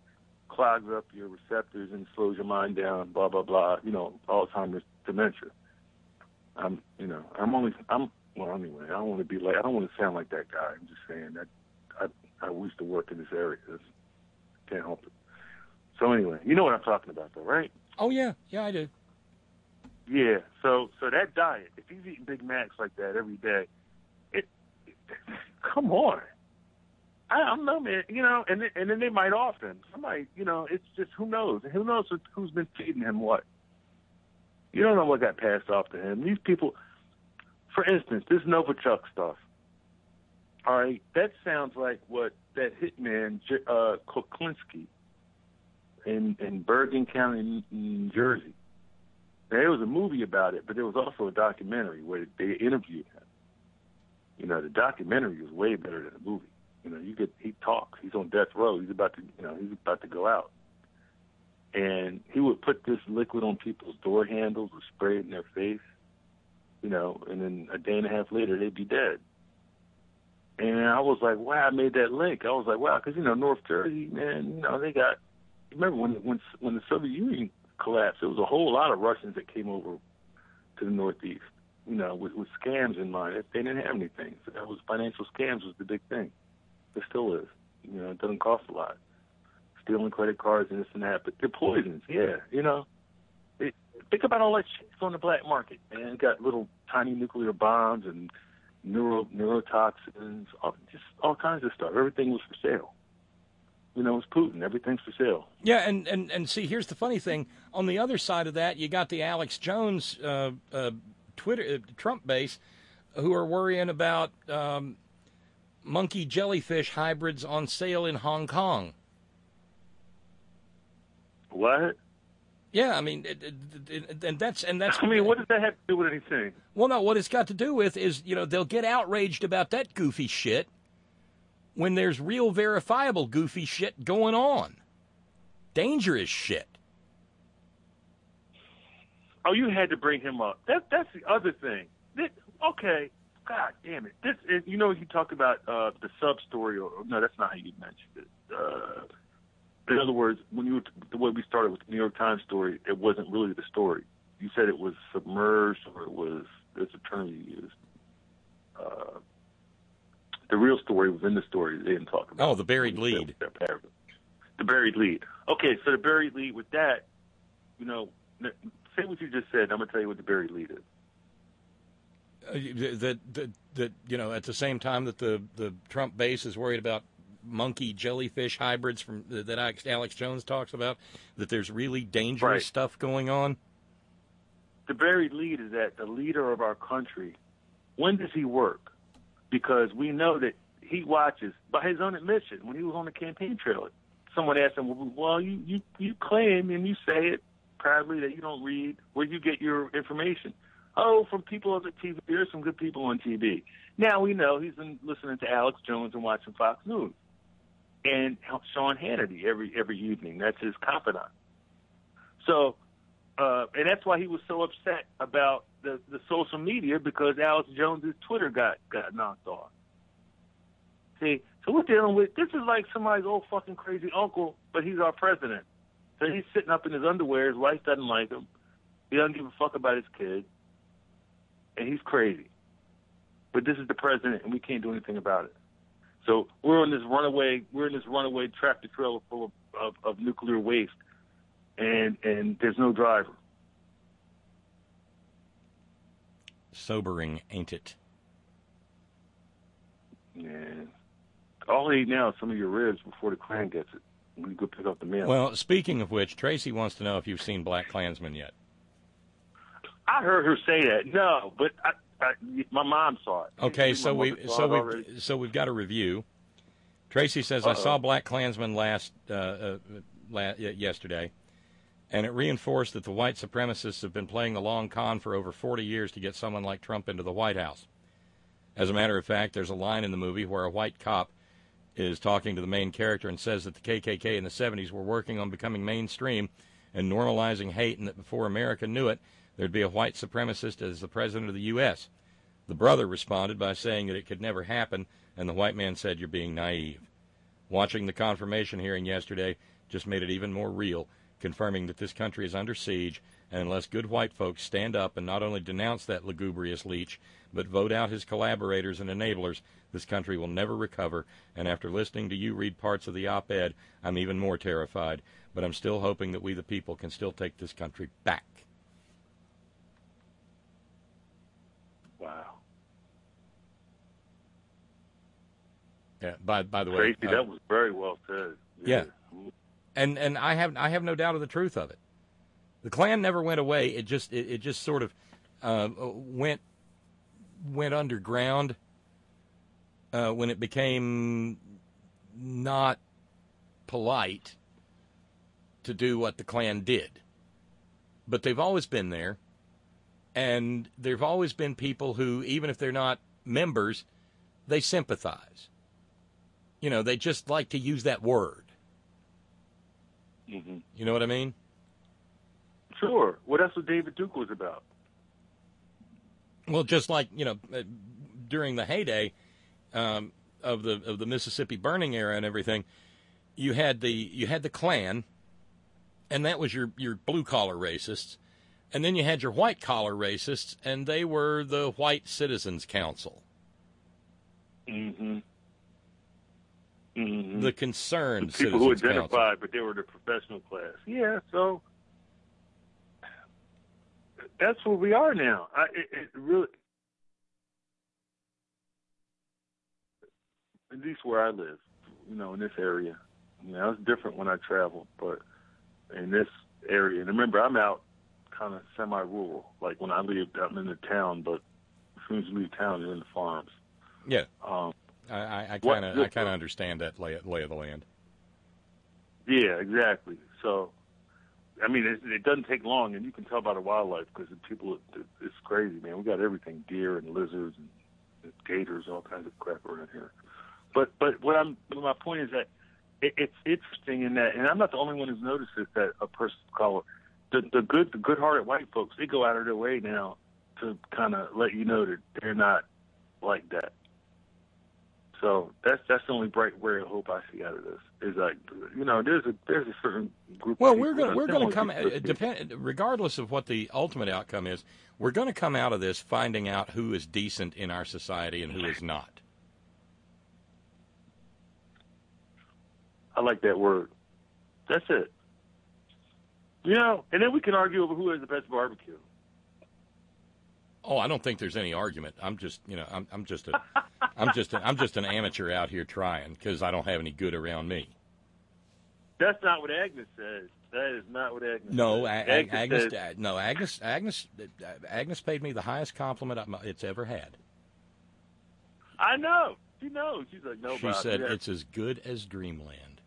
S5: clogs up your receptors and slows your mind down, blah, blah, blah, you know, Alzheimer's, dementia. I'm, you know, I'm only, I'm, well, anyway, I don't want to be like, I don't want to sound like that guy. I'm just saying that I, I used to work in this area. It's, can't help it. So anyway, you know what I'm talking about though, right?
S4: Oh, yeah. Yeah, I do.
S5: Yeah, so so that diet, if he's eating Big Macs like that every day, it, it come on. I, I don't know, man. You know, and then, and then they might off him. Somebody, you know, it's just who knows? Who knows who's been feeding him what? You don't know what got passed off to him. These people, for instance, this Novichok stuff. All right, that sounds like what that hitman uh, Kuklinski in in Bergen County, New Jersey. There was a movie about it, but there was also a documentary where they interviewed him. You know, the documentary was way better than the movie. You know, you get he talks. He's on death row. He's about to, you know, he's about to go out, and he would put this liquid on people's door handles or spray it in their face. You know, and then a day and a half later they'd be dead. And I was like, wow, I made that link. I was like, wow, because you know, North Jersey, man, you know, they got. Remember when when when the Soviet Union collapsed, there was a whole lot of Russians that came over to the Northeast, you know, with, with scams in mind. They didn't have anything. So that was financial scams was the big thing. It still is. You know, it doesn't cost a lot. Stealing credit cards and this and that, but they're poisons. Yeah, you know. It, think about all that shit on the black market, man. It got little tiny nuclear bombs and neuro neurotoxins, all, just all kinds of stuff. Everything was for sale. You know, it's Putin. Everything's for sale.
S4: Yeah, and, and, and see, here's the funny thing. On the other side of that, you got the Alex Jones uh, uh, Twitter uh, Trump base who are worrying about um, monkey jellyfish hybrids on sale in Hong Kong.
S5: What?
S4: Yeah, I mean, it, it, it, and that's and that's.
S5: I mean, what does that have to do with anything?
S4: Well, no, what it's got to do with is, you know, they'll get outraged about that goofy shit when there's real verifiable goofy shit going on. Dangerous shit.
S5: Oh, you had to bring him up. That, that's the other thing. This, okay, God damn it. This is, you know, you talk about uh, the sub-story, or no, that's not how you mentioned it. Uh, in other words, when you the way we started with the New York Times story, it wasn't really the story. You said it was submerged, or it was, there's a term you used. Uh, The real story was in the story. They didn't talk about.
S4: Oh, the buried lead.
S5: The buried lead. Okay, so the buried lead with that, you know, say what you just said. I'm going to tell you what the buried lead is.
S4: Uh, that, that, that, you know, at the same time that the, the Trump base is worried about monkey jellyfish hybrids from that Alex Jones talks about, that there's really dangerous
S5: right.
S4: stuff going on.
S5: The buried lead is that the leader of our country, when does he work? Because we know that he watches, by his own admission, when he was on the campaign trail, someone asked him, well, you, you, you claim and you say it proudly that you don't read. Where do you get your information? Oh, from people on the T V. There's some good people on T V. Now we know he's been listening to Alex Jones and watching Fox News. And Sean Hannity every every evening. That's his confidant. So, uh, and that's why he was so upset about the, the social media, because Alex Jones's Twitter got, got knocked off. See, so we're dealing with, this is like somebody's old fucking crazy uncle, but he's our president. So he's sitting up in his underwear, his wife doesn't like him, he doesn't give a fuck about his kid, and he's crazy. But this is the president, and we can't do anything about it. So we're in this runaway, we're in this runaway tractor trailer full of, of, of nuclear waste, and and there's no driver.
S4: Sobering, ain't it?
S5: Yeah. All I need now is some of your ribs before the Klan gets it. We go pick up the mail.
S4: Well, speaking of which, Tracy wants to know if you've seen Black Klansman yet.
S5: I heard her say that. No, but I, I, my mom saw it.
S4: Okay, so we so we
S5: already.
S4: so we've got a review. Tracy says,
S5: Uh-oh.
S4: I saw Black Klansman last uh, uh, la- yesterday, and it reinforced that the white supremacists have been playing the long con for over forty years to get someone like Trump into the White House. As a matter of fact, there's a line in the movie where a white cop is talking to the main character and says that the K K K in the seventies were working on becoming mainstream and normalizing hate, and that before America knew it, there'd be a white supremacist as the president of the U S The brother responded by saying that it could never happen, and the white man said, you're being naive. Watching the confirmation hearing yesterday, just made it even more real, confirming that this country is under siege, and unless good white folks stand up and not only denounce that lugubrious leech, but vote out his collaborators and enablers, this country will never recover. And after listening to you read parts of the op-ed, I'm even more terrified. But I'm still hoping that we the people can still take this country back.
S5: Wow.
S4: Yeah. By by the way,
S5: Tracy,
S4: uh,
S5: that was very well said.
S4: Yeah. And and I have I have no doubt of the truth of it. The Klan never went away. It just it, it just sort of uh, went went underground uh, when it became not polite to do what the Klan did. But they've always been there, and there've always been people who, even if they're not members, they sympathize. You know, they just like to use that word.
S5: Mm-hmm.
S4: You know what I mean?
S5: Sure. Well, that's what David Duke was about.
S4: Well, just like, you know, uh, during the heyday um, of the of the Mississippi burning era and everything, you had the you had the Klan, and that was your your blue collar racists, and then you had your white collar racists, and they were the White Citizens Council.
S5: Mm-hmm. Mm-hmm.
S4: The concerned
S5: the people
S4: Citizens
S5: who identified,
S4: Council.
S5: but they were the professional class. Yeah, so that's where we are now. I, it, it really, at least where I live, you know, in this area. You know, it's different when I travel, but in this area, and remember, I'm out kind of semi-rural. Like when I leave, I'm in the town, but as soon as you leave town, you're in the farms.
S4: Yeah.
S5: Um,
S4: I, I
S5: What-
S4: kind of I kind of understand that lay, lay of the land.
S5: Yeah, exactly. So, I mean, it, it doesn't take long, and you can tell by the wildlife because the people, it, it's crazy, man. We got everything: deer and lizards and, and gators, all kinds of crap around here. But, but what I'm, my point is that it, it's interesting in that, and I'm not the only one who's noticed this, that a person of color, the the good, the good-hearted white folks, they go out of their way now to kind of let you know that they're not like that. So that's that's the only bright ray of hope I see out of this. Is like, you know, there's a there's a certain group.
S4: Well,
S5: of
S4: we're
S5: people
S4: going we're
S5: that
S4: going
S5: don't
S4: to come
S5: want to be
S4: depend regardless of what the ultimate outcome is. We're going to come out of this finding out who is decent in our society and who is not.
S5: I like that word. That's it. You know, and then we can argue over who has the best barbecue.
S4: Oh, I don't think there's any argument. I'm just, you know, I'm, I'm just a, I'm just, a, I'm just an amateur out here trying because I don't have any good around me.
S5: That's not what Agnes says. That is not what Agnes
S4: No,
S5: says.
S4: A-
S5: Agnes,
S4: Agnes,
S5: says,
S4: uh, no, Agnes, Agnes, uh, Agnes paid me the highest compliment I'm- it's ever had.
S5: I know. She knows. She's like, no,
S4: She
S5: Bob,
S4: said
S5: yeah.
S4: it's as good as Dreamland.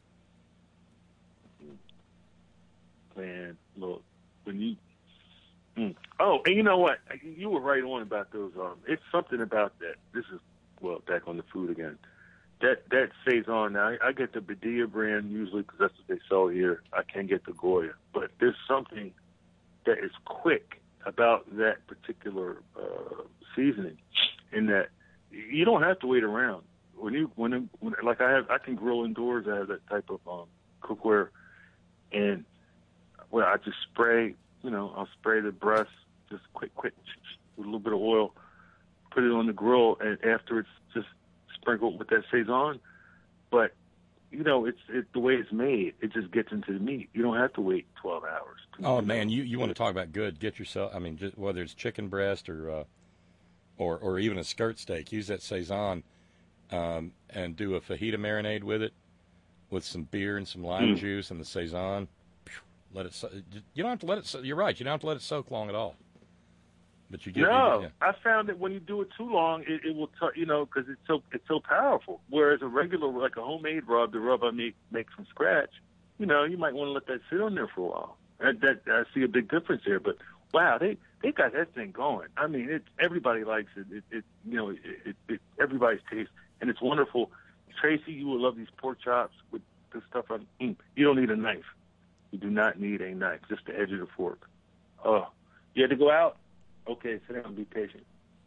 S5: Man, look, when you. Mm. Oh, and you know what? You were right on about those. Um, it's something about that. This is well back on the food again. That that saison. Now I, I get the Badia brand usually because that's what they sell here. I can't get the Goya, but there's something that is quick about that particular uh, seasoning, in that you don't have to wait around. When you when, when like I have, I can grill indoors. I have that type of um, cookware, and well, I just spray. You know, I'll spray the breast just quick, quick, with a little bit of oil, put it on the grill, and after it's just sprinkled with that saison. But, you know, it's it, the way it's made, it just gets into the meat. You don't have to wait twelve hours.
S4: Oh man, you, you want to talk about good? Get yourself. I mean, just, whether it's chicken breast or uh, or or even a skirt steak, use that saison um, and do a fajita marinade with it, with some beer and some lime
S5: Mm.
S4: juice and the saison. Let it. So- you don't have to let it. So- you're right. You don't have to let it soak long at all. But you get.
S5: No,
S4: you get,
S5: I found that when you do it too long, it, it will, t- you know, because it's so it's so powerful. Whereas a regular, like a homemade rub, the rub I make make from scratch, you know, you might want to let that sit on there for a while. That, that I see a big difference there. But wow, they they got that thing going. I mean, it's everybody likes it. It, it you know, it, it, it everybody's taste, and it's wonderful. Tracy, you will love these pork chops with this stuff on. Mm, you don't need a knife. You do not need a knife, just the edge of the fork. Oh, you had to go out? Okay, sit down and be patient.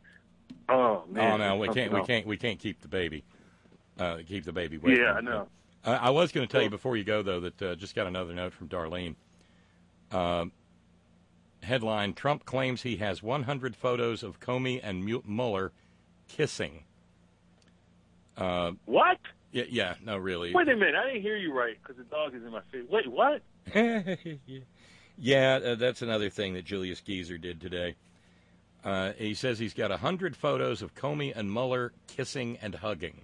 S5: Oh man.
S4: oh no, we
S5: something
S4: can't. We
S5: else.
S4: can't. We can't keep the baby. Uh, keep the baby waiting.
S5: Yeah, I know.
S4: Uh, I was going to tell you before you go, though, that uh, just got another note from Darlene. Uh, headline, Trump claims he has one hundred photos of Comey and Mueller kissing. Uh,
S5: What?
S4: yeah, yeah, no, really.
S5: Wait a minute. I didn't hear you right because the dog is in my face. Wait, what?
S4: yeah, uh, that's another thing that Julius Geezer did today. Uh, he says he's got one hundred photos of Comey and Mueller kissing and hugging.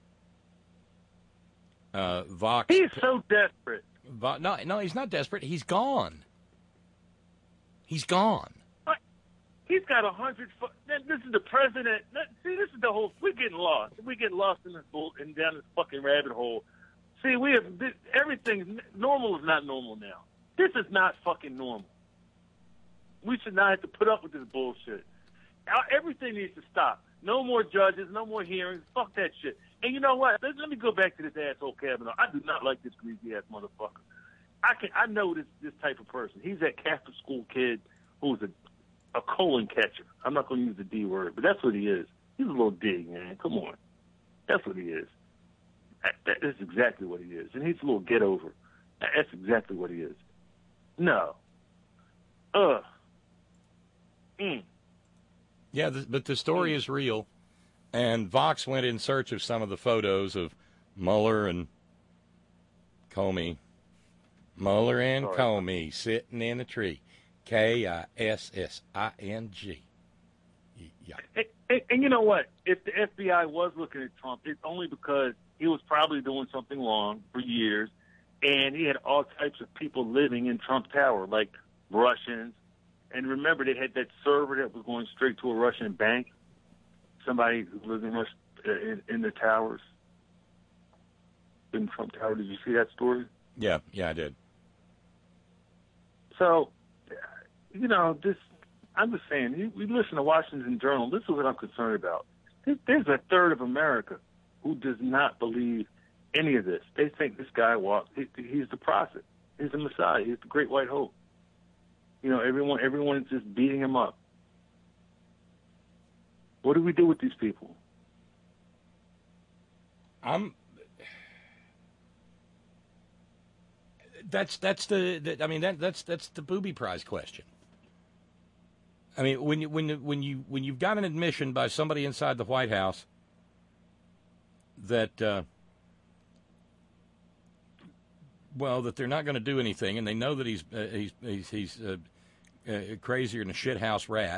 S4: Uh, Vox.
S5: He's so desperate.
S4: Vo- no, no, he's not desperate. He's gone. He's gone.
S5: What? He's got a hundred. Fo- this is the president. See, this is the whole. We're getting lost. We're getting lost in this bull and down this fucking rabbit hole. See, we have this, everything. Normal is not normal now. This is not fucking normal. We should not have to put up with this bullshit. Everything needs to stop. No more judges. No more hearings. Fuck that shit. And you know what? Let, let me go back to this asshole Kavanaugh. I do not like this greasy ass motherfucker. I can I know this this type of person. He's that Catholic school kid who's a a colon catcher. I'm not going to use the D word, but that's what he is. He's a little dig, man. Come on, that's what he is. That, that is exactly what he is, and he's a little get over. That's exactly what he is. No. Ugh. Mm.
S4: Yeah, the, but the story is real, and Vox went in search of some of the photos of Mueller and Comey. Mueller and
S5: Sorry.
S4: Comey sitting in a tree. K I S S I N G. Yeah.
S5: And, and, and you know what? If the F B I was looking at Trump, it's only because he was probably doing something wrong for years, and he had all types of people living in Trump Tower, like Russians. And remember, they had that server that was going straight to a Russian bank. Somebody who lived in, Rus- uh, in, in the towers, in Trump Tower. Did you see that story?
S4: Yeah, yeah, I did.
S5: So, you know, this. I'm just saying, you, we listen to Washington Journal. This is what I'm concerned about. There's a third of America who does not believe any of this. They think this guy walks. He, he's the prophet. He's the Messiah. He's the Great White Hope. You know, everyone, everyone is just beating him up. What do we do with these people?
S4: I'm. That's that's the, the I mean that that's that's the booby prize question. I mean when you when you, when you when you've got an admission by somebody inside the White House that uh, well that they're not going to do anything, and they know that he's uh, he's he's, he's uh, uh, crazier than a shithouse rat.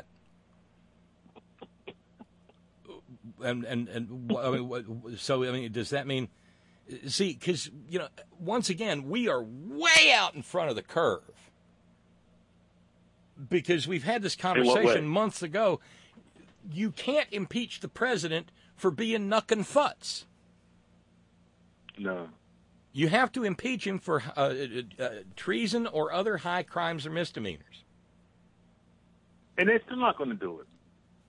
S4: And and and I mean, so I mean, does that mean? See, because you know, once again, we are way out in front of the curve because we've had this conversation months ago. You can't impeach the president for being knuckin' futz.
S5: No.
S4: You have to impeach him for uh, uh, treason or other high crimes or misdemeanors.
S5: And they're still not going to do it.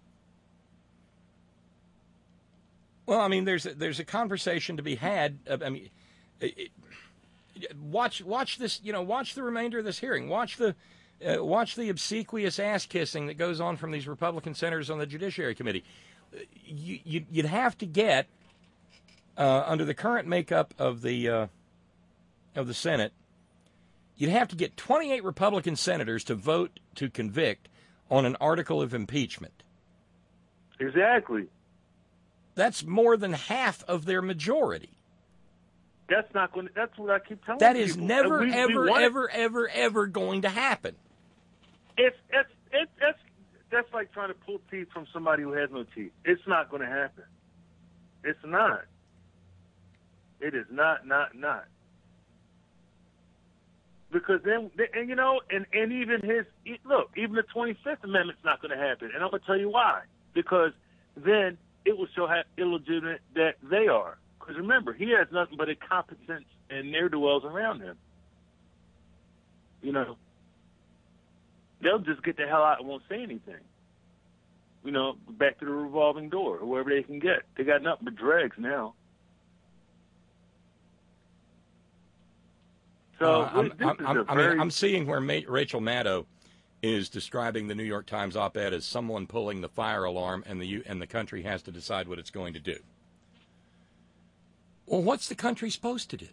S4: Well, I mean, there's a, there's a conversation to be had. Uh, I mean, it, it, watch watch this. You know, watch the remainder of this hearing. Watch the uh, watch the obsequious ass kissing that goes on from these Republican senators on the Judiciary Committee. Uh, you, you you'd have to get uh, under the current makeup of the uh, of the Senate, you'd have to get twenty-eight Republican senators to vote to convict on an article of impeachment.
S5: Exactly.
S4: That's more than half of their majority.
S5: That's not going to, that's what I keep telling
S4: That
S5: people.
S4: is never,
S5: we,
S4: ever,
S5: we
S4: ever, ever, ever going to happen.
S5: It's, it's, it's, that's, that's like trying to pull teeth from somebody who has no teeth. It's not going to happen. It's not. It is not, not, not. Because then, and you know, and, and even his, look, even the twenty-fifth Amendment's not going to happen. And I'm going to tell you why. Because then it will show how illegitimate that they are. Because remember, he has nothing but incompetence and ne'er-do-wells around him. You know, they'll just get the hell out and won't say anything. You know, back to the revolving door, whoever they can get. They got nothing but dregs now. So
S4: uh, I'm,
S5: this
S4: I'm,
S5: is
S4: I'm,
S5: a
S4: I
S5: very...
S4: mean, I'm seeing where Ma- Rachel Maddow is describing the New York Times op-ed as someone pulling the fire alarm, and the and the country has to decide what it's going to do. Well, what's the country supposed to do?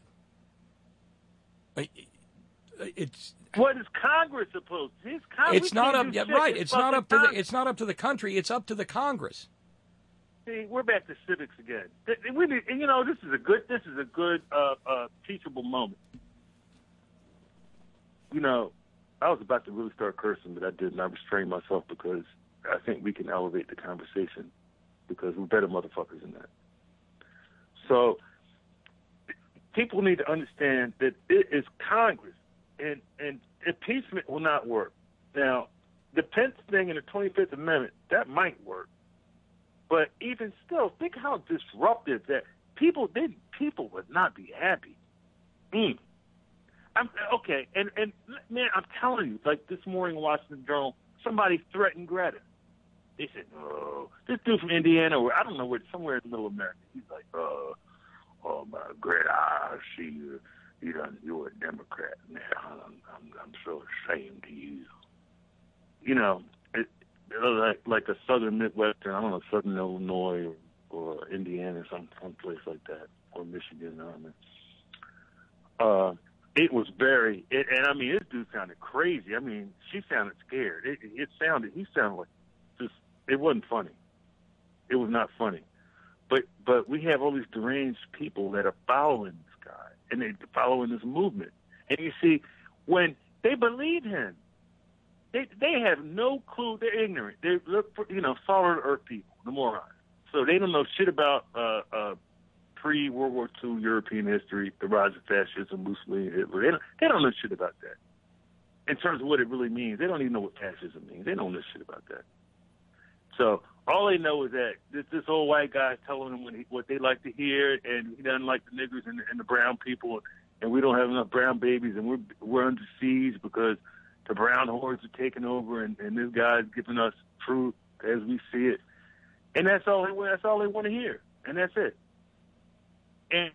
S4: It's
S5: what is Congress supposed to? It's, Congress,
S4: it's not up. Yeah,
S5: shit.
S4: right.
S5: It's,
S4: It's not up to
S5: Congress.
S4: the. It's not up to the country. It's up to the Congress.
S5: See, we're back to civics again. We need, you know, this is a good. This is a good uh, uh, teachable moment. You know, I was about to really start cursing, but I didn't. I restrained myself because I think we can elevate the conversation because we're better motherfuckers than that. So people need to understand that it is Congress, and, and impeachment will not work. Now, the Pence thing in the twenty-fifth Amendment, that might work. But even still, think how disruptive that people, they, people would not be happy. Mm. I'm, okay, and, and man, I'm telling you, like this morning, Washington Journal, somebody threatened Greta. They said, "Oh, this dude from Indiana, or I don't know where, somewhere in the middle of America." He's like, "Oh, oh my Greta, I see you. You done, you're a Democrat now. I'm, I'm, I'm so ashamed of you." You know, it, like like a Southern Midwestern, I don't know, Southern Illinois or, or Indiana, some some place like that, or Michigan. I mean, uh, it was very, it, and I mean, this dude sounded crazy. I mean, she sounded scared. It, it sounded, he sounded like just. It wasn't funny. It was not funny. But but we have all these deranged people that are following this guy, and they're following this movement. And you see, when they believe him, they they have no clue. They're ignorant. They're, you know, solid earth people, the morons. So they don't know shit about uh, uh, pre-World War Two European history, the rise of fascism, Mussolini, Hitler. They don't, they don't know shit about that. In terms of what it really means, they don't even know what fascism means. They don't know shit about that. So all they know is that this, this old white guy is telling them what, he, what they like to hear, and he doesn't like the niggers and, and the brown people, and we don't have enough brown babies, and we're we're under siege because the brown hordes are taking over, and, and this guy's giving us truth as we see it, and that's all they that's all they want to hear, and that's it. And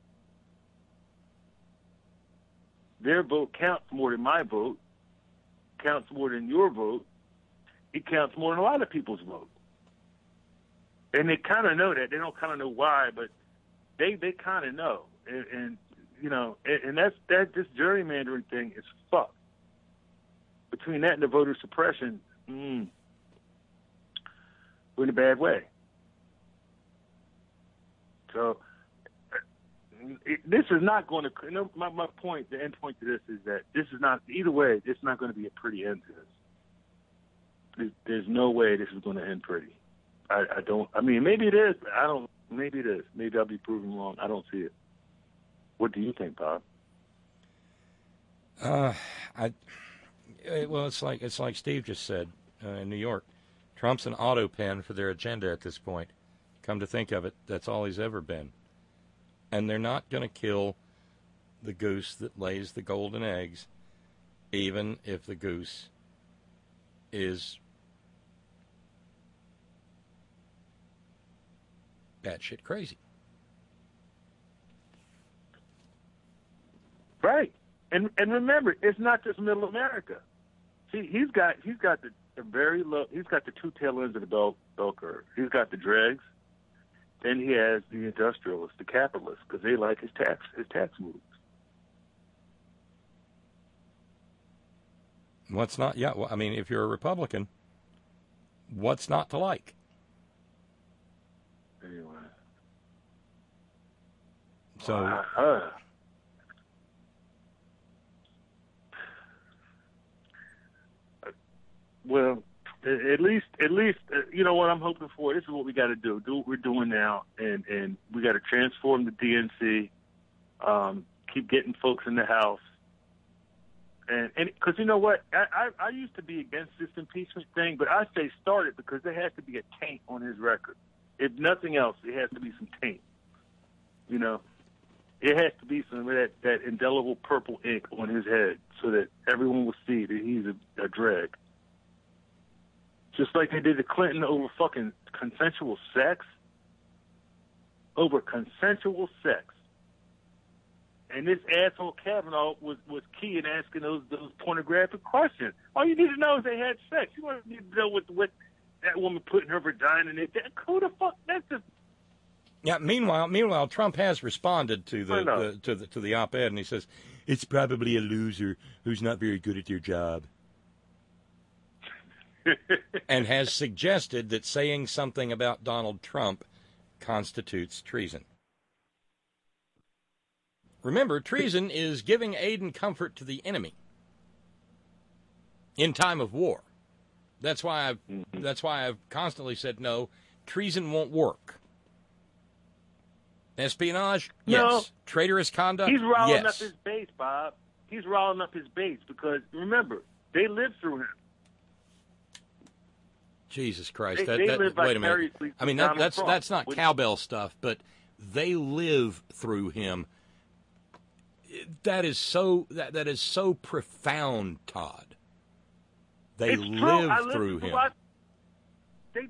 S5: their vote counts more than my vote, counts more than your vote. It counts more than a lot of people's vote. And they kind of know that. They don't kind of know why, but they they kind of know. And, and, you know, and, and that's that. This gerrymandering thing is fucked. Between that and the voter suppression, mm, we're in a bad way. So it, this is not going to, you know, my, my point, the end point to this is that this is not, either way, it's not going to be a pretty end to this. There's no way this is going to end pretty. I, I don't. I mean, maybe it is. But I don't. Maybe it is. Maybe I'll be proven wrong. I don't see it. What do you think, Bob?
S4: Uh, I. Well, it's like it's like Steve just said uh, in New York. Trump's an auto pen for their agenda at this point. Come to think of it, that's all he's ever been. And they're not going to kill the goose that lays the golden eggs, even if the goose is batshit crazy.
S5: Right. And and remember, it's not just Middle America. See, he's got he's got the, the very low. He's got the two tail ends of the bell, bell curve. He's got the dregs, then he has the industrialists, the capitalists, because they like his tax his tax moves.
S4: What's not? Yeah, well, I mean, if you're a Republican, what's not to like?
S5: Anyway.
S4: So.
S5: Uh-huh. Well, at least, at least, uh, you know what I'm hoping for. This is what we got to do. Do what we're doing now, and and we got to transform the D N C. Um, keep getting folks in the House, and and because you know what, I, I I used to be against this impeachment thing, but I say start it because there has to be a taint on his record. If nothing else, it has to be some taint. You know, it has to be some of that that indelible purple ink on his head, so that everyone will see that he's a, a drag. Just like they did to Clinton over fucking consensual sex. Over consensual sex. And this asshole Kavanaugh was, was key in asking those those pornographic questions. All you need to know is they had sex. You don't need to know what, what that woman put in her vagina. And it, that, who the fuck? That's just,
S4: Yeah. Meanwhile, meanwhile, Trump has responded to the,
S5: I know.
S4: the to the to the op-ed, and he says it's probably a loser who's not very good at their job, and has suggested that saying something about Donald Trump constitutes treason. Remember, treason is giving aid and comfort to the enemy in time of war. That's why I've
S5: Mm-hmm.
S4: that's why I've constantly said no. Treason won't work. Espionage,
S5: No.
S4: yes. Traitorous conduct,
S5: He's riling
S4: yes.
S5: up his base, Bob. He's riling up his base because, remember, they lived through him.
S4: Jesus Christ!
S5: They-
S4: that,
S5: they
S4: that,
S5: live
S4: wait a minute.
S5: vicariously
S4: I mean,
S5: through
S4: that,
S5: Donald
S4: that's
S5: Trump.
S4: that's not
S5: Which-
S4: cowbell stuff, but they live through him. That is so that that is so profound, Todd. They
S5: It's true.
S4: live
S5: I listened
S4: through
S5: to
S4: him.
S5: what- They,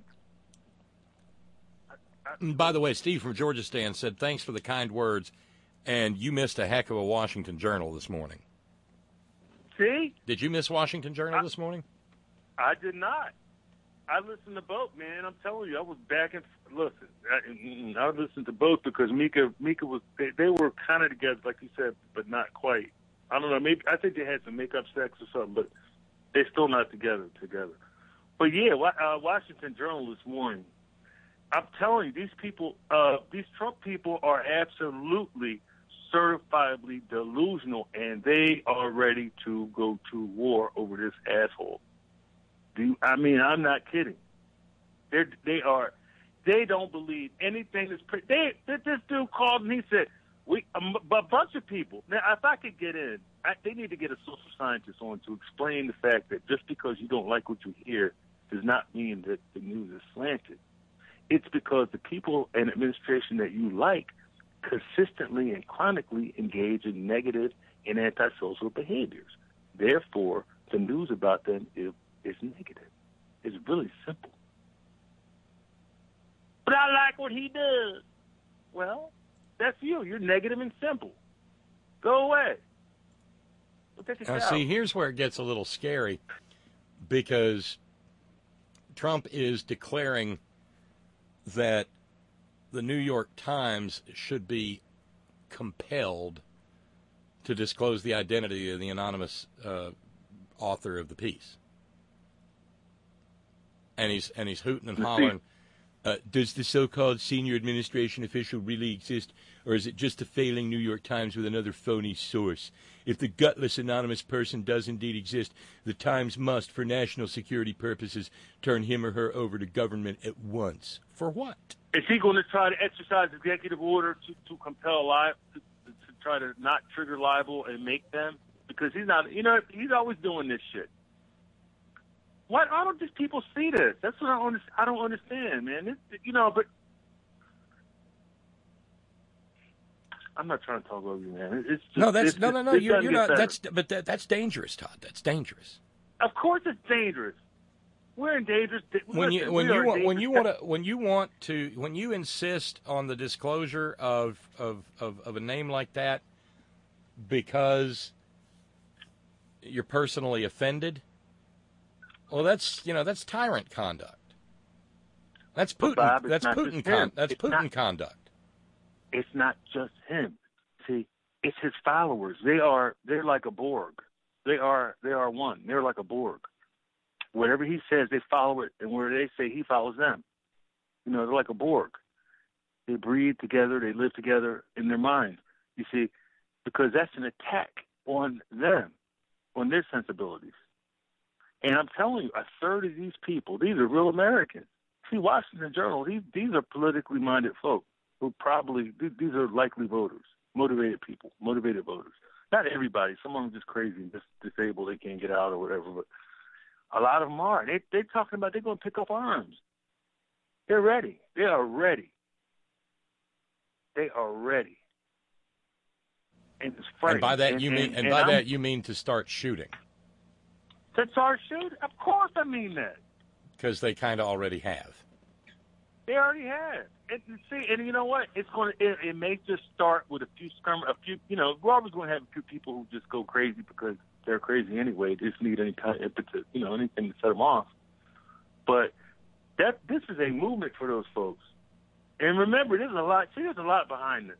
S4: And by the way, Steve from Georgia Stan said, thanks for the kind words, and you missed a heck of a Washington Journal this morning.
S5: see?
S4: Did you miss Washington Journal this morning?
S5: I did not. I listened to both, man. I'm telling you, I was back and listen. I, I listened to both because Mika, Mika was they, they were kind of together, like you said, but not quite. I don't know. Maybe I think they had some make-up sex or something, but they're still not together. Together. But yeah, Wa- uh, Washington Journal this morning. I'm telling you, these people, uh, these Trump people, are absolutely certifiably delusional, and they are ready to go to war over this asshole. Do you, I mean, I'm not kidding. They they are, they don't believe anything that's. Pre- they this dude called and he said, "We a, m- a bunch of people." Now, if I could get in, I, they need to get a social scientist on to explain the fact that just because you don't like what you hear does not mean that the news is slanted. It's because the people and administration that you like consistently and chronically engage in negative and antisocial behaviors. Therefore, the news about them is, is negative. It's really simple. But I like what he does. Well, that's you. You're negative and simple. Go away. Go take a
S4: Now,
S5: shower.
S4: see, here's where it gets a little scary because Trump is declaring that the New York Times should be compelled to disclose the identity of the anonymous uh, author of the piece. And he's and he's hooting and hollering, uh, does the so-called senior administration official really exist, or is it just a failing New York Times with another phony source? If the gutless anonymous person does indeed exist, the Times must, for national security purposes, turn him or her over to government at once. For what?
S5: Is he going to try to exercise executive order to, to compel li- to, to try to not trigger libel and make them? Because he's not, you know, he's always doing this shit. Why, why don't these people see this? That's what I don't, under- I don't understand, man. It's, you know, but I'm not trying to talk over you, man. It's just,
S4: No, that's
S5: it's
S4: no,
S5: just-
S4: no, no.
S5: it
S4: You're,
S5: doesn't
S4: you're
S5: get
S4: not.
S5: better.
S4: That's but that, that's dangerous, Todd. That's dangerous.
S5: Of course, it's dangerous. We're in dangerous.
S4: When you
S5: listen,
S4: when
S5: we
S4: you
S5: are
S4: want when you
S5: dangerous-
S4: want to when you want to when you insist on the disclosure of of, of, of a name like that because you're personally offended, well, that's you know that's tyrant conduct. That's Putin.
S5: Bob, it's
S4: that's
S5: not
S4: Putin.
S5: just
S4: Con-
S5: him.
S4: that's
S5: It's
S4: Putin
S5: not-
S4: conduct.
S5: It's not just him. See, it's his followers. They are they're like a Borg. They are they are one. They're like a Borg. Whatever he says, they follow it, and where they say, he follows them. You know, they're like a Borg. They breathe together. They live together in their mind. You see, because that's an attack on them, on their sensibilities. And I'm telling you, a third of these people, these are real Americans. See, Washington Journal, these these are politically minded folk who probably, these are likely voters, motivated people, motivated voters. Not everybody. Some of them just crazy and just disabled. They can't get out or whatever. But a lot of them are. They, they're talking about they're going to pick up arms. They're ready. They are ready. They are ready. And it's funny.
S4: And by that
S5: and,
S4: you mean
S5: and,
S4: and,
S5: and
S4: by
S5: I'm,
S4: that you mean to start shooting
S5: to start shooting? Of course I mean that.
S4: because they kind of already have.
S5: They already have. And see, and you know what? It's going to. It, it may just start with a few skirm, a few. You know, we're always going to have a few people who just go crazy because they're crazy anyway. They just need any kind of impetus, you know, anything to set them off. But that this is a movement for those folks. And remember, there's a lot. See, there's a lot behind this.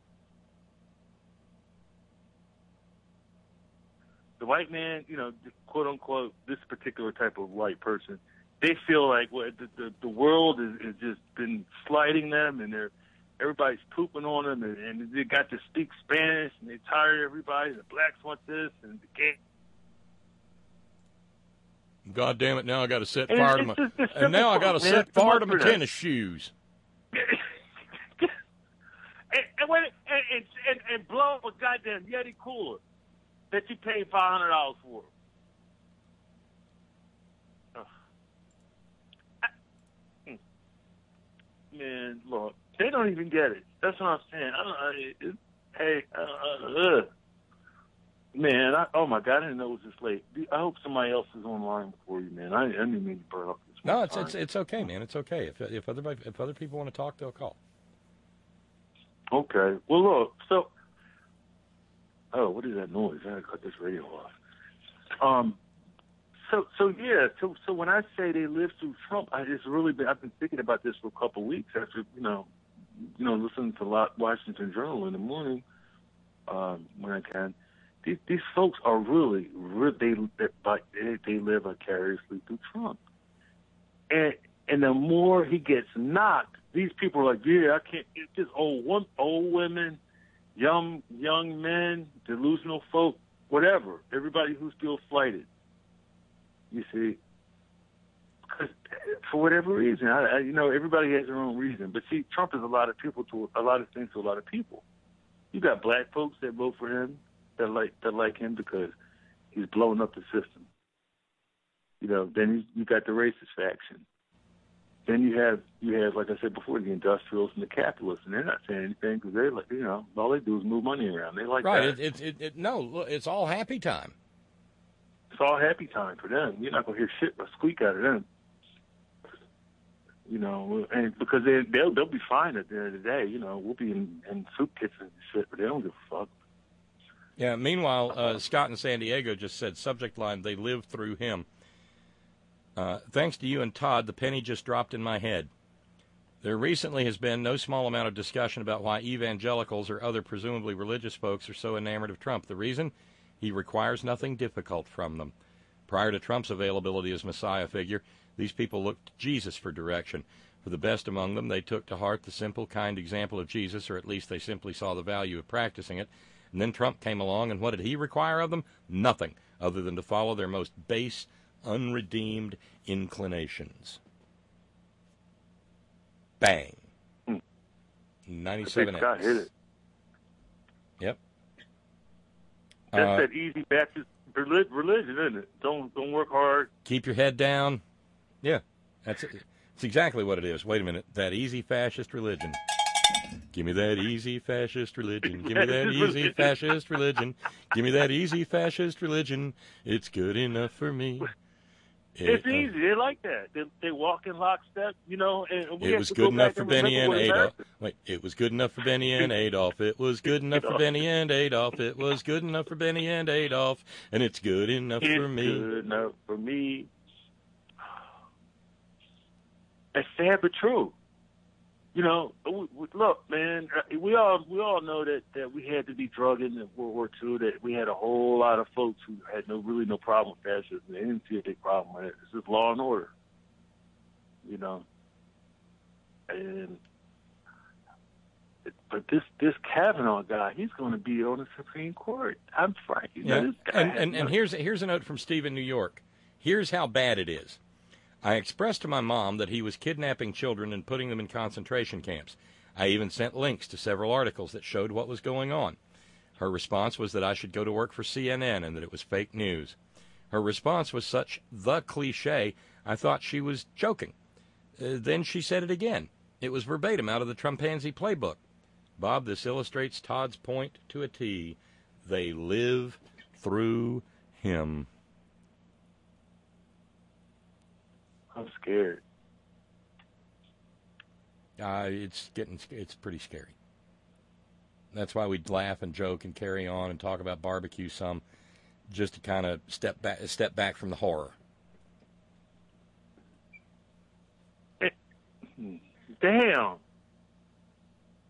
S5: The white man, you know, quote unquote, this particular type of white person, they feel like well, the, the the world has, has just been slighting them, and they're everybody's pooping on them, and, and they got to speak Spanish, and they tired everybody. The blacks want this, and the gay.
S4: God damn it! Now I got to set
S5: And
S4: fire to
S5: it's
S4: my
S5: just- it's
S4: and now I
S5: simple,
S4: got to
S5: man.
S4: set
S5: It's the
S4: fire to my
S5: marketing.
S4: tennis shoes.
S5: and, and, when, and, and, and, and blow up a goddamn Yeti cooler that you paid five hundred dollars for. Ugh. I, mm. Man, look, they don't even get it. That's what I'm saying. I don't. I, it, hey, uh, uh, ugh. Man, I, oh my God, I didn't know it was this late. I hope somebody else is online before you, man. I, I didn't mean to burn up this.
S4: No,
S5: one
S4: it's
S5: time.
S4: it's it's okay, man. It's okay. If if other if other people want to talk, they'll call.
S5: Okay. Well, look. So, oh, what is that noise? I gotta cut this radio off. Um. So, so yeah. So, so when I say they lived through Trump, I just really been. I've been thinking about this for a couple of weeks after you know, you know, listening to a lot Washington Journal in the morning um, when I can. These, these folks are really, really they, they they live vicariously through Trump, and and the more he gets knocked, these people are like, yeah, I can't. It's just old one, old women, young young men, delusional folk, whatever. Everybody who's still flighted. You see, because for whatever reason, I, I, you know, everybody has their own reason. But see, Trump is a lot of people to a lot of things to a lot of people. You got black folks that vote for him. That like that like him because he's blowing up the system. You know, then you, you got the racist faction. Then you have you have like I said before, the industrials and the capitalists, and they're not saying anything because they like you know all they do is move money around. They like
S4: Right.
S5: that.
S4: It, it, it, it no. Look, it's all happy time.
S5: It's all happy time for them. You're not gonna hear shit but squeak out of them. You know, and because they they'll they'll be fine at the end of the day. You know, we'll be in, in soup kitchens and shit, but they don't give a fuck.
S4: Yeah. Meanwhile, uh, Scott in San Diego just said, subject line, they lived through him. Uh, thanks to you and Todd, the penny just dropped in my head. There recently has been no small amount of discussion about why evangelicals or other presumably religious folks are so enamored of Trump. The reason? He requires nothing difficult from them. Prior to Trump's availability as Messiah figure, these people looked to Jesus for direction. For the best among them, they took to heart the simple, kind example of Jesus, or at least they simply saw the value of practicing it. And then Trump came along, and what did he require of them? Nothing, other than to follow their most base, unredeemed inclinations. Bang. ninety-seven
S5: I think Scott hit it.
S4: Yep.
S5: That's
S4: Uh,
S5: that easy Baptist religion, isn't it? Don't don't work hard.
S4: keep your head down. Yeah, that's it. It's exactly what it is. Wait a minute. That easy fascist religion. Give me that easy fascist religion. Give me that easy fascist religion. Give me that easy fascist religion. It's good enough for me.
S5: It's
S4: It, uh,
S5: easy. They like that. They, they walk in lockstep, you know. And we
S4: It
S5: have
S4: was
S5: to
S4: good
S5: go
S4: enough
S5: back
S4: for
S5: and
S4: Benny and
S5: remember what
S4: Adolf.
S5: America-
S4: Wait, it was good enough for Benny and Adolf. It was good enough for Benny and Adolf. It was good enough for Benny and Adolf. And it's good enough
S5: It's
S4: for me.
S5: good enough for me. It's sad but true. You know, we, we, look, man. We all we all know that, that we had to be drugged in World War Two. That we had a whole lot of folks who had no really no problem with fascism. They didn't see a big problem with it. It's just law and order. You know, and but this this Kavanaugh guy, he's going to be on the Supreme Court. I'm frank. You know,
S4: Yeah.
S5: this guy
S4: And,
S5: has
S4: and, and
S5: no-
S4: here's here's a note from Steve in New York. Here's how bad it is. I expressed to my mom that he was kidnapping children and putting them in concentration camps. I even sent links to several articles that showed what was going on. Her response was that I should go to work for C N N and that it was fake news. Her response was such the cliche, I thought she was joking. Uh, then she said it again. It was verbatim out of the Trumpanzee playbook. Bob, this illustrates Todd's point to a T. They live through him.
S5: I'm scared.
S4: Uh, it's getting, it's pretty scary. That's why we laugh and joke and carry on and talk about barbecue some, just to kind of step back, step back from the horror.
S5: Damn.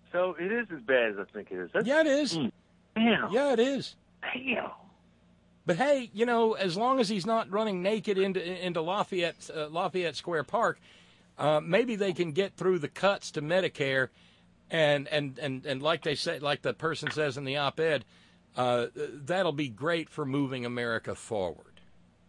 S5: So it is as bad as I think it is. That's,
S4: Yeah, it is.
S5: Mm, damn.
S4: Yeah, it is.
S5: Damn.
S4: But hey, you know, as long as he's not running naked into into Lafayette uh, Lafayette Square Park, uh, maybe they can get through the cuts to Medicare, and and and and like they say, like the person says in the op-ed, uh, that'll be great for moving America forward.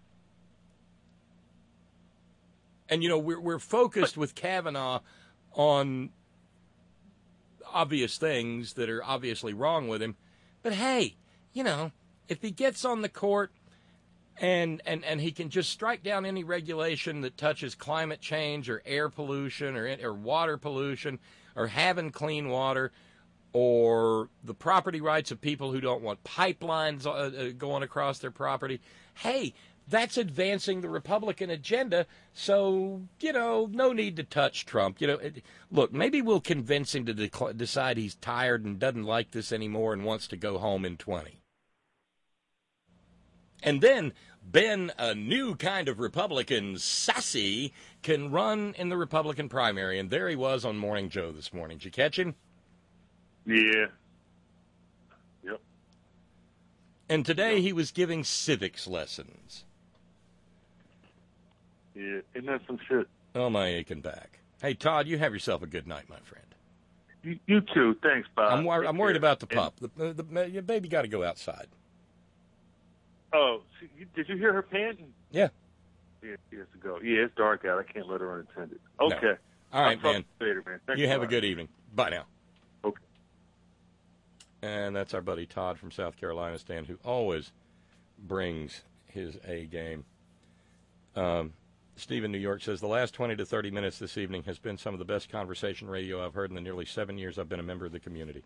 S4: And you know, we're we're focused with Kavanaugh on obvious things that are obviously wrong with him, but hey, you know, if he gets on the court and, and, and he can just strike down any regulation that touches climate change or air pollution or, or water pollution or having clean water or the property rights of people who don't want pipelines uh, going across their property, hey, that's advancing the Republican agenda. So, you know, no need to touch Trump. You know, it, look, maybe we'll convince him to de- decide he's tired and doesn't like this anymore and wants to go home in twenty. And then Ben, a new kind of Republican, Sassy, can run in the Republican primary. And there he was on Morning Joe this morning. Did you catch him?
S5: Yeah. Yep.
S4: And today he was giving civics lessons.
S5: Yeah. Isn't that some shit?
S4: Oh, my aching back. Hey, Todd, you have yourself a good night, my friend.
S5: You, you too. Thanks, Bob.
S4: I'm, wor-
S5: Take
S4: I'm worried
S5: care.
S4: about the pup. The, the, the, your baby got to go outside.
S5: Oh, she, you, did you hear her panting?
S4: Yeah.
S5: Yeah, she has to go. Yeah, it's dark out. I can't let her unattended. Okay.
S4: No. All right,
S5: I'll
S4: man.
S5: talk to you later, man. Thanks
S4: You have
S5: lot.
S4: a good evening. Bye now.
S5: Okay.
S4: And that's our buddy Todd from South Carolina, Stan, who always brings his A game. Um, Steve in New York says, the last twenty to thirty minutes this evening has been some of the best conversation radio I've heard in the nearly seven years I've been a member of the community.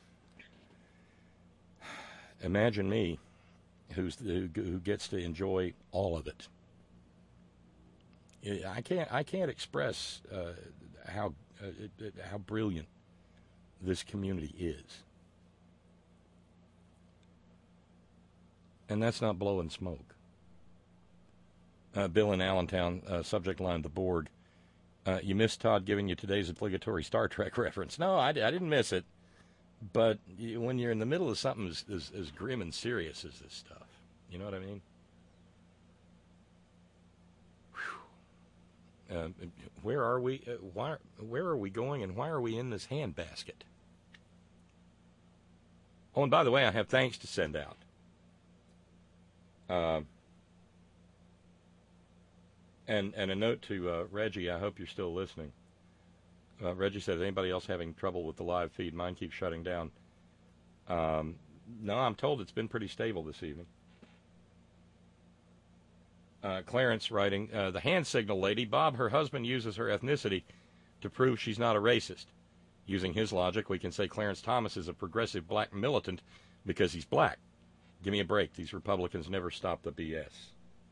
S4: Imagine me, who's who, who gets to enjoy all of it. I can't I can't express uh, how uh, how brilliant this community is. And that's not blowing smoke. Uh, Bill in Allentown, uh, subject line, the Borg. Uh, you missed Todd giving you today's obligatory Star Trek reference. No, I, I didn't miss it. But you, when you're in the middle of something as, as, as grim and serious as this stuff, you know what I mean? Uh, where are we? Uh, why? Where are we going, and why are we in this handbasket? Oh, and by the way, I have thanks to send out. Uh, and and a note to uh, Reggie. I hope you're still listening. Uh, Reggie said, "Is anybody else having trouble with the live feed? Mine keeps shutting down." Um, no, I'm told it's been pretty stable this evening. Uh, Clarence writing, uh, the hand signal lady, Bob, her husband uses her ethnicity to prove she's not a racist. Using his logic, we can say Clarence Thomas is a progressive black militant because he's black. Give me a break. These Republicans never stop the B S.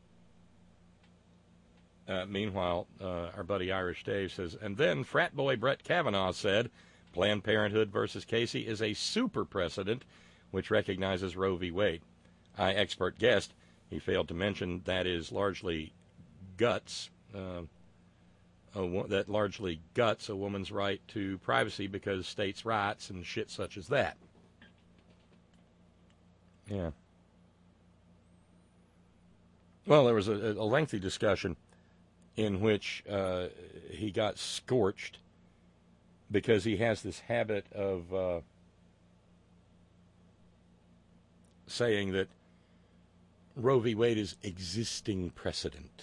S4: Uh, meanwhile, uh, our buddy Irish Dave says, and then frat boy Brett Kavanaugh said, Planned Parenthood versus Casey is a super precedent which recognizes Roe v. Wade. I expert guessed he failed to mention that is largely guts, uh, a, that largely guts a woman's right to privacy because states' rights and shit such as that. Yeah. Well, there was a, a lengthy discussion in which uh, he got scorched because he has this habit of uh, saying that Roe v. Wade is existing precedent.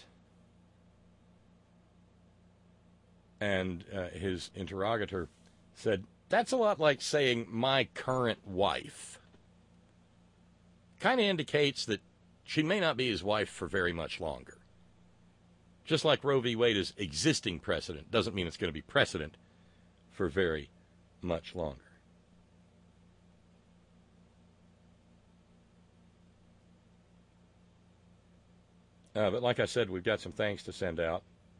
S4: And uh, his interrogator said, that's a lot like saying my current wife. Kind of indicates that she may not be his wife for very much longer. Just like Roe v. Wade is existing precedent, doesn't mean it's going to be precedent for very much longer. Uh, but like I said, we've got some thanks to send out.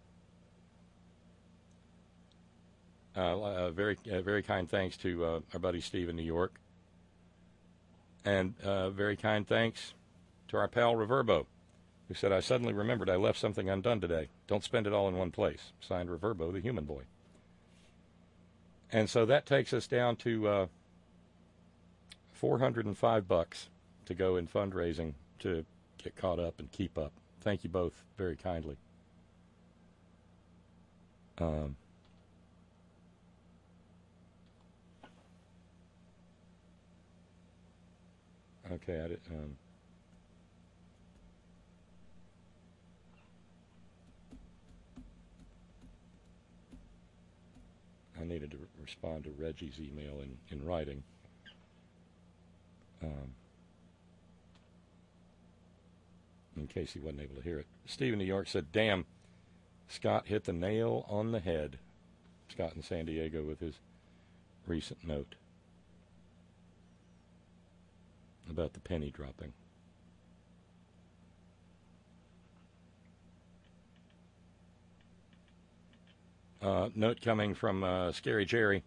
S4: Uh, uh, very, uh, very kind thanks to uh, our buddy Steve in New York. And uh, very kind thanks to our pal Reverbo, who said, I suddenly remembered I left something undone today. Don't spend it all in one place. Signed, Reverbo, the human boy. And so that takes us down to uh, four hundred five bucks to go in fundraising to get caught up and keep up. Thank you both very kindly. Um, okay, I did, um, I needed to re- respond to Reggie's email in, in writing. Um, in case he wasn't able to hear it. Steve in New York said, damn, Scott hit the nail on the head. Scott in San Diego with his recent note about the penny dropping. Uh, note coming from uh, Scary Jerry.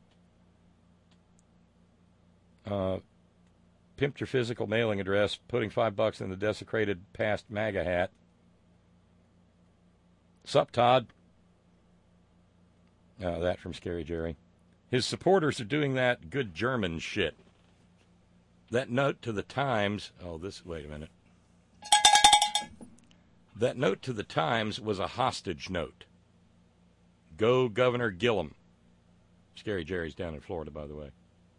S4: Uh, pimped your physical mailing address, putting five bucks in the desecrated past MAGA hat. Sup, Todd? Uh, that from Scary Jerry. His supporters are doing that good German shit. That note to the Times... Oh, this... Wait a minute. That note to the Times was a hostage note. Go Governor Gillum. Scary Jerry's down in Florida, by the way.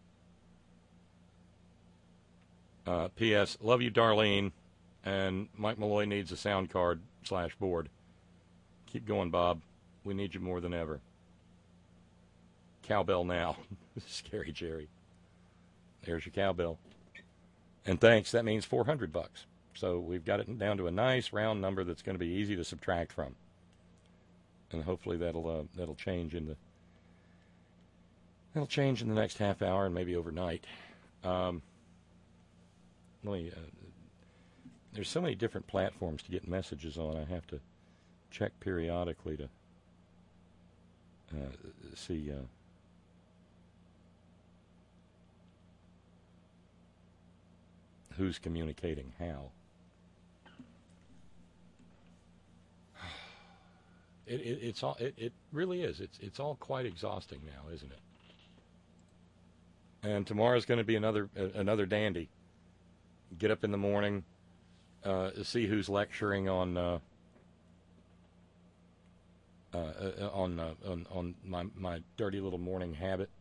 S4: Uh, P S. Love you, Darlene. And Mike Malloy needs a sound card slash board. Keep going, Bob. We need you more than ever. Cowbell now. Scary Jerry. There's your cowbell. And thanks. That means four hundred bucks. So we've got it down to a nice round number that's going to be easy to subtract from. And hopefully that'll uh, that'll change in the that'll change in the next half hour and maybe overnight. Um, let me, uh, there's so many different platforms to get messages on. I have to check periodically to uh, see. Uh, who's communicating how. It, it, it's all. It, it really is. It's it's all quite exhausting now, isn't it? And tomorrow's going to be another uh, another dandy. Get up in the morning, uh, see who's lecturing on uh, uh, uh, on, uh, on on my my dirty little morning habit,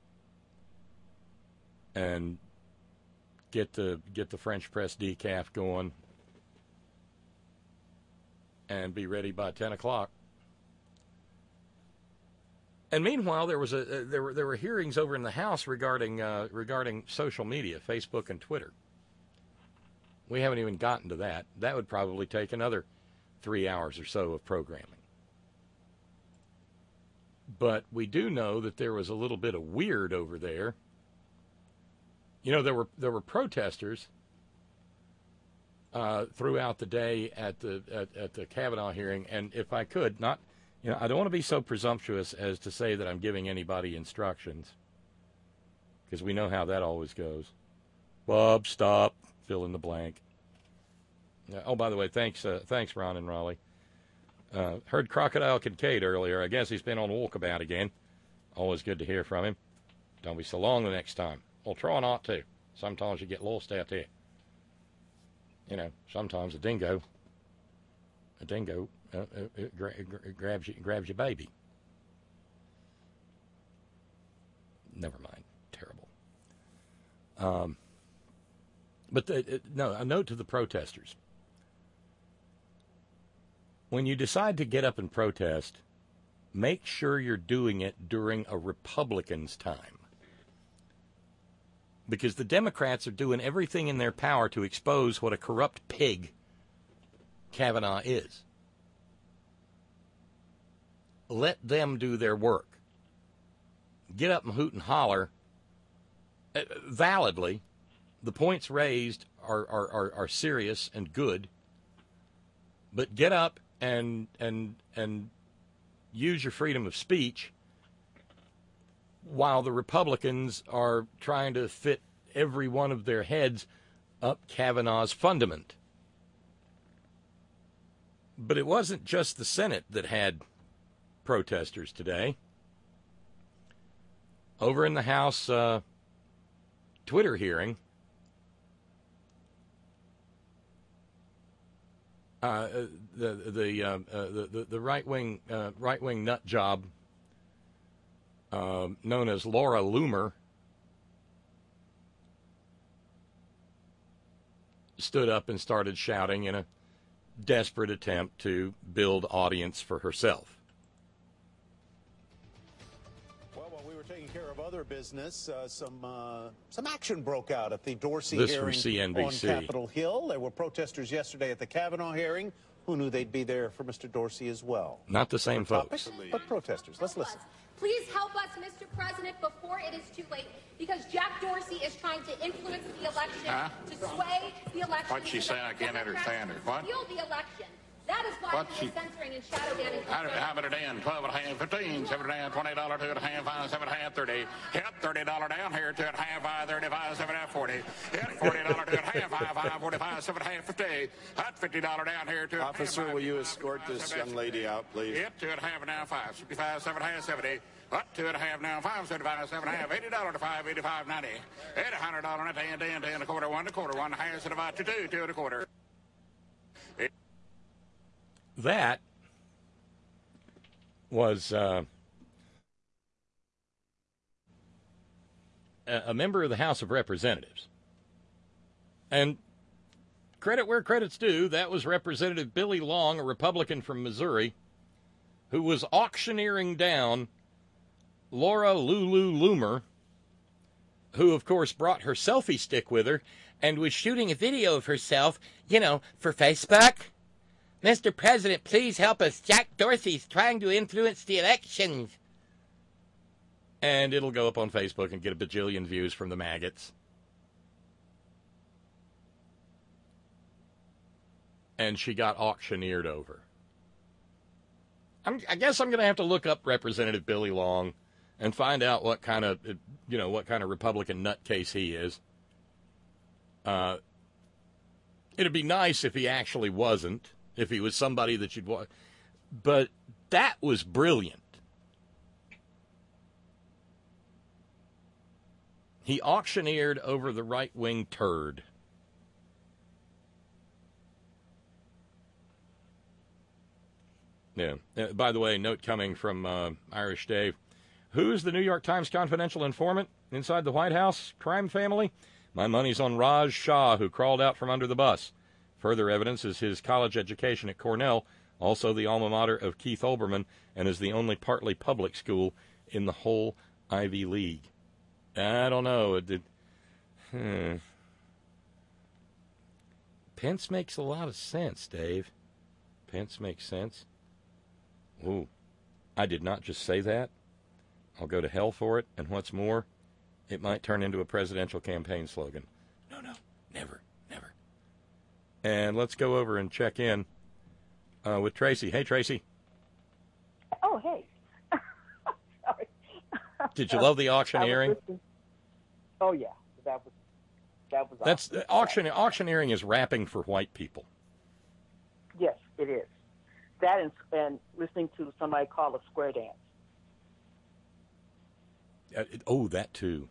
S4: and get the get the French press decaf going, and be ready by ten o'clock. And meanwhile, there was a uh, there were there were hearings over in the House regarding uh, regarding social media, Facebook and Twitter. We haven't even gotten to that. That would probably take another three hours or so of programming. But we do know that there was a little bit of weird over there. You know, there were there were protesters uh, throughout the day at the at, at the Kavanaugh hearing, and if I could not. You know, I don't want to be so presumptuous as to say that I'm giving anybody instructions, because we know how that always goes. Bob, stop, fill in the blank. Uh, oh, by the way, thanks, uh, thanks, Ron and Raleigh. Uh, heard Crocodile Kincaid earlier. I guess he's been on walkabout again. Always good to hear from him. Don't be so long the next time. Well, try not to. Sometimes you get lost out there. You know, sometimes a dingo, a dingo. Uh, it, it, gra- it grabs you, grabs your baby. Never mind. Terrible. Um, but the, it, no, a note to the protesters. When you decide to get up and protest, make sure you're doing it during a Republican's time. Because the Democrats are doing everything in their power to expose what a corrupt pig Kavanaugh is. Let them do their work. Get up and hoot and holler. Uh, validly, the points raised are, are, are, are serious and good. But get up and and and use your freedom of speech while the Republicans are trying to fit every one of their heads up Kavanaugh's fundament. But it wasn't just the Senate that had protesters today. over in the House uh, Twitter hearing, uh, the the, uh, uh, the the right wing uh, right wing nut job uh, known as Laura Loomer stood up and started shouting in a desperate attempt to build audience for herself.
S7: Well, while we were taking care of other business, uh, some uh, some action broke out at the Dorsey
S4: This
S7: hearing
S4: from C N B C.
S7: on Capitol Hill. There were protesters yesterday at the Kavanaugh hearing. Who knew they'd be there for Mister Dorsey as well?
S4: Not the same
S7: Topic,
S4: folks.
S7: but protesters. Let's listen.
S8: Please help us, Mister President, before it is too late, because Jack Dorsey is trying to influence the election,
S9: Huh?
S8: to sway the election.
S9: What'd she say? I can't understand her. What?
S8: Steal the election. That is why
S9: What's
S8: he is
S9: she-
S8: censoring and shadow banning.
S9: How did how about a Dan? Twelve and a half, fifteen, seven and a half, twenty dollar, two and a half, five, seven and a half, thirty. Hit thirty dollar down here, two and a half, five, thirty-five, seven and a half, forty. Hit forty dollar, two and a half, five, five, forty-five, seven and a half, fifty. Hit fifty dollar down here, two and a half.
S7: Officer,
S9: five,
S7: will you
S9: fifty-five,
S7: escort this
S9: seven,
S7: young lady out, please?
S9: Hit two and a half now, five, fifty-five, seven and a half, seventy. What, two and a half now, five, seventy-five, seven and a half, eighty dollar to five, eighty-five, ninety. Eight hundred dollar and a ten, ten, ten, a quarter, one, a quarter, one, half, and about to two, two and a quarter.
S4: That was uh, a a member of the House of Representatives. And credit where credit's due, that was Representative Billy Long, a Republican from Missouri, who was auctioneering down Laura Lulu Loomer, who, of course, brought her selfie stick with her and was shooting a video of herself, you know, for Facebook. Mister President, please help us. Jack Dorsey's trying to influence the elections. And it'll go up on Facebook and get a bajillion views from the maggots. And she got auctioneered over. I'm, I guess I'm going to have to look up Representative Billy Long and find out what kind of, you know, what kind of Republican nutcase he is. Uh, it'd be nice if he actually wasn't. If he was somebody that you'd want. But that was brilliant. He auctioneered over the right-wing turd. Yeah. Uh, by the way, note coming from uh, Irish Dave. Who's the New York Times confidential informant inside the White House crime family? My money's on Raj Shah, who crawled out from under the bus. Further evidence is his college education at Cornell, also the alma mater of Keith Olbermann, and is the only partly public school in the whole Ivy League. I don't know. It did. Hmm. Pence makes a lot of sense, Dave. Pence makes sense. Ooh, I did not just say that. I'll go to hell for it, and what's more, it might turn into a presidential campaign slogan. No, no, never. And let's go over and check in uh, with Tracy. Hey, Tracy.
S10: Oh, hey. Sorry.
S4: Did you love the auctioneering?
S10: Oh, yeah. That was that was.
S4: That's
S10: awesome.
S4: auction. Auctioneering is rapping for white people.
S10: Yes, it is. That and, and listening to somebody call a square dance.
S4: Uh, it, oh, that too.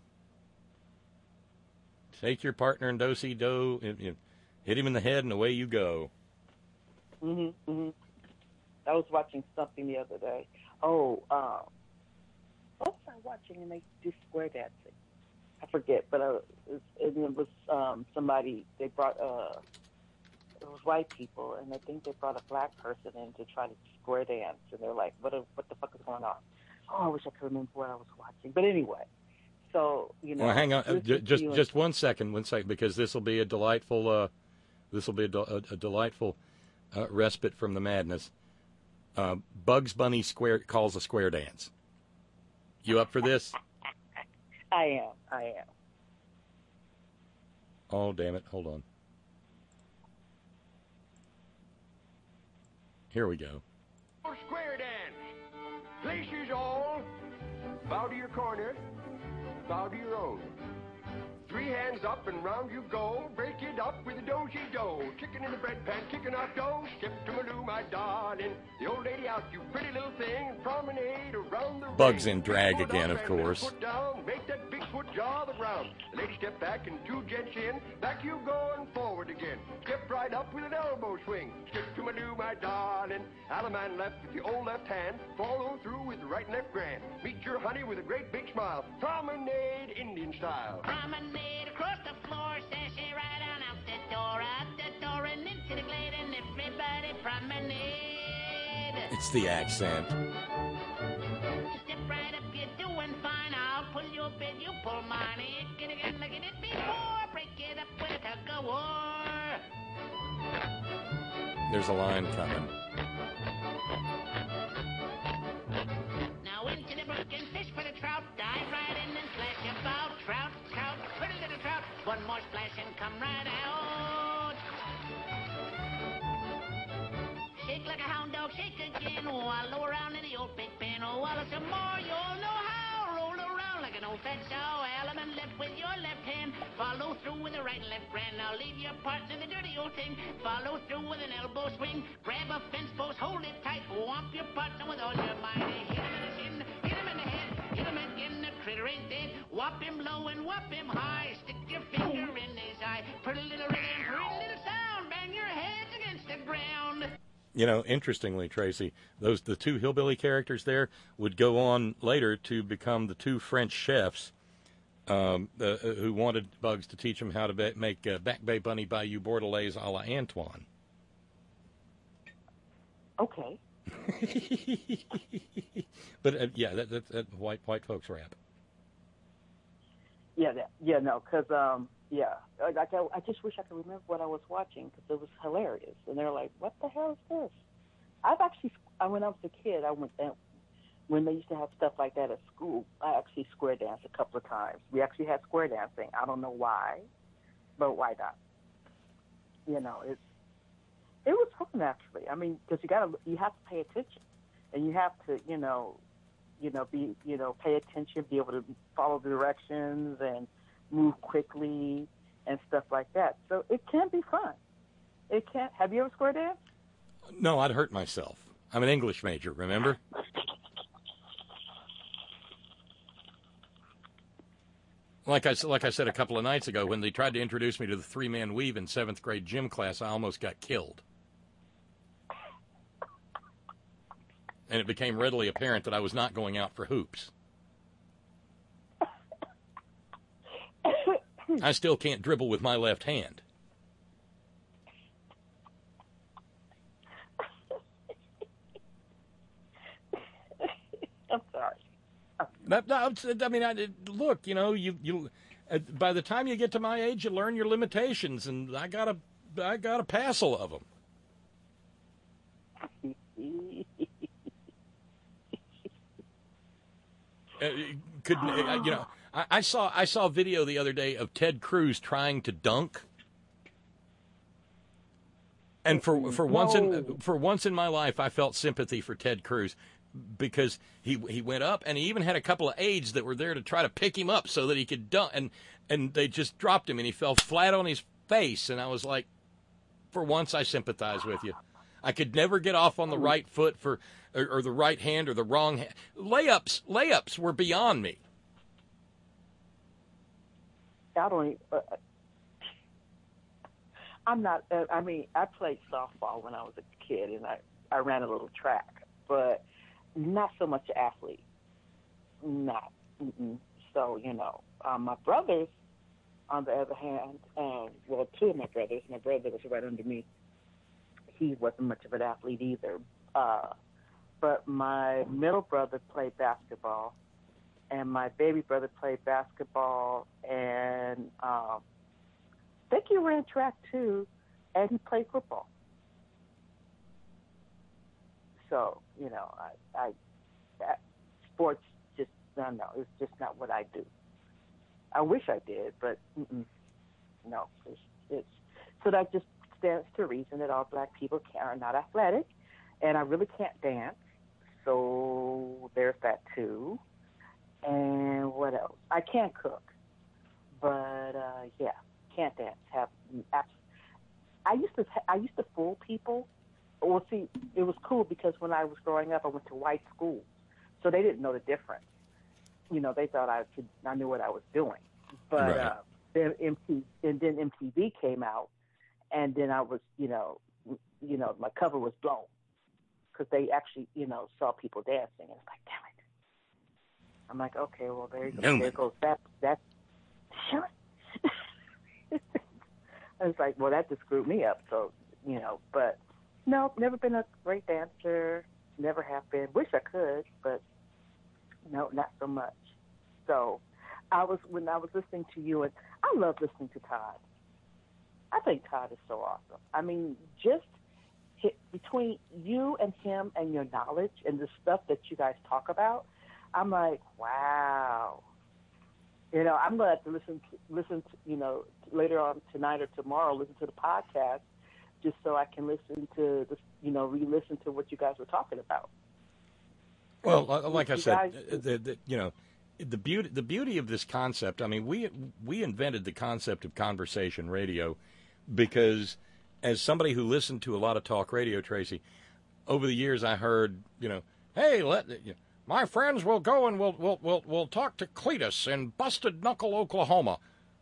S4: Take your partner and do-si-do. You know, hit him in the head and away you go.
S10: Mm-hmm, mm-hmm. I was watching something the other day. Oh, uh, what was I watching? And they do square dancing. I forget, but uh, it, it was um, somebody, they brought, uh, it was white people, and I think they brought a black person in to try to square dance. And they're like, what, what the fuck is going on? Oh, I wish I could remember what I was watching. But anyway. So, you know.
S4: Well, hang on. Uh, j- just
S10: and-
S4: just one second, one second, because this will be a delightful, uh, this will be a, de- a, a delightful uh, respite from the madness. Uh, Bugs Bunny square calls a square dance. You up for this?
S10: I am. I am.
S4: Oh, damn it. Hold on. Here we go.
S11: Square dance. Places all. Bow to your corner. Bow to your own. Three hands up and round you go. Break it up with a do-si-do. Chicken in the bread pan, kicking off dough. Skip to Maloo, my darling. The old lady out, you pretty little thing. Promenade around the
S4: Bugs
S11: ring.
S4: in drag
S11: Put
S4: again,
S11: up
S4: of
S11: and
S4: course.
S11: put down. step back and two gents in. Back you go and forward again. Step right up with an elbow swing. Step to my do, my darling. Alaman left with the old left hand. Follow through with the right and left grand. Meet your honey with a great big smile. Promenade Indian style.
S2: Promenade across the floor, sashay right on out the door, out the door and into the glade, and everybody promenade.
S4: It's the accent.
S2: Step right up, you're doing fine. I'll pull your bed, you pull mine. You get again like it did before. Break it up with a tug of war.
S4: There's a line coming.
S2: Now into the brook and fish for the trout. Dive right in and splash about. Trout, trout, pretty little trout. One more splash and come right out. Shake like a hound dog, shake again. Wallow around in the old big pen. Oh, wallow some more, you'll know how. Roll around like an old fat sow. Element left with your left hand. Follow through with the right and left grand. Now leave your partner the dirty old thing. Follow through with an elbow swing. Grab a fence post, hold it tight. Whomp your partner with all your might. Hit him in the shin, hit him in the head. Hit him again, the critter ain't dead. Whop him low and whop him high. Stick your finger in his eye. Pretty little rhythm, pretty little sound. Bang your heads against the ground.
S4: You know, interestingly, Tracy, those the two hillbilly characters there would go on later to become the two French chefs um, uh, who wanted Bugs to teach them how to ba- make uh, Back Bay Bunny Bayou Bordelaise a la Antoine.
S10: Okay.
S4: But uh, yeah, that, that, that white white folks rap.
S10: Yeah, that, yeah, no, because um, yeah, I, I, I just wish I could remember what I was watching because it was hilarious, and they're like, "What the hell is this?" I've actually, I when I was a kid, I went and when they used to have stuff like that at school, I actually square danced a couple of times. We actually had square dancing. I don't know why, but why not? You know, it's it was fun actually. I mean, because you gotta, you have to pay attention, and you have to, you know. you know, be, you know, pay attention, be able to follow the directions and move quickly and stuff like that. So it can be fun. It can. Have you ever square danced?
S4: No, I'd hurt myself. I'm an English major, remember? Like I, like I said a couple of nights ago, when they tried to introduce me to the three-man weave in seventh grade gym class, I almost got killed. And it became readily apparent that I was not going out for hoops. I still can't dribble with my left hand.
S10: I'm sorry.
S4: No, no, I mean, I, look, you know, you you. Uh, by the time you get to my age, you learn your limitations, and I got a I got a passel of them. Uh, could uh, you know? I, I saw I saw a video the other day of Ted Cruz trying to dunk, and for for once in for once in my life, I felt sympathy for Ted Cruz because he he went up and he even had a couple of aides that were there to try to pick him up so that he could dunk, and and they just dropped him and he fell flat on his face, and I was like, for once, I sympathize with you. I could never get off on the right foot for. Or, or the right hand or the wrong hand. Layups, layups were beyond me.
S10: I don't. Uh, I'm not. Uh, I mean, I played softball when I was a kid, and I, I ran a little track, but not so much athlete. Not. Mm-mm. So you know, um, my brothers, on the other hand, um, well, two of my brothers. My brother was right under me. He wasn't much of an athlete either. Uh, But my middle brother played basketball, and my baby brother played basketball, and um, I think he ran track too, and he played football. So, you know, I, I that sports just, I don't know, it's just not what I do. I wish I did, but mm-mm, no. It's, it's, so that just stands to reason that all black people are not athletic, and I really can't dance. So there's that too. And what else? I can't cook, but uh, yeah, can't dance. Have I used to I used to fool people. Well, see, it was cool because when I was growing up, I went to white schools, so they didn't know the difference. You know, they thought I could I knew what I was doing. But
S4: right.
S10: uh, then M T V, and then M T V came out, and then I was, you know, you know, my cover was blown because they actually, you know, saw people dancing, and it's like, damn it. I'm like, okay, well, there, you go. There goes that. That. I was like, well, that just screwed me up. So, you know, but no, never been a great dancer. Never have been. Wish I could, but no, not so much. So, I was when I was listening to you, and I love listening to Todd. I think Todd is so awesome. I mean, just hit, between you and him and your knowledge and the stuff that you guys talk about, I'm like, wow. You know, I'm going to have to listen, to, listen to, you know, later on tonight or tomorrow, listen to the podcast just so I can listen to, the, you know, re-listen to what you guys were talking about.
S4: Well, like I
S10: you
S4: said,
S10: guys,
S4: the, the, you know, the beauty the beauty of this concept. I mean, we we invented the concept of conversation radio because, as somebody who listened to a lot of talk radio, Tracy, over the years I heard, you know, hey, let you know, my friends will go and we'll we'll we'll we'll talk to Cletus in Busted Knuckle, Oklahoma.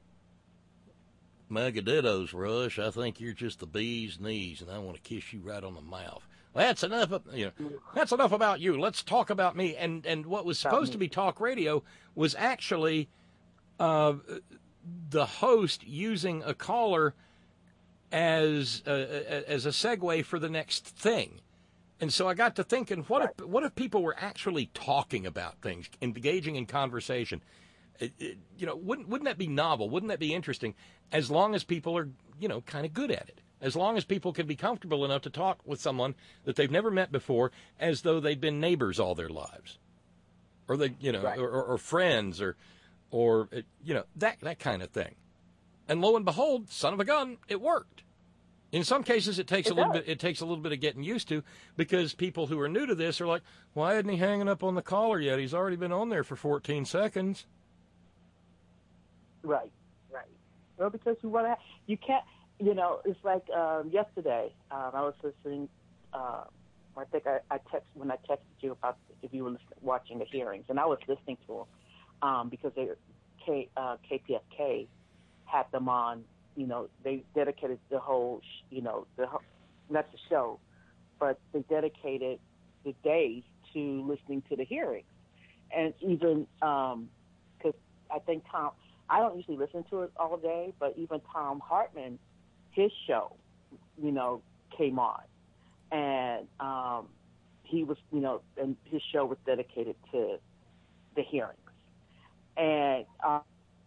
S4: Megadettos, Rush. I think you're just the bee's knees, and I want to kiss you right on the mouth. That's enough. Of, you know, that's enough about you. Let's talk about me. And and what was supposed to be talk radio was actually uh, the host using a caller as uh, as a segue for the next thing. And so I got to thinking, what right. if what if people were actually talking about things, engaging in conversation? It, it, you know, wouldn't wouldn't that be novel? Wouldn't that be interesting? As long as people are, you know, kind of good at it. As long as people can be comfortable enough to talk with someone that they've never met before, as though they've been neighbors all their lives, or they, you know, right. or, or friends, or, or you know, that that kind of thing. And lo and behold, son of a gun, it worked. In some cases, it takes it a little does. bit. It takes a little bit of getting used to, because people who are new to this are like, "Why isn't he hanging up on the caller yet? He's already been on there for fourteen seconds."
S10: Right, right. Well, because you want to, you can't. You know, it's like um, yesterday. Um, I was listening. Uh, I think I, I text when I texted you about if you were listening, watching the hearings, and I was listening to them um, because they K, uh, K P F K had them on. You know, they dedicated the whole, sh- you know, the not the show, but they dedicated the days to listening to the hearings, and even because um, I think Tom, I don't usually listen to it all day, but even Tom Hartman, his show, you know, came on, and um, he was, you know, and his show was dedicated to the hearings, and. Uh,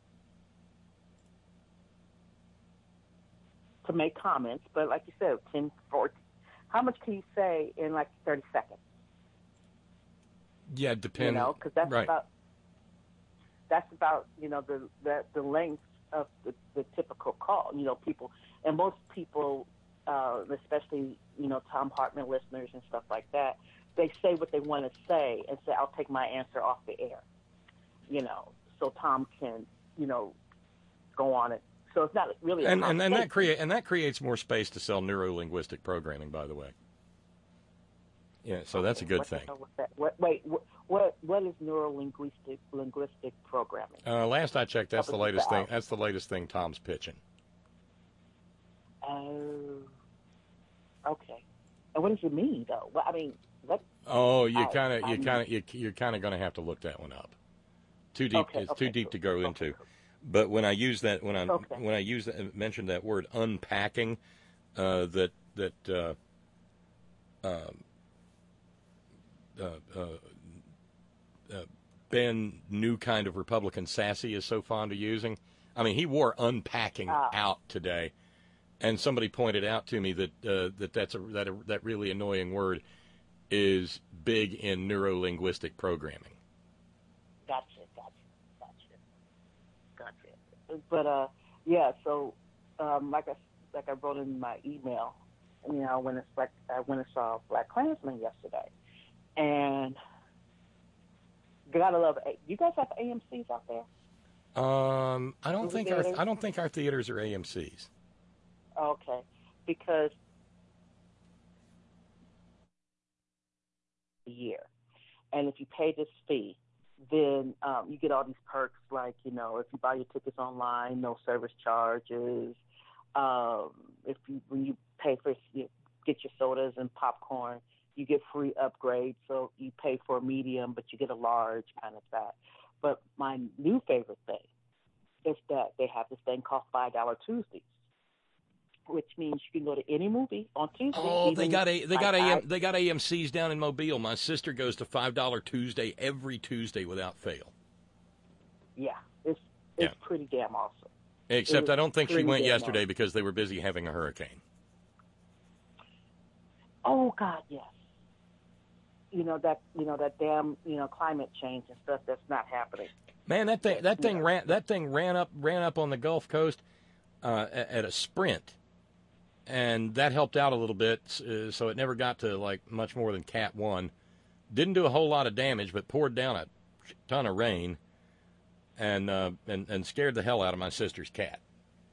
S10: to make comments, but like you said, ten, fourteen, how much can you say in like thirty seconds?
S4: Yeah, it depends.
S10: You know, because that's
S4: right.
S10: about that's about you know the the, the length of the, the typical call. You know, people and most people, uh, especially you know Tom Hartman listeners and stuff like that, they say what they want to say and say, "I'll take my answer off the air." You know, so Tom can you know go on it. So it's not really a
S4: and, and and that create and that creates more space to sell neuro-linguistic programming, by the way. Yeah, so that's a good
S10: what
S4: thing.
S10: That? What, wait, what what is neuro-linguistic linguistic programming?
S4: Uh, last I checked, that's the latest thing. That's the latest thing Tom's pitching.
S10: Oh, okay. And what does it mean, though? Well, I mean, what?
S4: Oh, you kind of, you kind of, you, you're kind of going to have to look that one up. Too deep.
S10: Okay,
S4: it's
S10: okay,
S4: too deep
S10: cool.
S4: to go
S10: okay,
S4: into.
S10: Cool.
S4: But when I use that, when I
S10: okay.
S4: when I use that, mentioned that word unpacking, uh, that that uh, um, uh, uh, uh, Ben, new kind of Republican sassy, is so fond of using. I mean, he wore unpacking
S10: ah.
S4: out today, and somebody pointed out to me that uh, that that's a that a, that really annoying word is big in neuro-linguistic programming.
S10: Gotcha, gotcha. But uh, yeah. So, um, like I like I wrote in my email, you know, when it's like I went and saw Black Klansman yesterday, and gotta love it. You guys have A M Cs out there?
S4: Um, I don't think our I don't think our theaters are A M Cs.
S10: Okay, because a year, and if you pay this fee, then um, you get all these perks like, you know, if you buy your tickets online, no service charges. Um, if you when you pay for you get your sodas and popcorn, you get free upgrades. So you pay for a medium, but you get a large kind of that. But my new favorite thing is that they have this thing called five dollar Tuesdays, which means you can go to any movie on Tuesday.
S4: Oh, they got a they got
S10: like
S4: a
S10: I,
S4: they got A M Cs down in Mobile. My sister goes to five dollar Tuesday every Tuesday without fail.
S10: Yeah, it's it's
S4: Yeah.
S10: pretty damn awesome.
S4: Except
S10: It
S4: I don't think she
S10: pretty
S4: went
S10: damn
S4: yesterday
S10: awesome.
S4: because they were busy having a hurricane.
S10: Oh God, yes. You know that you know that damn you know climate change and stuff that's not happening.
S4: Man, that thing that thing ran that thing ran up ran up on the Gulf Coast uh, at, at a sprint, and that helped out a little bit. Uh, so it never got to like much more than Cat One. Didn't do a whole lot of damage, but poured down a ton of rain, and uh, and and scared the hell out of my sister's cat.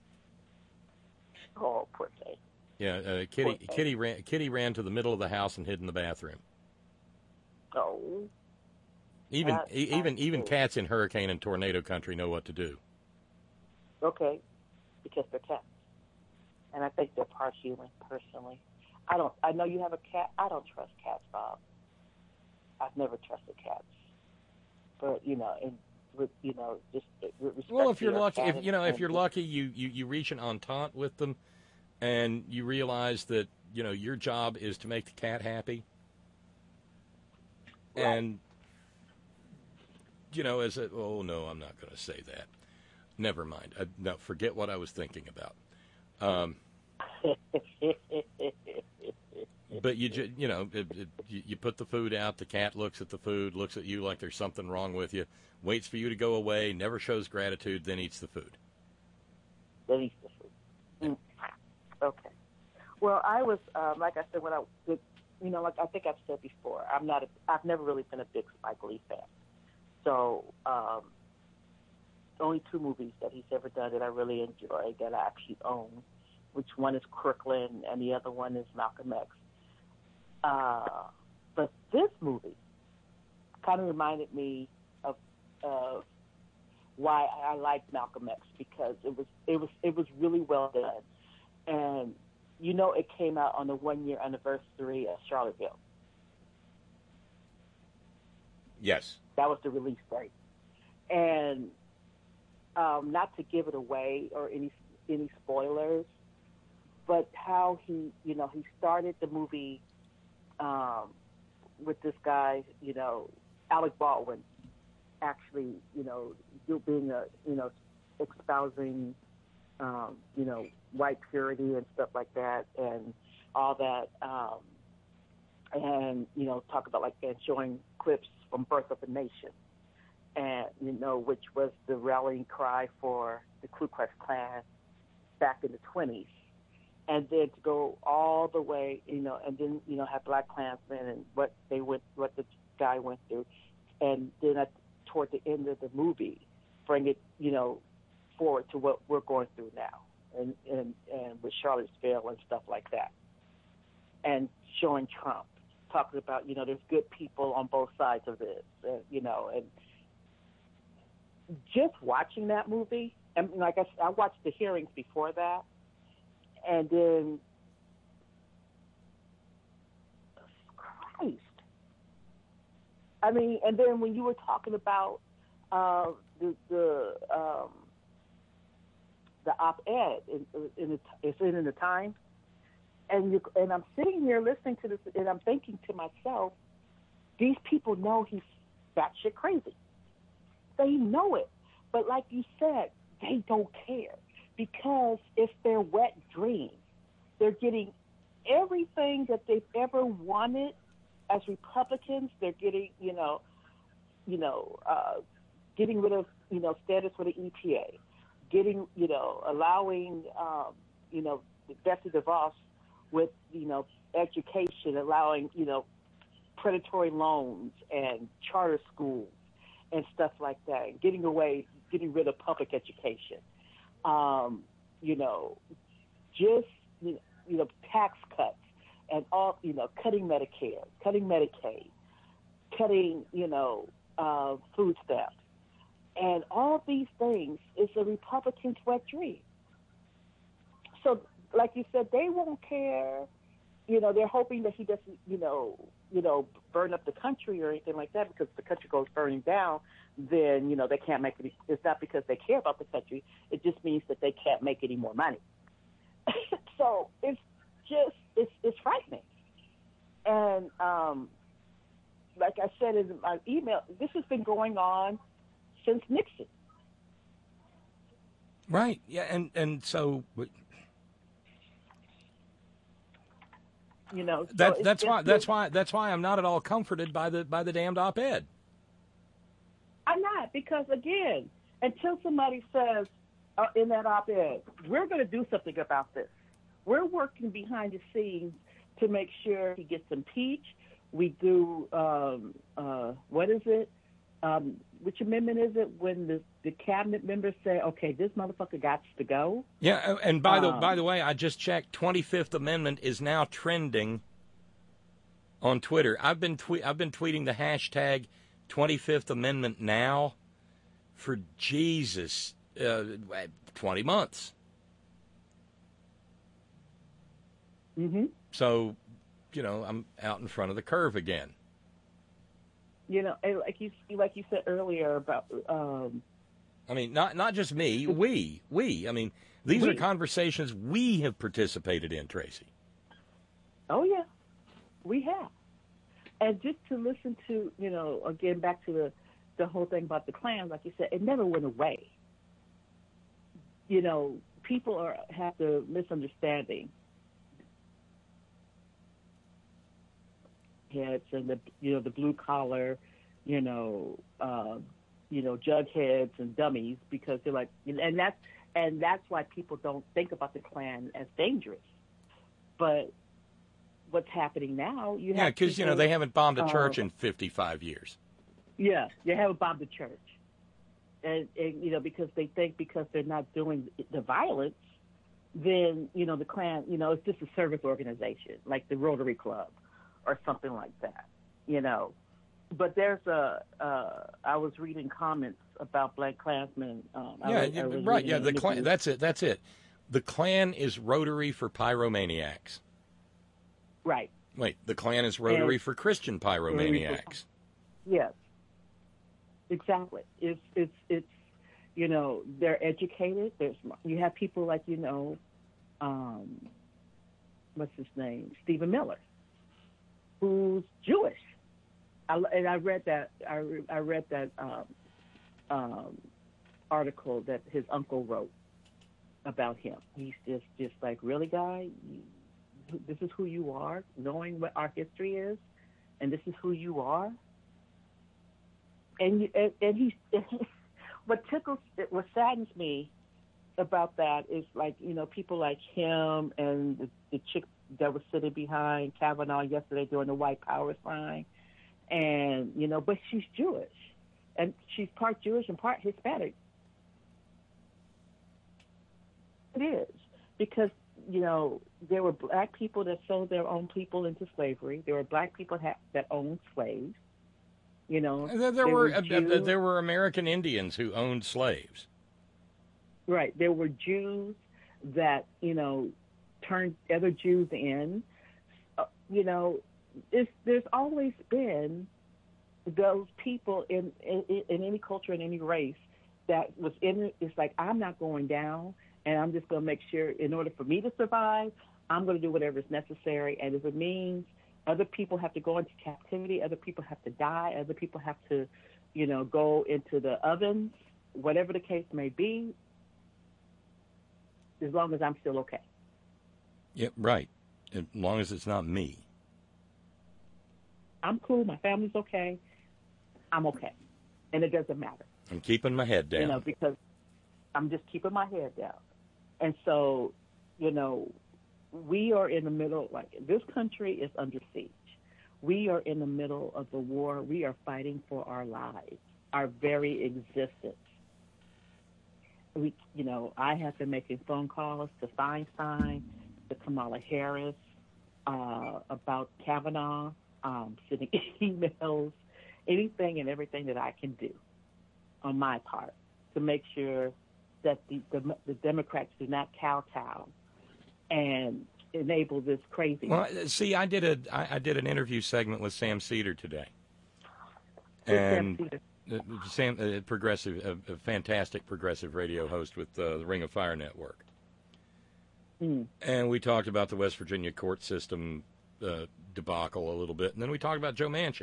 S10: Oh, poor thing.
S4: Yeah, uh, Kitty Kitty ran Kitty ran to the middle of the house and hid in the bathroom.
S10: Oh.
S4: Even
S10: That-
S4: e- even
S10: that's
S4: even
S10: cool.
S4: cats in hurricane and tornado country know what to do.
S10: Okay, because they're cats, and I think they're part human. Personally, I don't. I know you have a cat. I don't trust cats, Bob. I've never trusted cats, but you know, and with you know, just with respect
S4: Well, if
S10: to
S4: you're
S10: your
S4: lucky,
S10: cat
S4: if you know,
S10: and-
S4: if you're lucky, you, you, you reach an entente with them, and you realize that you know your job is to make the cat happy,
S10: Right.
S4: and you know, as a oh no, I'm not going to say that. Never mind. I, no, forget what I was thinking about. Um, but you ju- you know, it, it, you you put the food out. The cat looks at the food, looks at you like there's something wrong with you, waits for you to go away, never shows gratitude, then eats the food.
S10: That eats the food. Mm. Okay. Well, I was um, like I said when I did, you know, like I think I've said before, I'm not. A, I've never really been a big Spike Lee fan. So, um, only two movies that he's ever done that I really enjoy that I actually own, which one is Crooklyn and the other one is Malcolm X. Uh, but this movie kind of reminded me of of why I liked Malcolm X, because it was it was it was really well done, and you know it came out on the one year anniversary of Charlottesville.
S4: Yes.
S10: That was the release date, and um, not to give it away or any any spoilers, but how he you know he started the movie um, with this guy, you know, Alec Baldwin, actually, you know, being a, you know, espousing, um, you know, white purity and stuff like that, and all that, um, and you know, talk about like and showing clips from Birth of a Nation, and you know, which was the rallying cry for the Ku Klux Klan back in the twenties. And then to go all the way, you know, and then, you know, have Black Klansmen and what they went, what the guy went through. And then at, toward the end of the movie, bring it, you know, forward to what we're going through now. And, and, and with Charlottesville and stuff like that. And showing Trump, talking about, you know, there's good people on both sides of this, uh, you know, and just watching that movie, and like I said, I watched the hearings before that. And then, Christ. I mean, and then when you were talking about uh, the the um, the op-ed, in, in the, it's in, in the Times, and you and I'm sitting here listening to this, and I'm thinking to myself, these people know he's batshit crazy. They know it, but like you said, they don't care. Because it's their wet dream. They're getting everything that they've ever wanted as Republicans. They're getting, you know, you know, uh, getting rid of, you know, status with the E P A, getting, you know, allowing, um, you know, Betsy DeVos with, you know, education, allowing, you know, predatory loans and charter schools and stuff like that, and getting away, getting rid of public education. Um, you know, just, you know, tax cuts and all, you know, cutting Medicare, cutting Medicaid, cutting, you know, uh, food stamps. And all these things is a Republican's wet dream. So, like you said, they won't care. You know, they're hoping that he doesn't, you know, you know, burn up the country or anything like that, because if the country goes burning down, then, you know, they can't make it. It's not because they care about the country. It just means that they can't make any more money. So it's just, it's, it's frightening. And um, like I said in my email, this has been going on since Nixon.
S4: Right. Yeah. And, and so...
S10: You know, so
S4: that,
S10: it's,
S4: that's
S10: it's,
S4: why. That's why. That's why I'm not at all comforted by the by the damned op-ed.
S10: I'm not, because again, until somebody says uh, in that op-ed, we're going to do something about this. We're working behind the scenes to make sure he gets impeached. We do um, uh, what is it? Um, which amendment is it? When the, the cabinet members say, "Okay, this motherfucker got to go."
S4: Yeah, and by the
S10: um,
S4: by the way, I just checked. twenty-fifth Amendment is now trending on Twitter. I've been tweet I've been tweeting the hashtag twenty-fifth Amendment now for Jesus uh, twenty months.
S10: Mm-hmm.
S4: So, you know, I'm out in front of the curve again.
S10: You know, and like you like you said earlier about. Um,
S4: I mean, not not just me. We we. I mean, these
S10: we.
S4: are conversations we have participated in, Tracy.
S10: Oh yeah, we have. And just to listen to, you know, again back to the the whole thing about the Klan, like you said, it never went away. You know, people are have the misunderstanding. Heads and the you know the blue collar, you know, uh, you know jugheads and dummies, because they're like, and that's and that's why people don't think about the Klan as dangerous. But what's happening now? You
S4: yeah,
S10: have
S4: because you know they haven't bombed a church
S10: uh,
S4: in fifty-five years.
S10: Yeah, they haven't bombed the church, and, and you know because they think because they're not doing the violence, then you know the Klan, you know, it's just a service organization like the Rotary Club or something like that, you know. But there's a, uh, I was reading comments about Black Klansmen. Um,
S4: yeah,
S10: I was, I was
S4: right. Yeah, the
S10: interview.
S4: Klan. That's it. That's it. The Klan is Rotary for pyromaniacs.
S10: Right.
S4: Wait, the Klan is Rotary
S10: and,
S4: for Christian pyromaniacs.
S10: Yes. Exactly. It's it's it's you know they're educated. There's you have people like you know, um, what's his name, Stephen Miller, who's Jewish. I, and I read that I, I read that um, um, article that his uncle wrote about him. He's just just like, really, guy, you, this is who you are, knowing what our history is, and this is who you are. And you, and, and he, what tickles, what saddens me about that is like you know people like him and the, the chick that was sitting behind Kavanaugh yesterday doing the white power sign. And, you know, but she's Jewish. And she's part Jewish and part Hispanic. It is. Because, you know, there were black people that sold their own people into slavery. There were black people ha- that owned slaves. You know.
S4: There, there, there were, were uh, there were American Indians who owned slaves.
S10: Right. There were Jews that, you know, turned other Jews in. Uh, you know, It's, there's always been those people in, in in any culture, in any race, that was in it. It's like, I'm not going down, and I'm just going to make sure, in order for me to survive, I'm going to do whatever is necessary. And if it means other people have to go into captivity, other people have to die, other people have to, you know, go into the ovens, whatever the case may be, as long as I'm still okay.
S4: Yeah, right. As long as it's not me.
S10: I'm cool. My family's okay. I'm okay. And it doesn't matter.
S4: I'm keeping my head down.
S10: You know, because I'm just keeping my head down. And so, you know, we are in the middle, like, this country is under siege. We are in the middle of the war. We are fighting for our lives, our very existence. We, you know, I have been making phone calls to Feinstein, to Kamala Harris, uh, about Kavanaugh. Um, sending emails, anything and everything that I can do on my part to make sure that the, the, the Democrats do not kowtow and enable this crazy.
S4: Well, see, I did a I, I did an interview segment with Sam Cedar today, and
S10: Sam Cedar?
S4: Uh, Sam, uh, progressive, a, a fantastic progressive radio host with uh, the Ring of Fire Network,
S10: mm.
S4: and we talked about the West Virginia court system uh, debacle a little bit, and then we talked about Joe Manchin.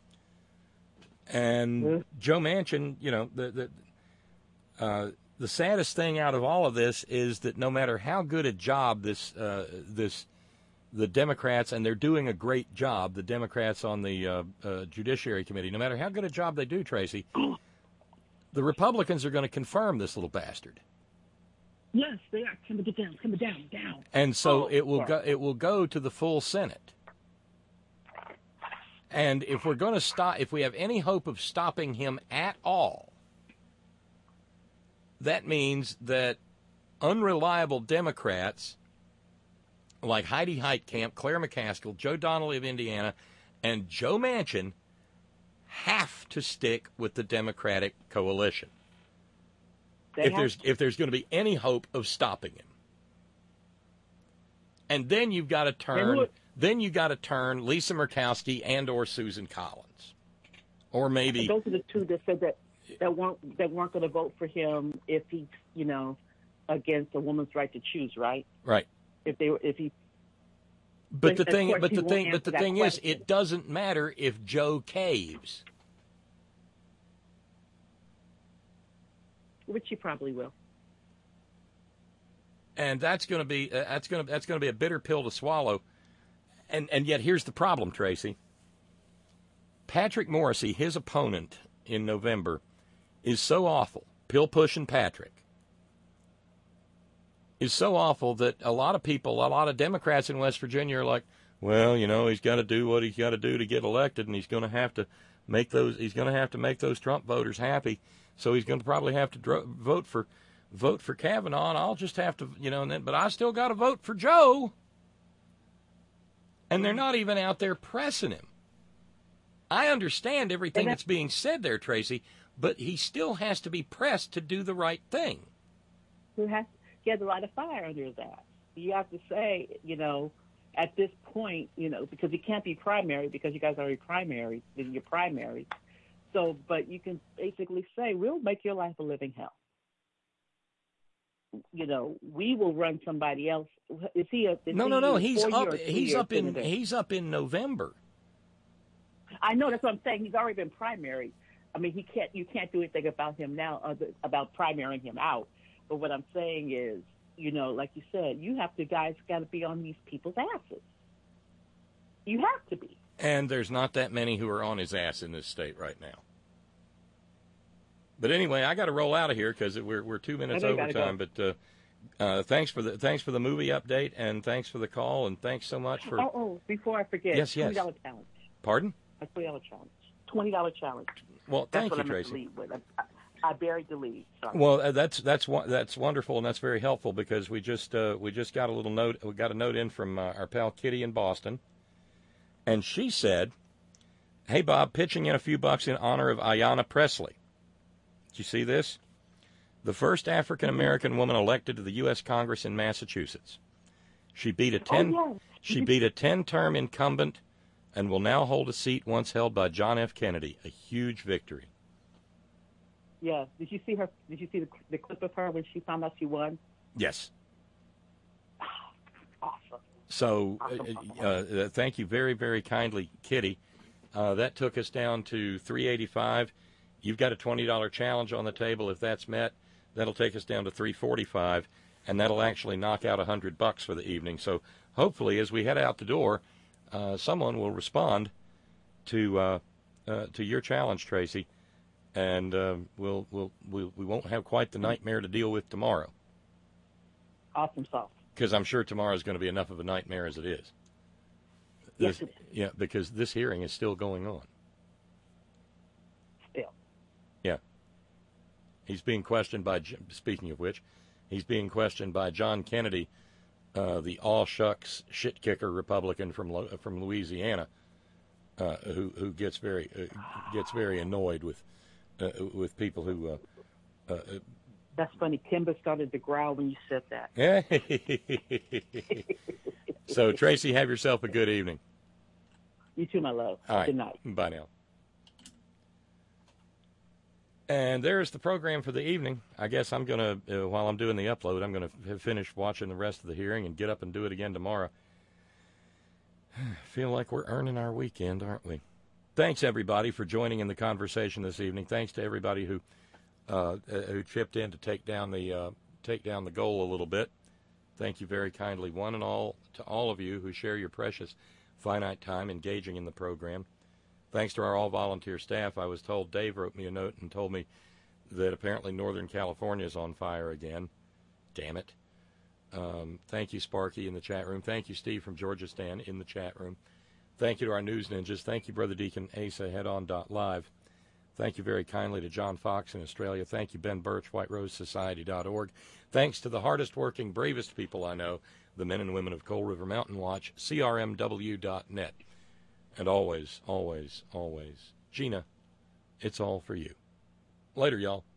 S4: And mm. Joe Manchin, you know, the the uh, the saddest thing out of all of this is that no matter how good a job this uh, this the Democrats, and they're doing a great job, the Democrats on the uh, uh, Judiciary Committee, no matter how good a job they do, Tracy, the Republicans are going to confirm this little bastard.
S10: Yes, they are. Coming down, coming down, down.
S4: And so
S10: oh,
S4: it will
S10: sorry.
S4: go. It will go to the full Senate. And if we're going to stop, if we have any hope of stopping him at all, that means that unreliable Democrats like Heidi Heitkamp, Claire McCaskill, Joe Donnelly of Indiana, and Joe Manchin have to stick with the Democratic coalition
S10: They
S4: if
S10: have
S4: there's
S10: to.
S4: if there's going to be any hope of stopping him. And then you've got to turn
S10: look,
S4: then you got to turn Lisa Murkowski and or Susan Collins, or maybe
S10: those are the two that said that that weren't that weren't going to vote for him if he's you know against a woman's right to choose, right?
S4: Right.
S10: If they were, if he.
S4: But the
S10: of
S4: thing,
S10: course
S4: but
S10: he
S4: the
S10: won't
S4: thing, but
S10: answer
S4: the
S10: that
S4: thing is,
S10: question.
S4: it doesn't matter if Joe caves,
S10: Which he probably will.
S4: and that's going to be uh, that's going to that's going to be a bitter pill to swallow. And and yet here's the problem, Tracy. Patrick Morrissey, his opponent in November, is so awful. Pill pushing Patrick is so awful that a lot of people, a lot of Democrats in West Virginia are like, well, you know, he's got to do what he's got to do to get elected, and he's going to have to make those he's going to have to make those Trump voters happy. So he's going to probably have to dro- vote for vote for Kavanaugh, and I'll just have to, you know, and then, but I still got to vote for Joe. And they're not even out there pressing him. I understand everything that's being said there, Tracy, but he still has to be pressed to do the right thing.
S10: He has he has a lot of fire under that. You have to say, you know, at this point, you know, because he can't be primary because you guys are already primary in your primary. So, but you can basically say, we'll make your life a living hell. You know, we will run somebody else. Is he a? Is
S4: No,
S10: he
S4: no, no.
S10: a
S4: He's
S10: four-year
S4: up.
S10: or
S4: He's
S10: two-year
S4: up in.
S10: senator?
S4: He's up in November.
S10: I know, that's what I'm saying. He's already been primary. I mean, he can't. You can't do anything about him now, other, about primarying him out. But what I'm saying is, you know, like you said, you have to guys got to be on these people's asses. You have to be.
S4: And there's not that many who are on his ass in this state right now. But anyway, I got to roll out of here because we're we're two minutes overtime. Go. But uh, uh, thanks for the thanks for the movie update, and thanks for the call, and thanks so much for.
S10: Oh, oh before I forget,
S4: yes, yes.
S10: twenty dollar challenge.
S4: Pardon?
S10: A twenty dollar challenge. Twenty dollar challenge.
S4: Well,
S10: that's
S4: thank
S10: what
S4: you,
S10: I'm
S4: Tracy.
S10: Lead with. I, I buried the lead. Sorry.
S4: Well, uh, that's that's that's wonderful, and that's very helpful because we just uh, we just got a little note. We got a note in from uh, our pal Kitty in Boston, and she said, "Hey Bob, pitching in a few bucks in honor of Ayanna Pressley. Did you see this? The first African American woman elected to the U S Congress in Massachusetts. She beat a ten
S10: oh, yeah.
S4: she beat a ten-term incumbent, and will now hold a seat once held by John F. Kennedy. A huge victory."
S10: Yeah. Did you see her? Did you see the, the clip of her when she found out she won?
S4: Yes.
S10: Awesome.
S4: So,
S10: Awesome.
S4: uh, uh, thank you very, very kindly, Kitty. Uh, that took us down to three eighty-five. You've got a twenty dollar challenge on the table. If that's met, that'll take us down to three forty-five, and that'll actually knock out a hundred bucks for the evening. So, hopefully, as we head out the door, uh, someone will respond to uh, uh, to your challenge, Tracy, and uh, we'll we'll we'll we won't have quite the nightmare to deal with tomorrow.
S10: Awesome sauce.
S4: Because I'm sure tomorrow is going to be enough of a nightmare as it is.
S10: Yes,
S4: This,
S10: it is.
S4: yeah, because this hearing is still going on.
S10: Still.
S4: Yeah. He's being questioned by, speaking of which, he's being questioned by John Kennedy, uh, the all-shucks shit-kicker Republican from from Louisiana, uh, who who gets very uh, gets very annoyed with uh, with people who. Uh, uh,
S10: That's funny. Kimber started to growl when you said that.
S4: Yeah. So Tracy, have yourself a good evening.
S10: You too, my love.
S4: All right.
S10: Good night.
S4: Bye now. And there's the program for the evening. I guess I'm going to, uh, while I'm doing the upload, I'm going to f- finish watching the rest of the hearing and get up and do it again tomorrow. Feel like we're earning our weekend, aren't we? Thanks, everybody, for joining in the conversation this evening. Thanks to everybody who uh, who chipped in to take down the uh, take down the goal a little bit. Thank you very kindly, one and all, to all of you who share your precious finite time engaging in the program. Thanks to our all-volunteer staff. I was told, Dave wrote me a note and told me that apparently Northern California is on fire again. Damn it. Um, thank you, Sparky, in the chat room. Thank you, Steve from Georgia Stan, in the chat room. Thank you to our news ninjas. Thank you, Brother Deacon Asa, headon dot live. Thank you very kindly to John Fox in Australia. Thank you, Ben Birch, white rose society dot org. Thanks to the hardest-working, bravest people I know, the men and women of Coal River Mountain Watch, C R M W dot net. And always, always, always, Gina, it's all for you. Later, y'all.